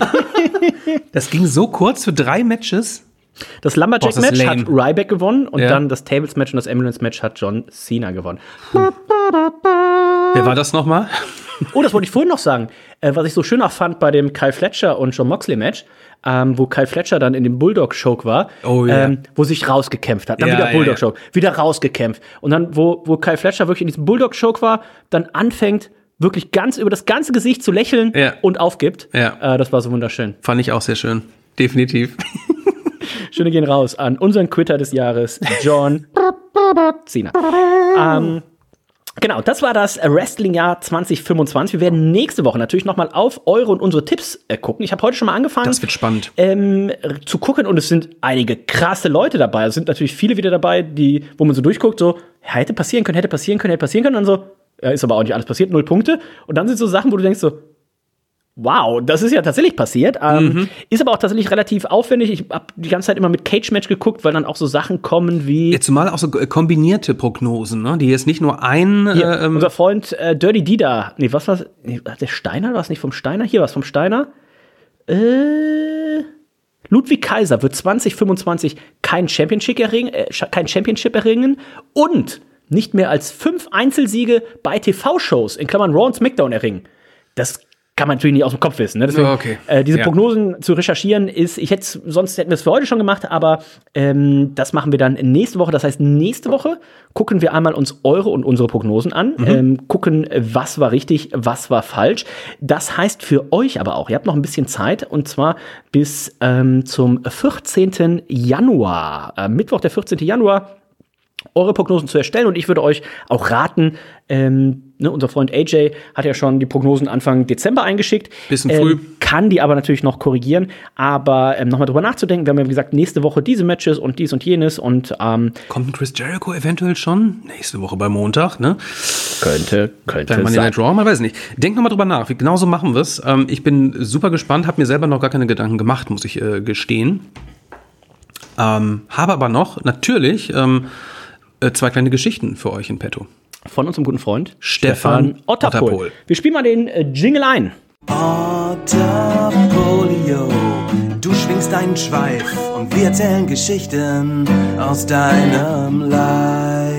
Das ging so kurz für drei Matches. Das Lumberjack-Match hat lame. Ryback gewonnen und Ja. dann das Tables-Match und das Ambulance-Match hat John Cena gewonnen. Wer war das nochmal? Oh, das wollte ich vorhin noch sagen. Äh, was ich so schön auch fand bei dem Kyle Fletcher und John Moxley-Match, ähm, wo Kyle Fletcher dann in dem Bulldog-Choke war, Oh, ja. ähm, wo sich rausgekämpft hat. Dann Ja, wieder ja, Bulldog-Choke, wieder rausgekämpft. Und dann, wo, wo Kyle Fletcher wirklich in diesem Bulldog-Choke war, dann anfängt, wirklich ganz über das ganze Gesicht zu lächeln Ja. und aufgibt. Ja. Äh, das war so wunderschön. Fand ich auch sehr schön. Definitiv. Schöne gehen raus an unseren Quitter des Jahres, John Cena. Ähm, genau, das war das Wrestling-Jahr zwanzig fünfundzwanzig. Wir werden nächste Woche natürlich noch mal auf eure und unsere Tipps äh, gucken. Ich habe heute schon mal angefangen. Das wird spannend. Ähm, zu gucken und es sind einige krasse Leute dabei. Es sind natürlich viele wieder dabei, die, wo man so durchguckt, so, hätte passieren können, hätte passieren können, hätte passieren können. Und dann so, ja, ist aber auch nicht alles passiert, null Punkte. Und dann sind so Sachen, wo du denkst so, wow, das ist ja tatsächlich passiert. Ähm, Mhm. Ist aber auch tatsächlich relativ aufwendig. Ich habe die ganze Zeit immer mit Cage-Match geguckt, weil dann auch so Sachen kommen wie Ja, zumal auch so äh, kombinierte Prognosen, ne? Die jetzt nicht nur ein. hier, Äh, ähm, unser Freund äh, Dirty Dida. Nee, was war's? Nee, der Steiner? War es nicht vom Steiner? Hier war es vom Steiner. Äh, Ludwig Kaiser wird zwanzig fünfundzwanzig kein Championship erringen, äh, kein Championship erringen und nicht mehr als fünf Einzelsiege bei T V-Shows, in Klammern Raw und SmackDown, erringen. Das kann man natürlich nicht aus dem Kopf wissen. Ne? Deswegen, Oh, okay. äh, diese Ja. Prognosen zu recherchieren ist, ich hätte sonst hätten wir es für heute schon gemacht, aber ähm, das machen wir dann nächste Woche. Das heißt, nächste Woche gucken wir einmal uns eure und unsere Prognosen an, Mhm. ähm, gucken, was war richtig, was war falsch. Das heißt für euch aber auch, ihr habt noch ein bisschen Zeit, und zwar bis ähm, zum vierzehnten Januar, äh, Mittwoch, der vierzehnten Januar, eure Prognosen zu erstellen. Und ich würde euch auch raten, ähm, ne, unser Freund A J hat ja schon die Prognosen Anfang Dezember eingeschickt. Bisschen ähm, früh. Kann die aber natürlich noch korrigieren. Aber ähm, nochmal drüber nachzudenken. Wir haben ja, wie gesagt, nächste Woche diese Matches und dies und jenes. Und ähm, kommt ein Chris Jericho eventuell schon? Nächste Woche bei Montag, ne? könnte, könnte Dann Monday sein. Night Raw, man weiß nicht. Denkt nochmal drüber nach. Wie, genau so machen wir es. Ähm, ich bin super gespannt, habe mir selber noch gar keine Gedanken gemacht, muss ich äh, gestehen. Ähm, habe aber noch natürlich ähm, äh, zwei kleine Geschichten für euch in petto. Von unserem guten Freund Stefan Otterpohl. Otterpohl. Wir spielen mal den äh, Jingle ein. Otterpolio, du schwingst deinen Schweif und wir erzählen Geschichten aus deinem Life,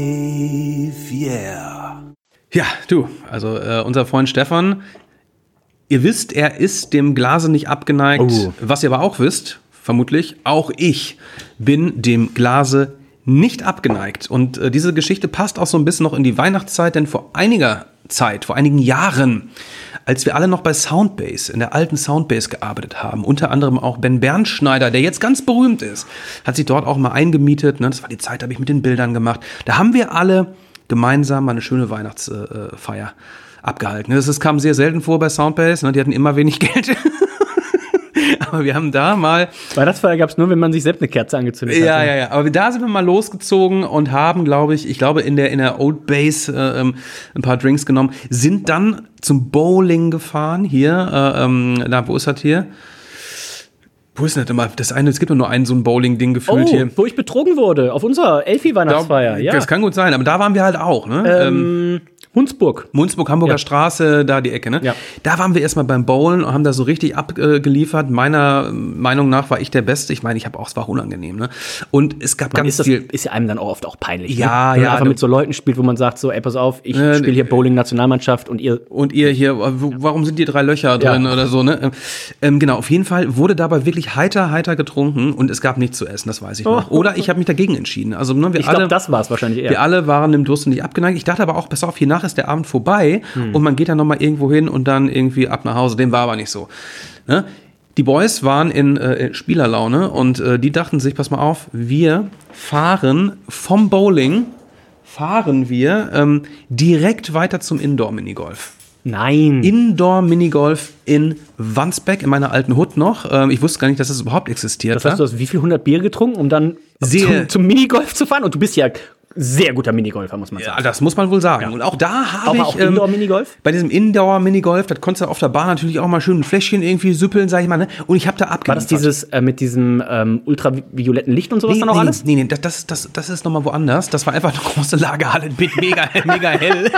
yeah. Ja, du, also äh, unser Freund Stefan, ihr wisst, er ist dem Glase nicht abgeneigt. Oh. Was ihr aber auch wisst, vermutlich, auch ich bin dem Glase nicht abgeneigt. Und äh, diese Geschichte passt auch so ein bisschen noch in die Weihnachtszeit, denn vor einiger Zeit, vor einigen Jahren, als wir alle noch bei Soundbase, in der alten Soundbase gearbeitet haben, unter anderem auch Ben Bernschneider, der jetzt ganz berühmt ist, hat sich dort auch mal eingemietet. Ne? Das war die Zeit, da habe ich mit den Bildern gemacht. Da haben wir alle gemeinsam mal eine schöne Weihnachtsfeier abgehalten. Das, das kam sehr selten vor bei Soundbase, ne? Die hatten immer wenig Geld. Aber wir haben da mal... Weihnachtsfeier gab es nur, wenn man sich selbst eine Kerze angezündet hat. Ja, ja, ja. Aber da sind wir mal losgezogen und haben, glaube ich, ich glaube in der, in der Old Base äh, ähm, ein paar Drinks genommen, sind dann zum Bowling gefahren. Hier, äh, ähm, na, wo ist das hier? Wo ist denn das immer? Das eine, es gibt nur ein so ein Bowling-Ding gefühlt Oh, hier. wo ich betrogen wurde, auf unserer Elfi-Weihnachtsfeier. Ja. Das kann gut sein, aber da waren wir halt auch, ne? Ähm, Hunsburg. Munzburg, Hamburger Ja. Straße, da die Ecke, ne? Ja. Da waren wir erstmal beim Bowlen und haben da so richtig abgeliefert. Meiner Meinung nach war ich der Beste. Ich meine, ich habe auch, es war auch unangenehm, ne? Und es gab Man ganz ist, das, viel. ist ja einem dann auch oft auch peinlich. Ja, ne? Wenn ja, man einfach du- mit so Leuten spielt, wo man sagt, so, ey, pass auf, ich Äh, spiele hier Bowling-Nationalmannschaft und ihr. Und ihr hier, w- warum sind die drei Löcher drin Ja. oder so, ne? Ähm, genau, auf jeden Fall wurde dabei wirklich heiter, heiter getrunken und es gab nichts zu essen, das weiß ich noch. Oh. Oder ich habe mich dagegen entschieden. Also, ne, wir Ich alle, glaube, das war es wahrscheinlich eher. wir alle waren dem Durst nicht abgeneigt. Ich dachte aber auch, pass auf, hier nach ist der Abend vorbei Hm. und man geht dann nochmal irgendwo hin und dann irgendwie ab nach Hause. Dem war aber nicht so. Ne? Die Boys waren in äh, Spielerlaune und äh, die dachten sich, pass mal auf, wir fahren vom Bowling, fahren wir ähm, direkt weiter zum Indoor-Minigolf. Nein. Indoor-Minigolf in Wandsbek, in meiner alten Hut noch. Ähm, ich wusste gar nicht, dass das überhaupt existiert. Das heißt, du hast wie viel hundert Bier getrunken, um dann Sehr- zum, zum Minigolf zu fahren? Und du bist ja sehr guter Minigolfer, muss man sagen. Ja, das muss man wohl sagen. Ja. Und auch da habe Aber ich... auch ähm, Indoor-Minigolf? Bei diesem Indoor-Minigolf, das konntest du auf der Bahn natürlich auch mal schön ein Fläschchen irgendwie süppeln, sag ich mal. Ne? Und ich habe da abgeliefert. War das dieses äh, mit diesem ähm, ultravioletten Licht und sowas Nee, dann auch nee, alles? nee, nee, das, das, das, das ist nochmal woanders. Das war einfach eine große Lagerhalle mit mega, mega hell.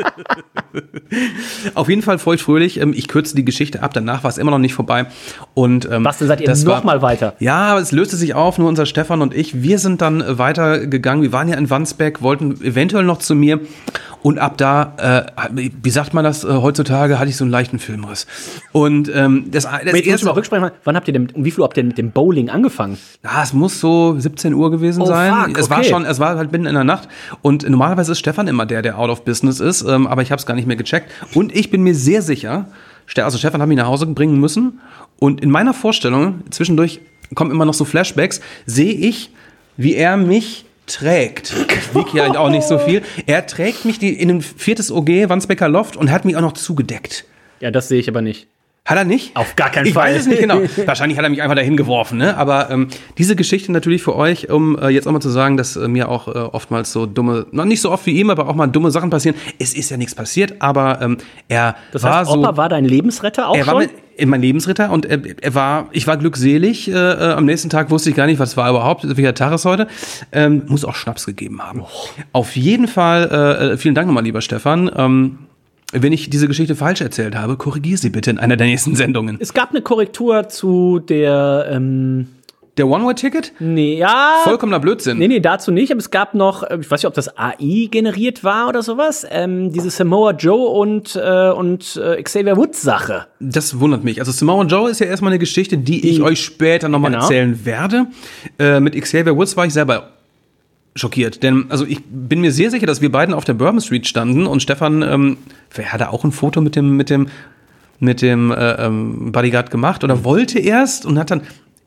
Auf jeden Fall feuchtfröhlich. Ähm, Ich kürze die Geschichte ab, danach war es immer noch nicht vorbei. Und, ähm, Was, dann seid ihr das noch war- mal weiter? Ja, aber es löste sich auf, nur unser Stefan und ich. Wir sind dann äh, weitergegangen. Wir waren ja in Wandsbek, wollten eventuell noch zu mir. Und ab da, äh, wie sagt man das, äh, heutzutage hatte ich so einen leichten Filmriss. Und ähm, das, das Aber jetzt muss ich erste mal rücksprechen, wann habt ihr denn, um wie viel Uhr habt ihr mit dem Bowling angefangen? Ja, es muss so siebzehn Uhr gewesen Oh, sein. fuck, Es war okay. schon, es war halt mitten in der Nacht. Und normalerweise ist Stefan immer der, der out of business ist. Ähm, aber ich habe es gar nicht mehr gecheckt. Und ich bin mir sehr sicher, Ste- also Stefan hat mich nach Hause bringen müssen. Und in meiner Vorstellung, zwischendurch kommen immer noch so Flashbacks, sehe ich, wie er mich trägt. Ich wiege ja auch nicht so viel. Er trägt mich die, in ein viertes O G, Wandsbeker Loft, und hat mich auch noch zugedeckt. Ja, das sehe ich aber nicht. Hat er nicht? Auf gar keinen ich Fall. Ich weiß es nicht genau. Wahrscheinlich hat er mich einfach dahin geworfen, ne? Aber ähm, diese Geschichte natürlich für euch, um äh, jetzt auch mal zu sagen, dass äh, mir auch äh, oftmals so dumme, noch nicht so oft wie ihm, aber auch mal dumme Sachen passieren. Es ist ja nichts passiert, aber ähm, er Das war heißt, so... Opa war dein Lebensretter auch er war schon? mein, in mein Lebensritter und er, er war, ich war glückselig. Äh, äh, am nächsten Tag wusste ich gar nicht, was war überhaupt, welcher Tag ist heute. Ähm, muss auch Schnaps gegeben haben. Oh. Auf jeden Fall, äh, vielen Dank nochmal, lieber Stefan. Ähm, Wenn ich diese Geschichte falsch erzählt habe, korrigier sie bitte in einer der nächsten Sendungen. Es gab eine Korrektur zu der, ähm, Der One-Way-Ticket? nee, ja. Vollkommener Blödsinn. Nee, nee, dazu nicht, aber es gab noch, äh, ich weiß nicht, ob das A I generiert war oder sowas, ähm, diese Samoa Joe und, äh, und äh, Xavier Woods Sache. Das wundert mich. Also Samoa Joe ist ja erstmal eine Geschichte, die, die ich euch später nochmal genau. erzählen werde. Äh, mit Xavier Woods war ich selber schockiert, denn also ich bin mir sehr sicher, dass wir beiden auf der Bourbon Street standen und Stefan, ähm, wer hat da auch ein Foto mit dem mit dem mit dem äh, ähm, Bodyguard gemacht oder wollte erst und hat dann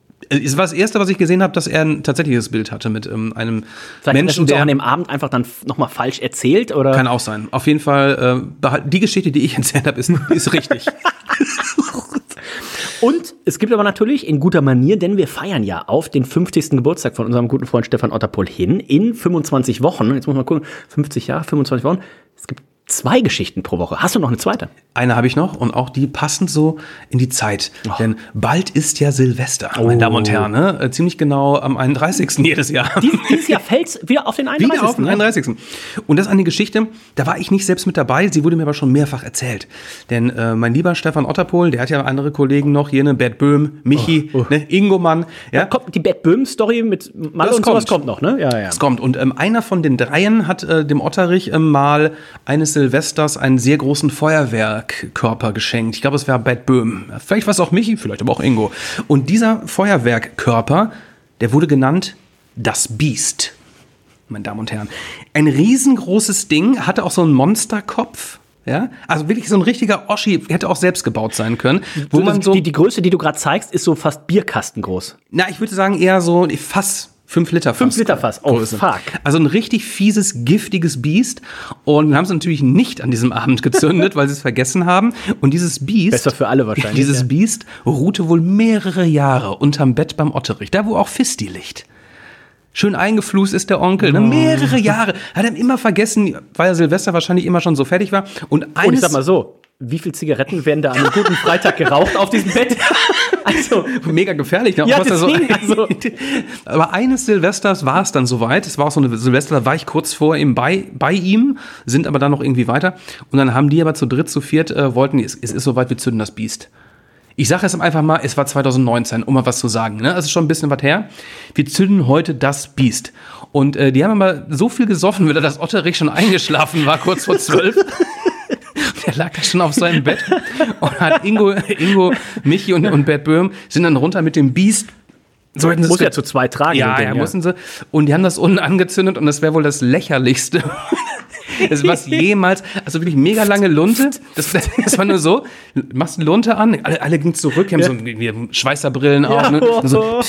es war das erste, was ich gesehen habe, dass er ein tatsächliches Bild hatte mit ähm, einem Vielleicht Menschen, hat er der auch an dem Abend einfach dann nochmal falsch erzählt, oder? kann auch sein. Auf jeden Fall äh, behal- die Geschichte, die ich erzählt habe, ist, ist richtig. Und es gibt aber natürlich in guter Manier, denn wir feiern ja auf den fünfzigsten Geburtstag von unserem guten Freund Stefan Otterpohl hin in fünfundzwanzig Wochen. Jetzt muss man mal gucken, fünfzig Jahre, fünfundzwanzig Wochen. Es gibt zwei Geschichten pro Woche. Hast du noch eine zweite? Eine habe ich noch und auch die passend so in die Zeit. Oh. Denn bald ist ja Silvester, oh. meine Damen und Herren. Ne? Äh, ziemlich genau am einunddreißigsten jedes Jahr. Dies, dieses Jahr fällt es wieder auf den einunddreißigsten Wieder auf den einunddreißigsten Und das ist eine Geschichte, da war ich nicht selbst mit dabei, sie wurde mir aber schon mehrfach erzählt. Denn äh, mein lieber Stefan Otterpohl, der hat ja andere Kollegen noch, jene Bert Böhm, Michi, oh. Oh. Ne, Ingo Mann. Ja? Da kommt die Bert Böhm-Story mit Malle und sowas kommt noch, ne? Ja, ja. Es kommt. Und ähm, einer von den Dreien hat äh, dem Otterich ähm, mal eines Silvesters einen sehr großen Feuerwerkkörper geschenkt. Ich glaube, es war Bert Böhm. Vielleicht war es auch Michi, vielleicht aber auch Ingo. Und dieser Feuerwerkkörper, der wurde genannt das Biest. Meine Damen und Herren. Ein riesengroßes Ding, hatte auch so einen Monsterkopf. Ja, also wirklich so ein richtiger Oschi, hätte auch selbst gebaut sein können. Wo so, man so die, die Größe, die du gerade zeigst, ist so fast Bierkastengroß. Na, ich würde sagen eher so Fass. Fünf Liter Fass. Fünf Liter Fass, oh Größe. fuck. Also ein richtig fieses, giftiges Biest. Und wir haben es natürlich nicht an diesem Abend gezündet, weil sie es vergessen haben. Und dieses Biest. Besser für alle wahrscheinlich. Dieses ja. Biest ruhte wohl mehrere Jahre unterm Bett beim Otterich. Da, wo auch Fisti liegt. Schön eingeflußt ist der Onkel. Ne? Mehrere Jahre. Hat er immer vergessen, weil er Silvester wahrscheinlich immer schon so fertig war. Und eines. Und ich sag mal so. Wie viele Zigaretten werden da an einem guten Freitag geraucht auf diesem Bett? Also mega gefährlich. Ne? Ja, was deswegen, so, also. Aber eines Silvesters war es dann soweit. Es war auch so eine Silvester, da war ich kurz vor ihm bei, bei ihm, sind aber dann noch irgendwie weiter. Und dann haben die aber zu dritt, zu viert, äh, wollten, es, es ist soweit, wir zünden das Biest. Ich sage es einfach mal, es war zwanzig neunzehn, um mal was zu sagen. Ne? Das ist schon ein bisschen was her. Wir zünden heute das Biest. Und äh, die haben aber so viel gesoffen, weil das Otterich schon eingeschlafen war, kurz vor zwölf. Der lag da schon auf seinem Bett und hat Ingo, Ingo Michi und, und Bert Böhm sind dann runter mit dem Biest. So hätten sie muss es ja zu zwei tragen. Ja, Ding, ja, ja, mussten sie. Und die haben das unten angezündet und das wäre wohl das Lächerlichste. Das was jemals, also wirklich mega lange Lunte. Das, das war nur so, machst eine Lunte an, alle, alle gingen zurück, haben ja. so wie Schweißerbrillen ja. auf. Ne? Und, so,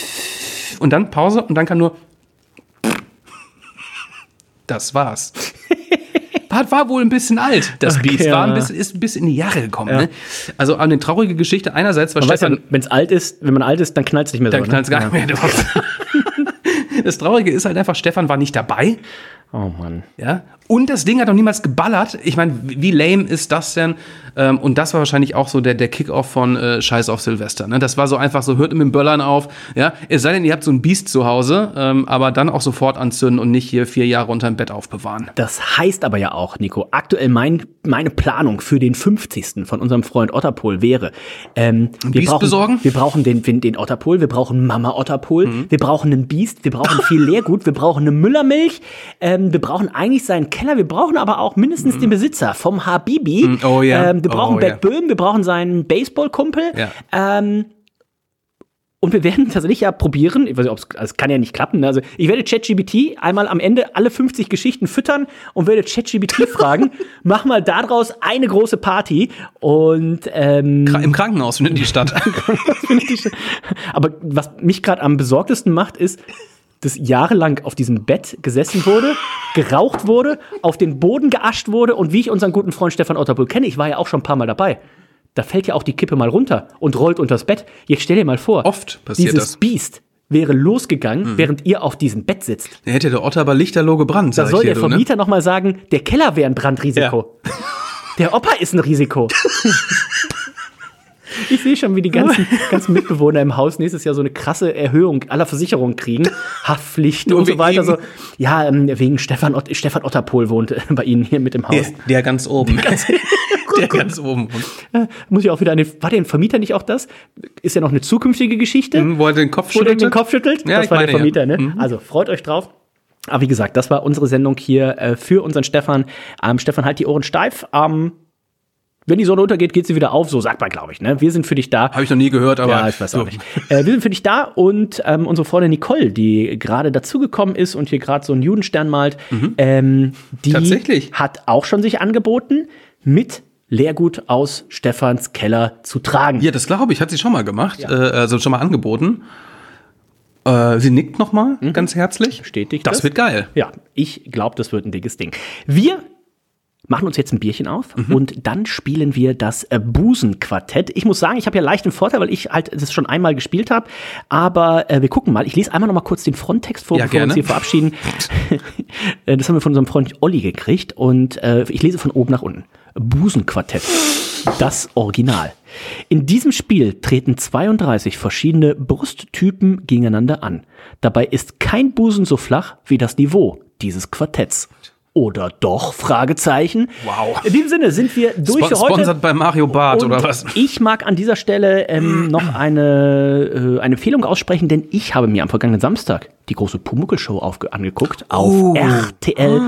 und dann Pause und dann kam nur das war's. hat, war wohl ein bisschen alt, das Okay, Biest. ja. War ein bisschen, ist ein bisschen in die Jahre gekommen. Ja. Ne? Also eine traurige Geschichte. Einerseits war Man weiß ja, Stefan... wenn es alt ist, wenn man alt ist, dann knallt es nicht mehr Dann so. knallt es gar ne? nicht mehr. Das Traurige ist halt einfach, Stefan war nicht dabei. Oh Mann. Ja. Und das Ding hat noch niemals geballert. Ich meine, wie lame ist das denn? Ähm, und das war wahrscheinlich auch so der, der Kick-Off von äh, Scheiß auf Silvester. Ne? Das war so einfach so, hört mit dem Böllern auf. Ja? Es sei denn, ihr habt so ein Biest zu Hause, ähm, aber dann auch sofort anzünden und nicht hier vier Jahre unterm Bett aufbewahren. Das heißt aber ja auch, Nico, aktuell mein, meine Planung für den fünfzigsten von unserem Freund Otterpohl wäre, ähm, wir, Biest brauchen, besorgen? wir brauchen den, den, den Otterpohl, wir brauchen Mama Otterpohl, Mhm. wir brauchen einen Biest, wir brauchen viel Leergut, wir brauchen eine Müllermilch, ähm, wir brauchen eigentlich seinen Keller, wir brauchen aber auch mindestens mhm. den Besitzer vom Habibi. Mhm. Oh ja. ähm, wir brauchen Oh Bad ja. Böhm, wir brauchen seinen Baseballkumpel. Ja. Ähm, Und wir werden tatsächlich ja probieren, ich weiß nicht, ob's, also es kann ja nicht klappen, ne? Also ich werde ChatGPT einmal am Ende alle fünfzig Geschichten füttern und werde ChatGPT fragen, mach mal daraus eine große Party und ähm, Kra- Im Krankenhaus findet die statt. Aber was mich gerade am besorgtesten macht, ist, dass jahrelang auf diesem Bett gesessen wurde, geraucht wurde, auf den Boden geascht wurde und wie ich unseren guten Freund Stefan Otterpohl kenne, ich war ja auch schon ein paar Mal dabei, da fällt ja auch die Kippe mal runter und rollt unters Bett. Jetzt stell dir mal vor, Oft passiert dieses das. Biest wäre losgegangen, Mhm. während ihr auf diesem Bett sitzt. Da hätte der Otter aber lichterloh gebrannt, Da sag soll ich dir, der du, ne? Vermieter noch mal sagen, der Keller wäre ein Brandrisiko. Der Opa ist ein Risiko. Ich sehe schon, wie die ganzen, ganzen Mitbewohner im Haus nächstes Jahr so eine krasse Erhöhung aller Versicherungen kriegen. Haftpflichten Nur und so wegen weiter. ihm. So. Ja, ähm, wegen Stefan, Ott- Stefan Otterpohl wohnt äh, bei Ihnen hier mit im Haus. Der, der ganz oben. Der ganz oben. Äh, muss ich auch wieder an den, war der Vermieter nicht auch das? Ist ja noch eine zukünftige Geschichte? Mhm, wo er den Kopf Wo der schüttelte? den Kopf schüttelt? Ja, das ich war meine, der Vermieter, ja. ne? Mhm. Also freut euch drauf. Aber wie gesagt, das war unsere Sendung hier äh, für unseren Stefan. Ähm, Stefan, halt die Ohren steif. Ähm, wenn die Sonne untergeht, geht sie wieder auf. So sagt man, glaube ich. Ne? Wir sind für dich da. Habe ich noch nie gehört, aber Ja, ich weiß auch so. nicht. Äh, wir sind für dich da und ähm, unsere Freundin Nicole, die gerade dazugekommen ist und hier gerade so einen Judenstern malt, ähm, die Tatsächlich. hat auch schon sich angeboten, mit Leergut aus Stefans Keller zu tragen. Ja, das glaube ich, hat sie schon mal gemacht, äh, also schon mal angeboten. Äh, sie nickt noch mal, ganz herzlich. Bestätigt Das wird geil. Ja, ich glaube, das wird ein dickes Ding. Wir machen uns jetzt ein Bierchen auf und dann spielen wir das äh, Busenquartett. Ich muss sagen, ich habe ja leicht einen Vorteil, weil ich halt das schon einmal gespielt habe. Aber äh, wir gucken mal. Ich lese einmal noch mal kurz den Fronttext vor, Ja, bevor wir uns gerne. hier verabschieden. Äh, das haben wir von unserem Freund Olli gekriegt. Und äh, ich lese von oben nach unten. Busenquartett. Das Original. In diesem Spiel treten zweiunddreißig verschiedene Brusttypen gegeneinander an. Dabei ist kein Busen so flach wie das Niveau dieses Quartetts. Oder doch? Fragezeichen. Wow. In diesem Sinne sind wir durch Spo- für heute. Sponsert bei Mario Barth Und oder was? Ich mag an dieser Stelle ähm, noch eine, äh, eine Empfehlung aussprechen, denn ich habe mir am vergangenen Samstag die große Pumuckl-Show aufge- angeguckt auf Oh. R T L.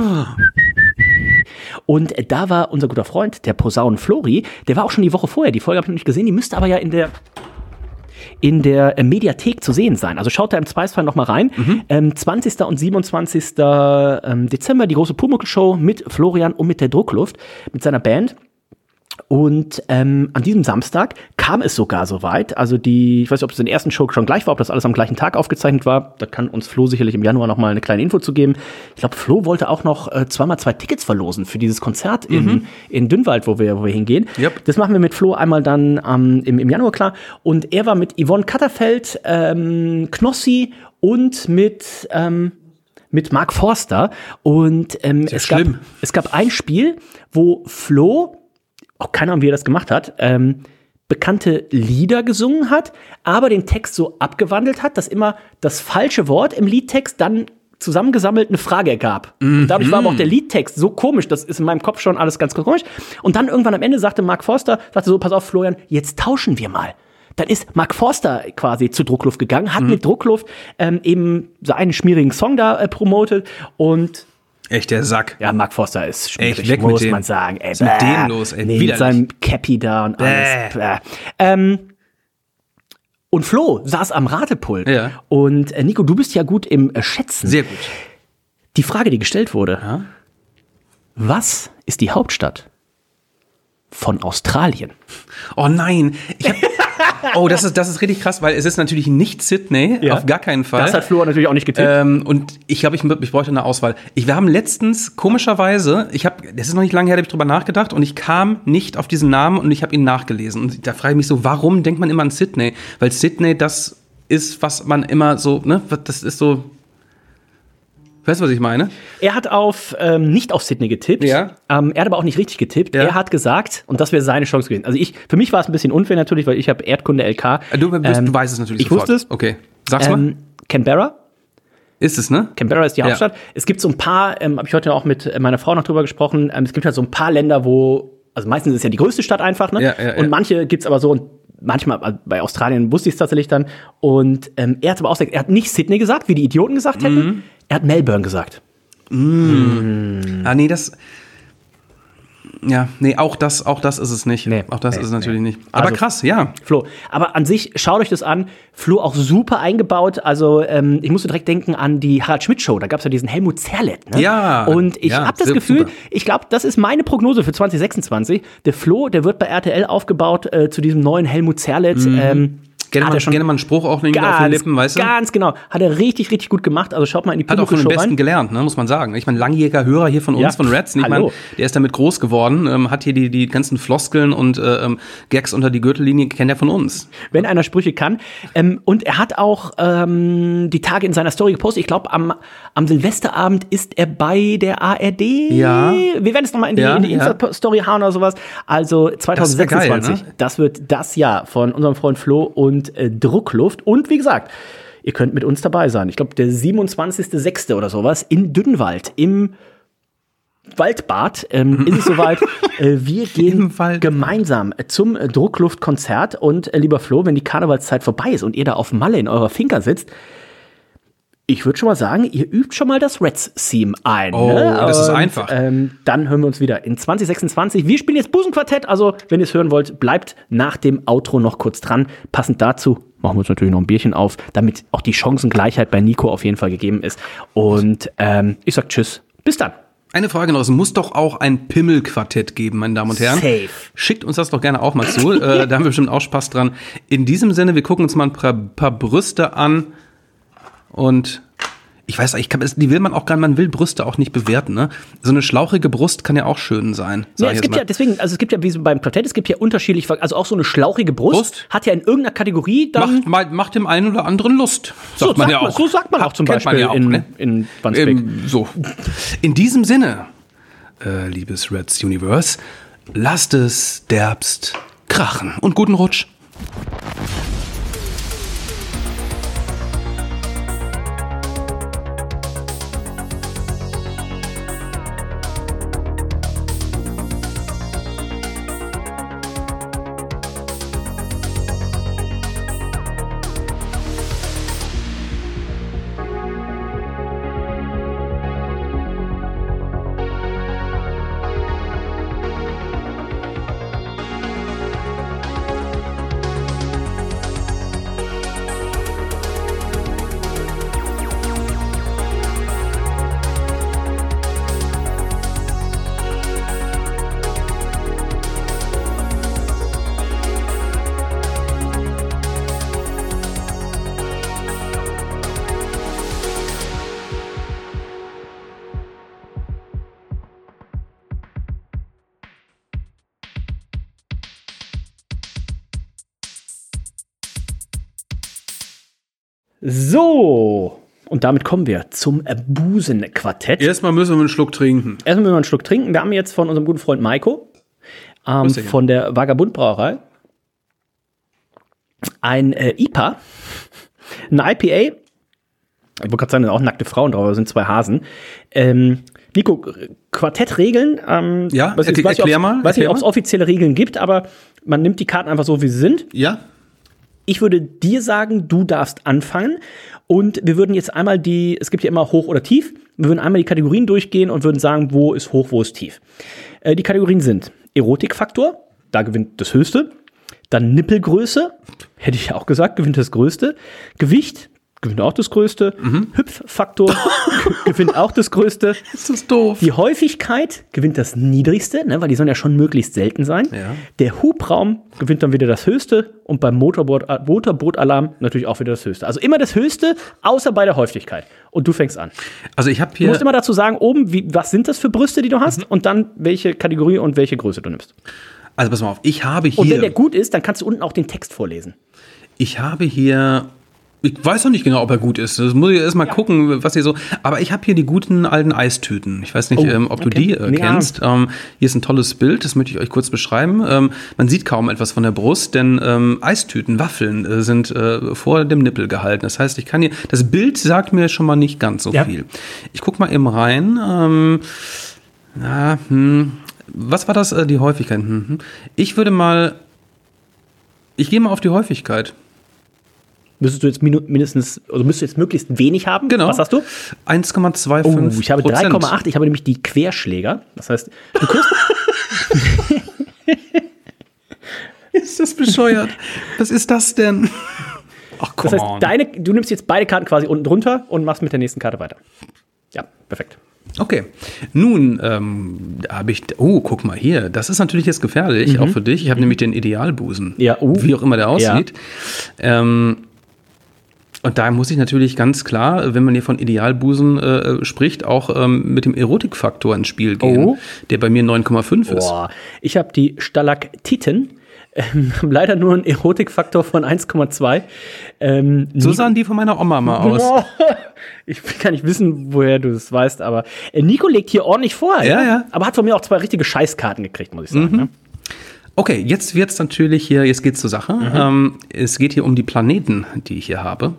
Und da war unser guter Freund, der Posaunen Flori, der war auch schon die Woche vorher. Die Folge habe ich noch nicht gesehen, die müsste aber ja in der in der äh, Mediathek zu sehen sein. Also schaut da im Zweifelsfall noch mal rein. Mhm. Ähm, zwanzigsten und siebenundzwanzigsten Ähm, Dezember die große Pumuckl-Show mit Florian und mit der Druckluft, mit seiner Band. Und ähm, an diesem Samstag kam es sogar so weit. Also die, ich weiß nicht, ob es in der ersten Show schon gleich war, ob das alles am gleichen Tag aufgezeichnet war. Da kann uns Flo sicherlich im Januar noch mal eine kleine Info zu geben. Ich glaube, Flo wollte auch noch äh, zweimal zwei Tickets verlosen für dieses Konzert in, Mhm. in Dünnwald, wo wir, wo wir hingehen. Yep. Das machen wir mit Flo einmal dann ähm, im, im Januar klar. Und er war mit Yvonne Katterfeld, ähm, Knossi und mit ähm, mit Mark Forster. Und ähm, Sehr es, gab, schlimm. es gab ein Spiel, wo Flo, auch keine Ahnung, wie er das gemacht hat, ähm, bekannte Lieder gesungen hat, aber den Text so abgewandelt hat, dass immer das falsche Wort im Liedtext dann zusammengesammelt eine Frage ergab. Und dadurch war aber auch der Liedtext so komisch, das ist in meinem Kopf schon alles ganz komisch. Und dann irgendwann am Ende sagte Mark Forster, sagte so, pass auf Florian, jetzt tauschen wir mal. Dann ist Mark Forster quasi zu Druckluft gegangen, hat mit Druckluft ähm, eben so einen schmierigen Song da äh, promotet und Echt der Sack. ja, Mark Forster ist schwierig, Echt, weg muss mit dem. man sagen. Ey, Was ist mit bäh. dem los, ey? Nee, mit Widerlich. seinem Cappy da und alles. Bäh. Bäh. Ähm, und Flo saß am Ratepult. Ja. Und äh, Nico, du bist ja gut im äh, Schätzen. Sehr gut. Die Frage, die gestellt wurde. Ja? Was ist die Hauptstadt von Australien? Oh nein. Ich hab, Oh, das ist, das ist richtig krass, weil es ist natürlich nicht Sydney, Ja. auf gar keinen Fall. Das hat Flo natürlich auch nicht getippt. Ähm, und ich glaube, ich, ich bräuchte eine Auswahl. Ich, wir haben letztens, komischerweise, ich habe, das ist noch nicht lange her, da habe ich drüber nachgedacht und ich kam nicht auf diesen Namen und ich habe ihn nachgelesen. Und da frage ich mich so, warum denkt man immer an Sydney? Weil Sydney das ist, was man immer so, ne, das ist so, weißt du, was ich meine? Er hat auf ähm, nicht auf Sydney getippt. Ja. Ähm, er hat aber auch nicht richtig getippt. Ja. Er hat gesagt, und das wäre seine Chance gewesen. Also ich, für mich war es ein bisschen unfair natürlich, weil ich habe Erdkunde L K. Du, du, Ähm, du weißt es natürlich ich sofort. wusste es. Okay, sag's mal. Ähm, Canberra. Ist es, ne? Canberra ist die Ja. Hauptstadt. Es gibt so ein paar, ähm, habe ich heute auch mit meiner Frau noch drüber gesprochen, ähm, es gibt halt so ein paar Länder, wo, also meistens ist es ja die größte Stadt einfach, ne? Ja, ja, ja. Und manche gibt's aber so, und manchmal, also bei Australien wusste ich es tatsächlich dann. Und ähm, er hat aber auch gesagt, er hat nicht Sydney gesagt, wie die Idioten gesagt hätten. Mhm. Er hat Melbourne gesagt. Mm. Ah, nee, das. Ja, nee, auch das, auch das ist es nicht. Nee, auch das nee, ist es natürlich nee. nicht. Aber Also, krass, ja. Flo, aber an sich, schaut euch das an. Flo auch super eingebaut. Also ähm, ich musste direkt denken an die Harald Schmidt Show. Da gab es ja diesen Helmut Zerlett. Ne? Ja. Und ich ja, habe das sehr Gefühl, super. ich glaube, das ist meine Prognose für zwanzig sechsundzwanzig. Der Flo, der wird bei R T L aufgebaut äh, zu diesem neuen Helmut Zerlett. Mhm. Ähm, Gerne hat mal, er schon gerne mal einen Spruch auch irgendwie auf den Lippen, weißt du? Ganz genau. Hat er richtig, richtig gut gemacht. Also schaut mal in die Hat auch von den Pumuckl-Show Besten rein. gelernt, ne, muss man sagen. Ich meine, langjähriger Hörer hier von uns, Ja. von Reds, ich Hallo. meine, der ist damit groß geworden, ähm, hat hier die, die ganzen Floskeln und äh, ähm, Gags unter die Gürtellinie, kennt er von uns. Wenn einer Sprüche kann. Ähm, und er hat auch ähm, die Tage in seiner Story gepostet. Ich glaube, am, am Silvesterabend ist er bei der A R D. Ja. Wir werden es nochmal in die, Ja, in die ja. Insta-Story hauen oder sowas. Also zwanzig sechsundzwanzig. geil, ne? Das wird das Jahr von unserem Freund Flo und äh, Druckluft. Und wie gesagt, ihr könnt mit uns dabei sein. Ich glaube, der siebenundzwanzigster sechster oder sowas in Dünwald im Waldbad ähm, ist es soweit. äh, wir gehen gemeinsam zum äh, Druckluftkonzert. Und äh, lieber Flo, wenn die Karnevalszeit vorbei ist und ihr da auf Malle in eurer Finca sitzt, ich würde schon mal sagen, ihr übt schon mal das Reds-Theme ein. Oh, ne? das ist Und, einfach. Ähm, dann hören wir uns wieder in zwanzig sechsundzwanzig. Wir spielen jetzt Busenquartett. Also, wenn ihr es hören wollt, bleibt nach dem Outro noch kurz dran. Passend dazu machen wir uns natürlich noch ein Bierchen auf, damit auch die Chancengleichheit bei Nico auf jeden Fall gegeben ist. Und ähm, ich sag Tschüss. Bis dann. Eine Frage noch, es muss doch auch ein Pimmelquartett geben, meine Damen und Herren. Safe. Schickt uns das doch gerne auch mal zu, äh, da haben wir bestimmt auch Spaß dran. In diesem Sinne, wir gucken uns mal ein paar, paar Brüste an und ich weiß, ich kann, die will man auch gar nicht, man will Brüste auch nicht bewerten, ne? So eine schlauchige Brust kann ja auch schön sein. Sag Ja, ich es jetzt gibt mal. ja, deswegen, also es gibt ja wie so beim Quartett, es gibt ja unterschiedlich, also auch so eine schlauchige Brust, Brust? hat ja in irgendeiner Kategorie dann. Macht, mal- macht dem einen oder anderen Lust, sagt so, man sagt ja man, auch. so sagt man auch zum Kennt man Beispiel ja auch, in, ne? in Wandsbek. Ähm, so. In diesem Sinne, äh, liebes Reds Universe, lasst es derbst krachen und guten Rutsch. So, und damit kommen wir zum äh, Busenquartett. Erstmal müssen wir einen Schluck trinken. Erstmal müssen wir einen Schluck trinken. Wir haben jetzt von unserem guten Freund Maiko, ähm, Grüß dich. von der Vagabund Brauerei, ein äh, I P A, ein I P A. Ich wollte gerade sagen, da sind auch nackte Frauen drauf, aber sind zwei Hasen. Ähm, Nico, Quartettregeln. Ähm, Ja, weiß, erklär- weiß nicht, erklär ob's- mal, Weiß nicht, erklär ob es mal. offizielle Regeln gibt, aber man nimmt die Karten einfach so, wie sie sind. Ja? Ich würde dir sagen, du darfst anfangen. Und wir würden jetzt einmal die, es gibt ja immer hoch oder tief. Wir würden einmal die Kategorien durchgehen und würden sagen, wo ist hoch, wo ist tief. Äh, die Kategorien sind Erotikfaktor, da gewinnt das Höchste. Dann Nippelgröße, hätte ich auch gesagt, gewinnt das Größte. Gewicht, gewinnt auch das Größte. Mhm. Hüpffaktor gewinnt auch das Größte. Ist das doof? Die Häufigkeit gewinnt das Niedrigste, ne, weil die sollen ja schon möglichst selten sein. Ja. Der Hubraum gewinnt dann wieder das Höchste und beim Motorboot, Motorbootalarm natürlich auch wieder das Höchste. Also immer das Höchste, außer bei der Häufigkeit. Und du fängst an. Also ich habe Du hier. musst immer dazu sagen, oben, wie, was sind das für Brüste, die du hast, mhm. und dann welche Kategorie und welche Größe du nimmst. Also pass mal auf, ich habe hier. Und wenn der gut ist, dann kannst du unten auch den Text vorlesen. Ich habe hier. Ich weiß noch nicht genau, ob er gut ist. Das muss ich erst mal ja. gucken, was hier so. Aber ich habe hier die guten alten Eistüten. Ich weiß nicht, oh, ähm, ob okay. du die äh, kennst. Ja. Ähm, hier ist ein tolles Bild, das möchte ich euch kurz beschreiben. Ähm, man sieht kaum etwas von der Brust, denn ähm, Eistüten, Waffeln äh, sind äh, vor dem Nippel gehalten. Das heißt, ich kann hier. Das Bild sagt mir schon mal nicht ganz so ja. viel. Ich guck mal eben rein. Ähm, na, hm, was war das? Äh, die Häufigkeit. Hm, hm. Ich würde mal. Ich gehe mal auf die Häufigkeit. Müsstest du jetzt mindestens, also müsstest du jetzt möglichst wenig haben? Genau. Was hast du? eins Komma fünfundzwanzig. Oh, ich habe drei Komma acht. Ich habe nämlich die Querschläger. Das heißt, du kriegst. Ist das bescheuert? Was ist das denn? Ach, komm. Das heißt, deine, du nimmst jetzt beide Karten quasi unten drunter und machst mit der nächsten Karte weiter. Ja, perfekt. Okay, nun ähm, habe ich, oh, guck mal hier, das ist natürlich jetzt gefährlich, mhm. auch für dich. Ich habe mhm. nämlich den Idealbusen, ja, uh. wie auch immer der aussieht. Ja. Ähm, und da muss ich natürlich ganz klar, wenn man hier von Idealbusen äh, spricht, auch ähm, mit dem Erotikfaktor ins Spiel gehen, oh. der bei mir neun Komma fünf ist. Boah. Ich habe die Stalaktiten. Ähm, leider nur einen Erotikfaktor von eins Komma zwei. Ähm, so sahen die von meiner Oma mal aus. Boah. Ich will gar nicht wissen, woher du das weißt, aber äh, Nico legt hier ordentlich vor. Ja, ja, ja. Aber hat von mir auch zwei richtige Scheißkarten gekriegt, muss ich sagen. Mhm. Ne? Okay, jetzt wird's natürlich hier, jetzt geht's zur Sache. Mhm. Ähm, es geht hier um die Planeten, die ich hier habe.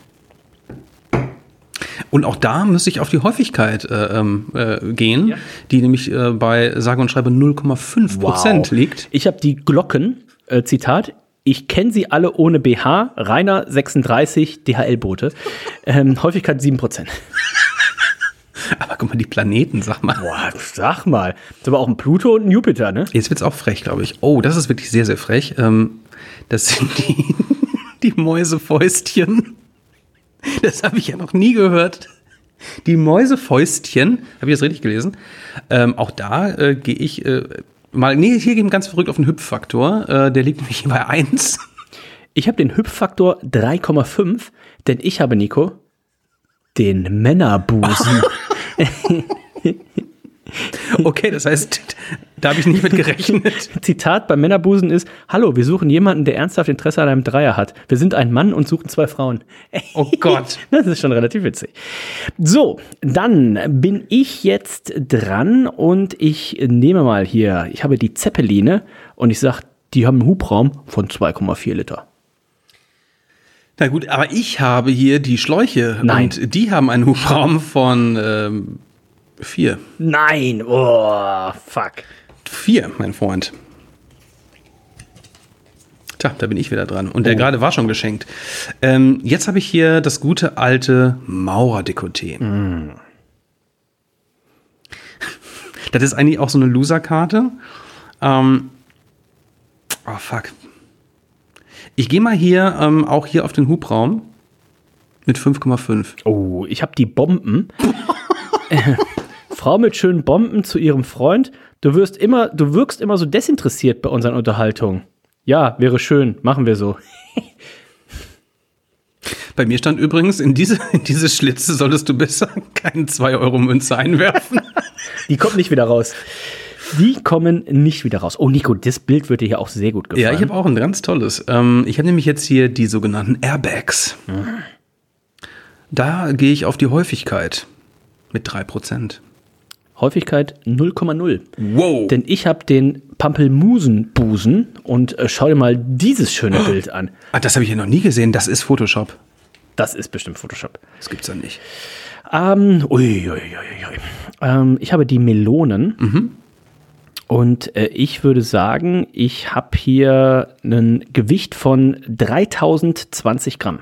Und auch da müsste ich auf die Häufigkeit äh, äh, gehen, ja. die nämlich äh, bei sage und schreibe null Komma fünf Prozent wow. liegt. Ich habe die Glocken, äh, Zitat, ich kenne sie alle ohne B H, Rainer sechsunddreißig, D H L-Boote, ähm, Häufigkeit sieben Prozent. Aber guck mal, die Planeten, sag mal. Boah, sag mal. Das ist aber auch ein Pluto und ein Jupiter, ne? Jetzt wird's auch frech, glaube ich. Oh, das ist wirklich sehr, sehr frech. Ähm, das sind die, die Mäusefäustchen. Das habe ich ja noch nie gehört. Die Mäusefäustchen, habe ich das richtig gelesen? Ähm, auch da äh, gehe ich äh, mal, nee, hier gehen wir ganz verrückt auf den Hüpffaktor. Äh, der liegt nämlich bei eins. Ich habe den Hüpffaktor drei Komma fünf, denn ich habe, Nico, den Männerbusen. Okay, das heißt, da habe ich nicht mit gerechnet. Zitat beim Männerbusen ist: Hallo, wir suchen jemanden, der ernsthaft Interesse an einem Dreier hat. Wir sind ein Mann und suchen zwei Frauen. Oh Gott. Das ist schon relativ witzig. So, dann bin ich jetzt dran und ich nehme mal hier, ich habe die Zeppeline und ich sage, die haben einen Hubraum von zwei Komma vier Liter. Na gut, aber ich habe hier die Schläuche. Nein. Und die haben einen Hubraum von ähm, vier. Nein, oh, fuck. Vier, mein Freund. Tja, da bin ich wieder dran. Und der oh. gerade war schon geschenkt. Ähm, jetzt habe ich hier das gute alte Maurer-Dekolleté. Mm. Das ist eigentlich auch so eine Loser-Karte. Ähm, oh, fuck. Ich gehe mal hier ähm, auch hier auf den Hubraum mit fünf Komma fünf. Oh, ich habe die Bomben. äh, Frau mit schönen Bomben zu ihrem Freund. Du wirst immer, du wirkst immer so desinteressiert bei unseren Unterhaltungen. Ja, wäre schön, machen wir so. Bei mir stand übrigens, in diese, in diese Schlitze solltest du besser keine zwei Euro Münze einwerfen. Die kommt nicht wieder raus. Die kommen nicht wieder raus. Oh, Nico, das Bild wird dir hier auch sehr gut gefallen. Ja, ich habe auch ein ganz tolles. Ähm, ich habe nämlich jetzt hier die sogenannten Airbags. Mhm. Da gehe ich auf die Häufigkeit mit drei Prozent. Häufigkeit null Komma null. Wow. Denn ich habe den Pampelmusenbusen und äh, schau dir mal dieses schöne oh. Bild an. Ah, das habe ich ja noch nie gesehen. Das ist Photoshop. Das ist bestimmt Photoshop. Das gibt's ja nicht. Ähm, ui, ui, ui, ui. Ähm, ich habe die Melonen. Mhm. Und äh, ich würde sagen, ich habe hier ein Gewicht von dreitausendzwanzig Gramm.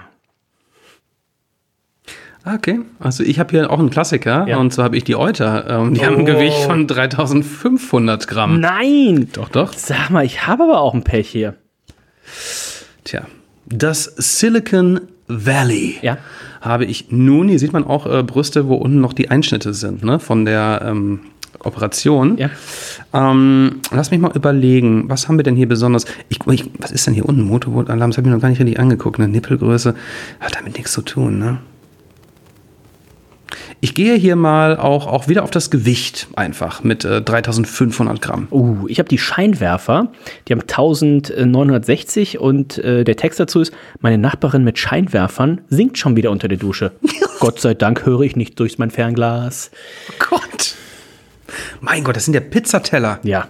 Okay, also ich habe hier auch einen Klassiker, ja. Und zwar habe ich die Euter. Ähm, die oh. haben ein Gewicht von dreitausendfünfhundert Gramm. Nein! Doch, doch. Sag mal, ich habe aber auch ein Pech hier. Tja, das Silicon Valley. Ja. habe ich nun, hier sieht man auch äh, Brüste, wo unten noch die Einschnitte sind, ne, von der ähm, Operation. Ja. Ähm, lass mich mal überlegen, was haben wir denn hier besonders? Ich, ich, was ist denn hier unten? Motorboot-Alarm, das habe ich noch gar nicht richtig angeguckt. Eine Nippelgröße hat damit nichts zu tun, ne? Ich gehe hier mal auch, auch wieder auf das Gewicht einfach mit äh, dreitausendfünfhundert Gramm. Uh, ich habe die Scheinwerfer, die haben eintausendneunhundertsechzig und äh, der Text dazu ist, meine Nachbarin mit Scheinwerfern singt schon wieder unter der Dusche. Gott sei Dank höre ich nicht durch mein Fernglas. Oh Gott. Mein Gott, das sind ja Pizzateller. Ja.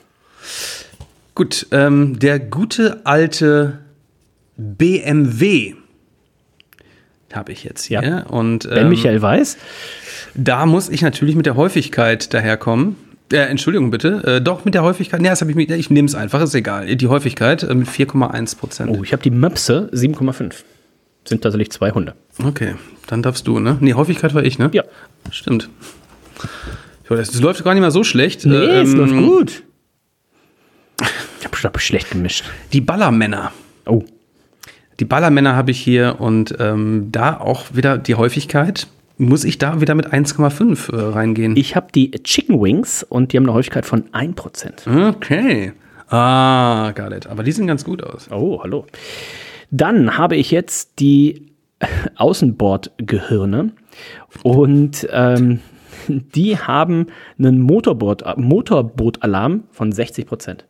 Gut, ähm, der gute alte B M W habe ich jetzt hier. Ja. Und, ähm, Ben Michael Weiß. Da muss ich natürlich mit der Häufigkeit daherkommen. Äh, Entschuldigung bitte. Äh, doch, mit der Häufigkeit. Nee, das habe ich mit. Ich nehme es einfach, ist egal. Die Häufigkeit äh, mit vier Komma eins Prozent. Oh, ich habe die Möpse sieben Komma fünf. Sind tatsächlich zwei Hunde. Okay, dann darfst du, ne? Nee, Häufigkeit war ich, ne? Ja. Stimmt. Das läuft gar nicht mal so schlecht. Nee, äh, es ähm, läuft gut. Ich habe hab schlecht gemischt. Die Ballermänner. Oh. Die Ballermänner habe ich hier und ähm, da auch wieder die Häufigkeit. Muss ich da wieder mit eins Komma fünf äh, reingehen? Ich habe die Chicken Wings und die haben eine Häufigkeit von ein Prozent. Okay. Ah, got it. Aber die sehen ganz gut aus. Oh, hallo. Dann habe ich jetzt die Außenbordgehirne und ähm, die haben einen Motorboot, Motorbootalarm von sechzig Prozent.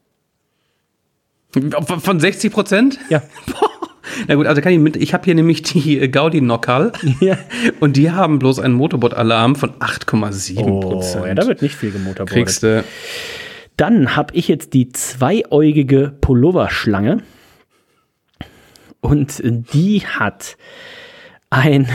Von sechzig Prozent? Ja. Na gut, also kann ich mit. Ich habe hier nämlich die Gaudi Noccal. Ja. Und die haben bloß einen Motorboot-Alarm von acht Komma sieben Prozent. Oh, ja, da wird nicht viel gemotorboardet. Kriegst du. Dann habe ich jetzt die zweieugige Pulloverschlange. Und die hat einen,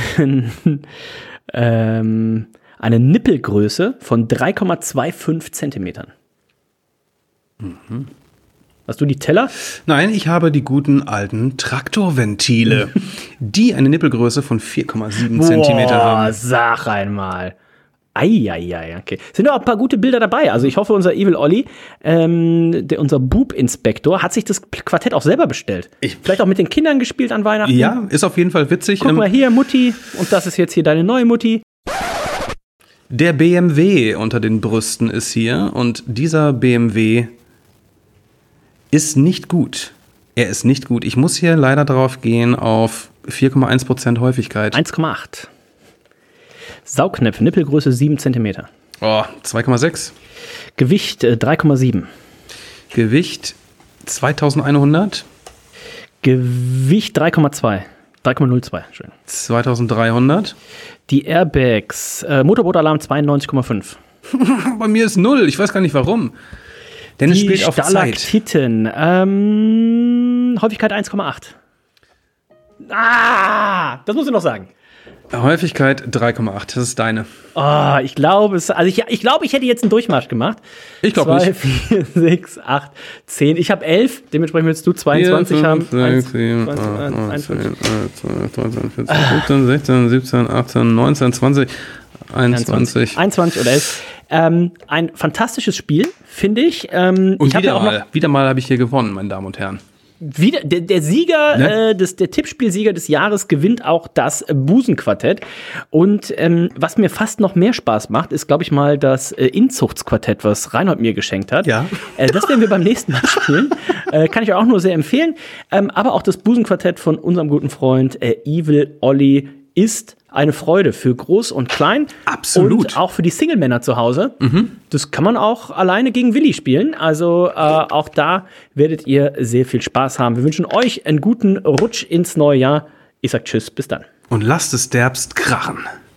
ähm, eine Nippelgröße von drei Komma fünfundzwanzig Zentimetern. Mhm. Hast du die Teller? Nein, ich habe die guten alten Traktorventile, die eine Nippelgröße von vier Komma sieben Zentimeter haben. Sag einmal. Eieiei, okay. Sind auch ein paar gute Bilder dabei. Also ich hoffe, unser Evil Olli, ähm, der, unser Boob-Inspektor, hat sich das Quartett auch selber bestellt. Ich Vielleicht auch mit den Kindern gespielt an Weihnachten. Ja, ist auf jeden Fall witzig. Guck mal hier, Mutti. Und das ist jetzt hier deine neue Mutti. Der B M W unter den Brüsten ist hier. Und dieser B M W ist nicht gut. Er ist nicht gut. Ich muss hier leider drauf gehen auf vier Komma eins Prozent Häufigkeit. eins Komma acht. Saugnäpfe, Nippelgröße sieben Zentimeter. Oh, zwei Komma sechs. Gewicht äh, drei Komma sieben. Gewicht zweitausendeinhundert. Gewicht drei Komma zwei. drei Komma null zwei. Schön. zweitausenddreihundert. Die Airbags, äh, Motorbootalarm zweiundneunzig Komma fünf. Bei mir ist null. Ich weiß gar nicht warum. Denn es Die spielt auf Zeit. Stalaktiten, ähm, Häufigkeit eins Komma acht. Ah, das musst du noch sagen. Häufigkeit drei Komma acht, das ist deine. Oh, ich glaube es, also ich, ich glaube, ich hätte jetzt einen Durchmarsch gemacht. Ich glaube nicht. zwei, vier, sechs, acht, zehn. Ich habe elf, dementsprechend willst du zweiundzwanzig haben. sechs, sieben, acht, zehn, zwölf, vierzehn, fünfzehn, sechzehn, siebzehn, achtzehn, neunzehn, zwanzig, einundzwanzig. einundzwanzig oder elf. Ähm, ein fantastisches Spiel, finde ich. Ähm, Und ich wieder, ja auch mal, noch wieder mal habe ich hier gewonnen, meine Damen und Herren. Wieder, der, der Sieger, Ne? äh, des, der Tippspielsieger des Jahres gewinnt auch das Busenquartett. Und ähm, was mir fast noch mehr Spaß macht, ist, glaube ich mal, das äh, Inzuchtsquartett, was Reinhold mir geschenkt hat. Ja. Äh, das werden wir beim nächsten Mal spielen. äh, kann ich euch auch nur sehr empfehlen. Ähm, aber auch das Busenquartett von unserem guten Freund äh, Evil Olli ist eine Freude für Groß und Klein. Absolut. Und auch für die Single-Männer zu Hause. Mhm. Das kann man auch alleine gegen Willi spielen. Also äh, auch da werdet ihr sehr viel Spaß haben. Wir wünschen euch einen guten Rutsch ins neue Jahr. Ich sag Tschüss, bis dann. Und lasst es derbst krachen.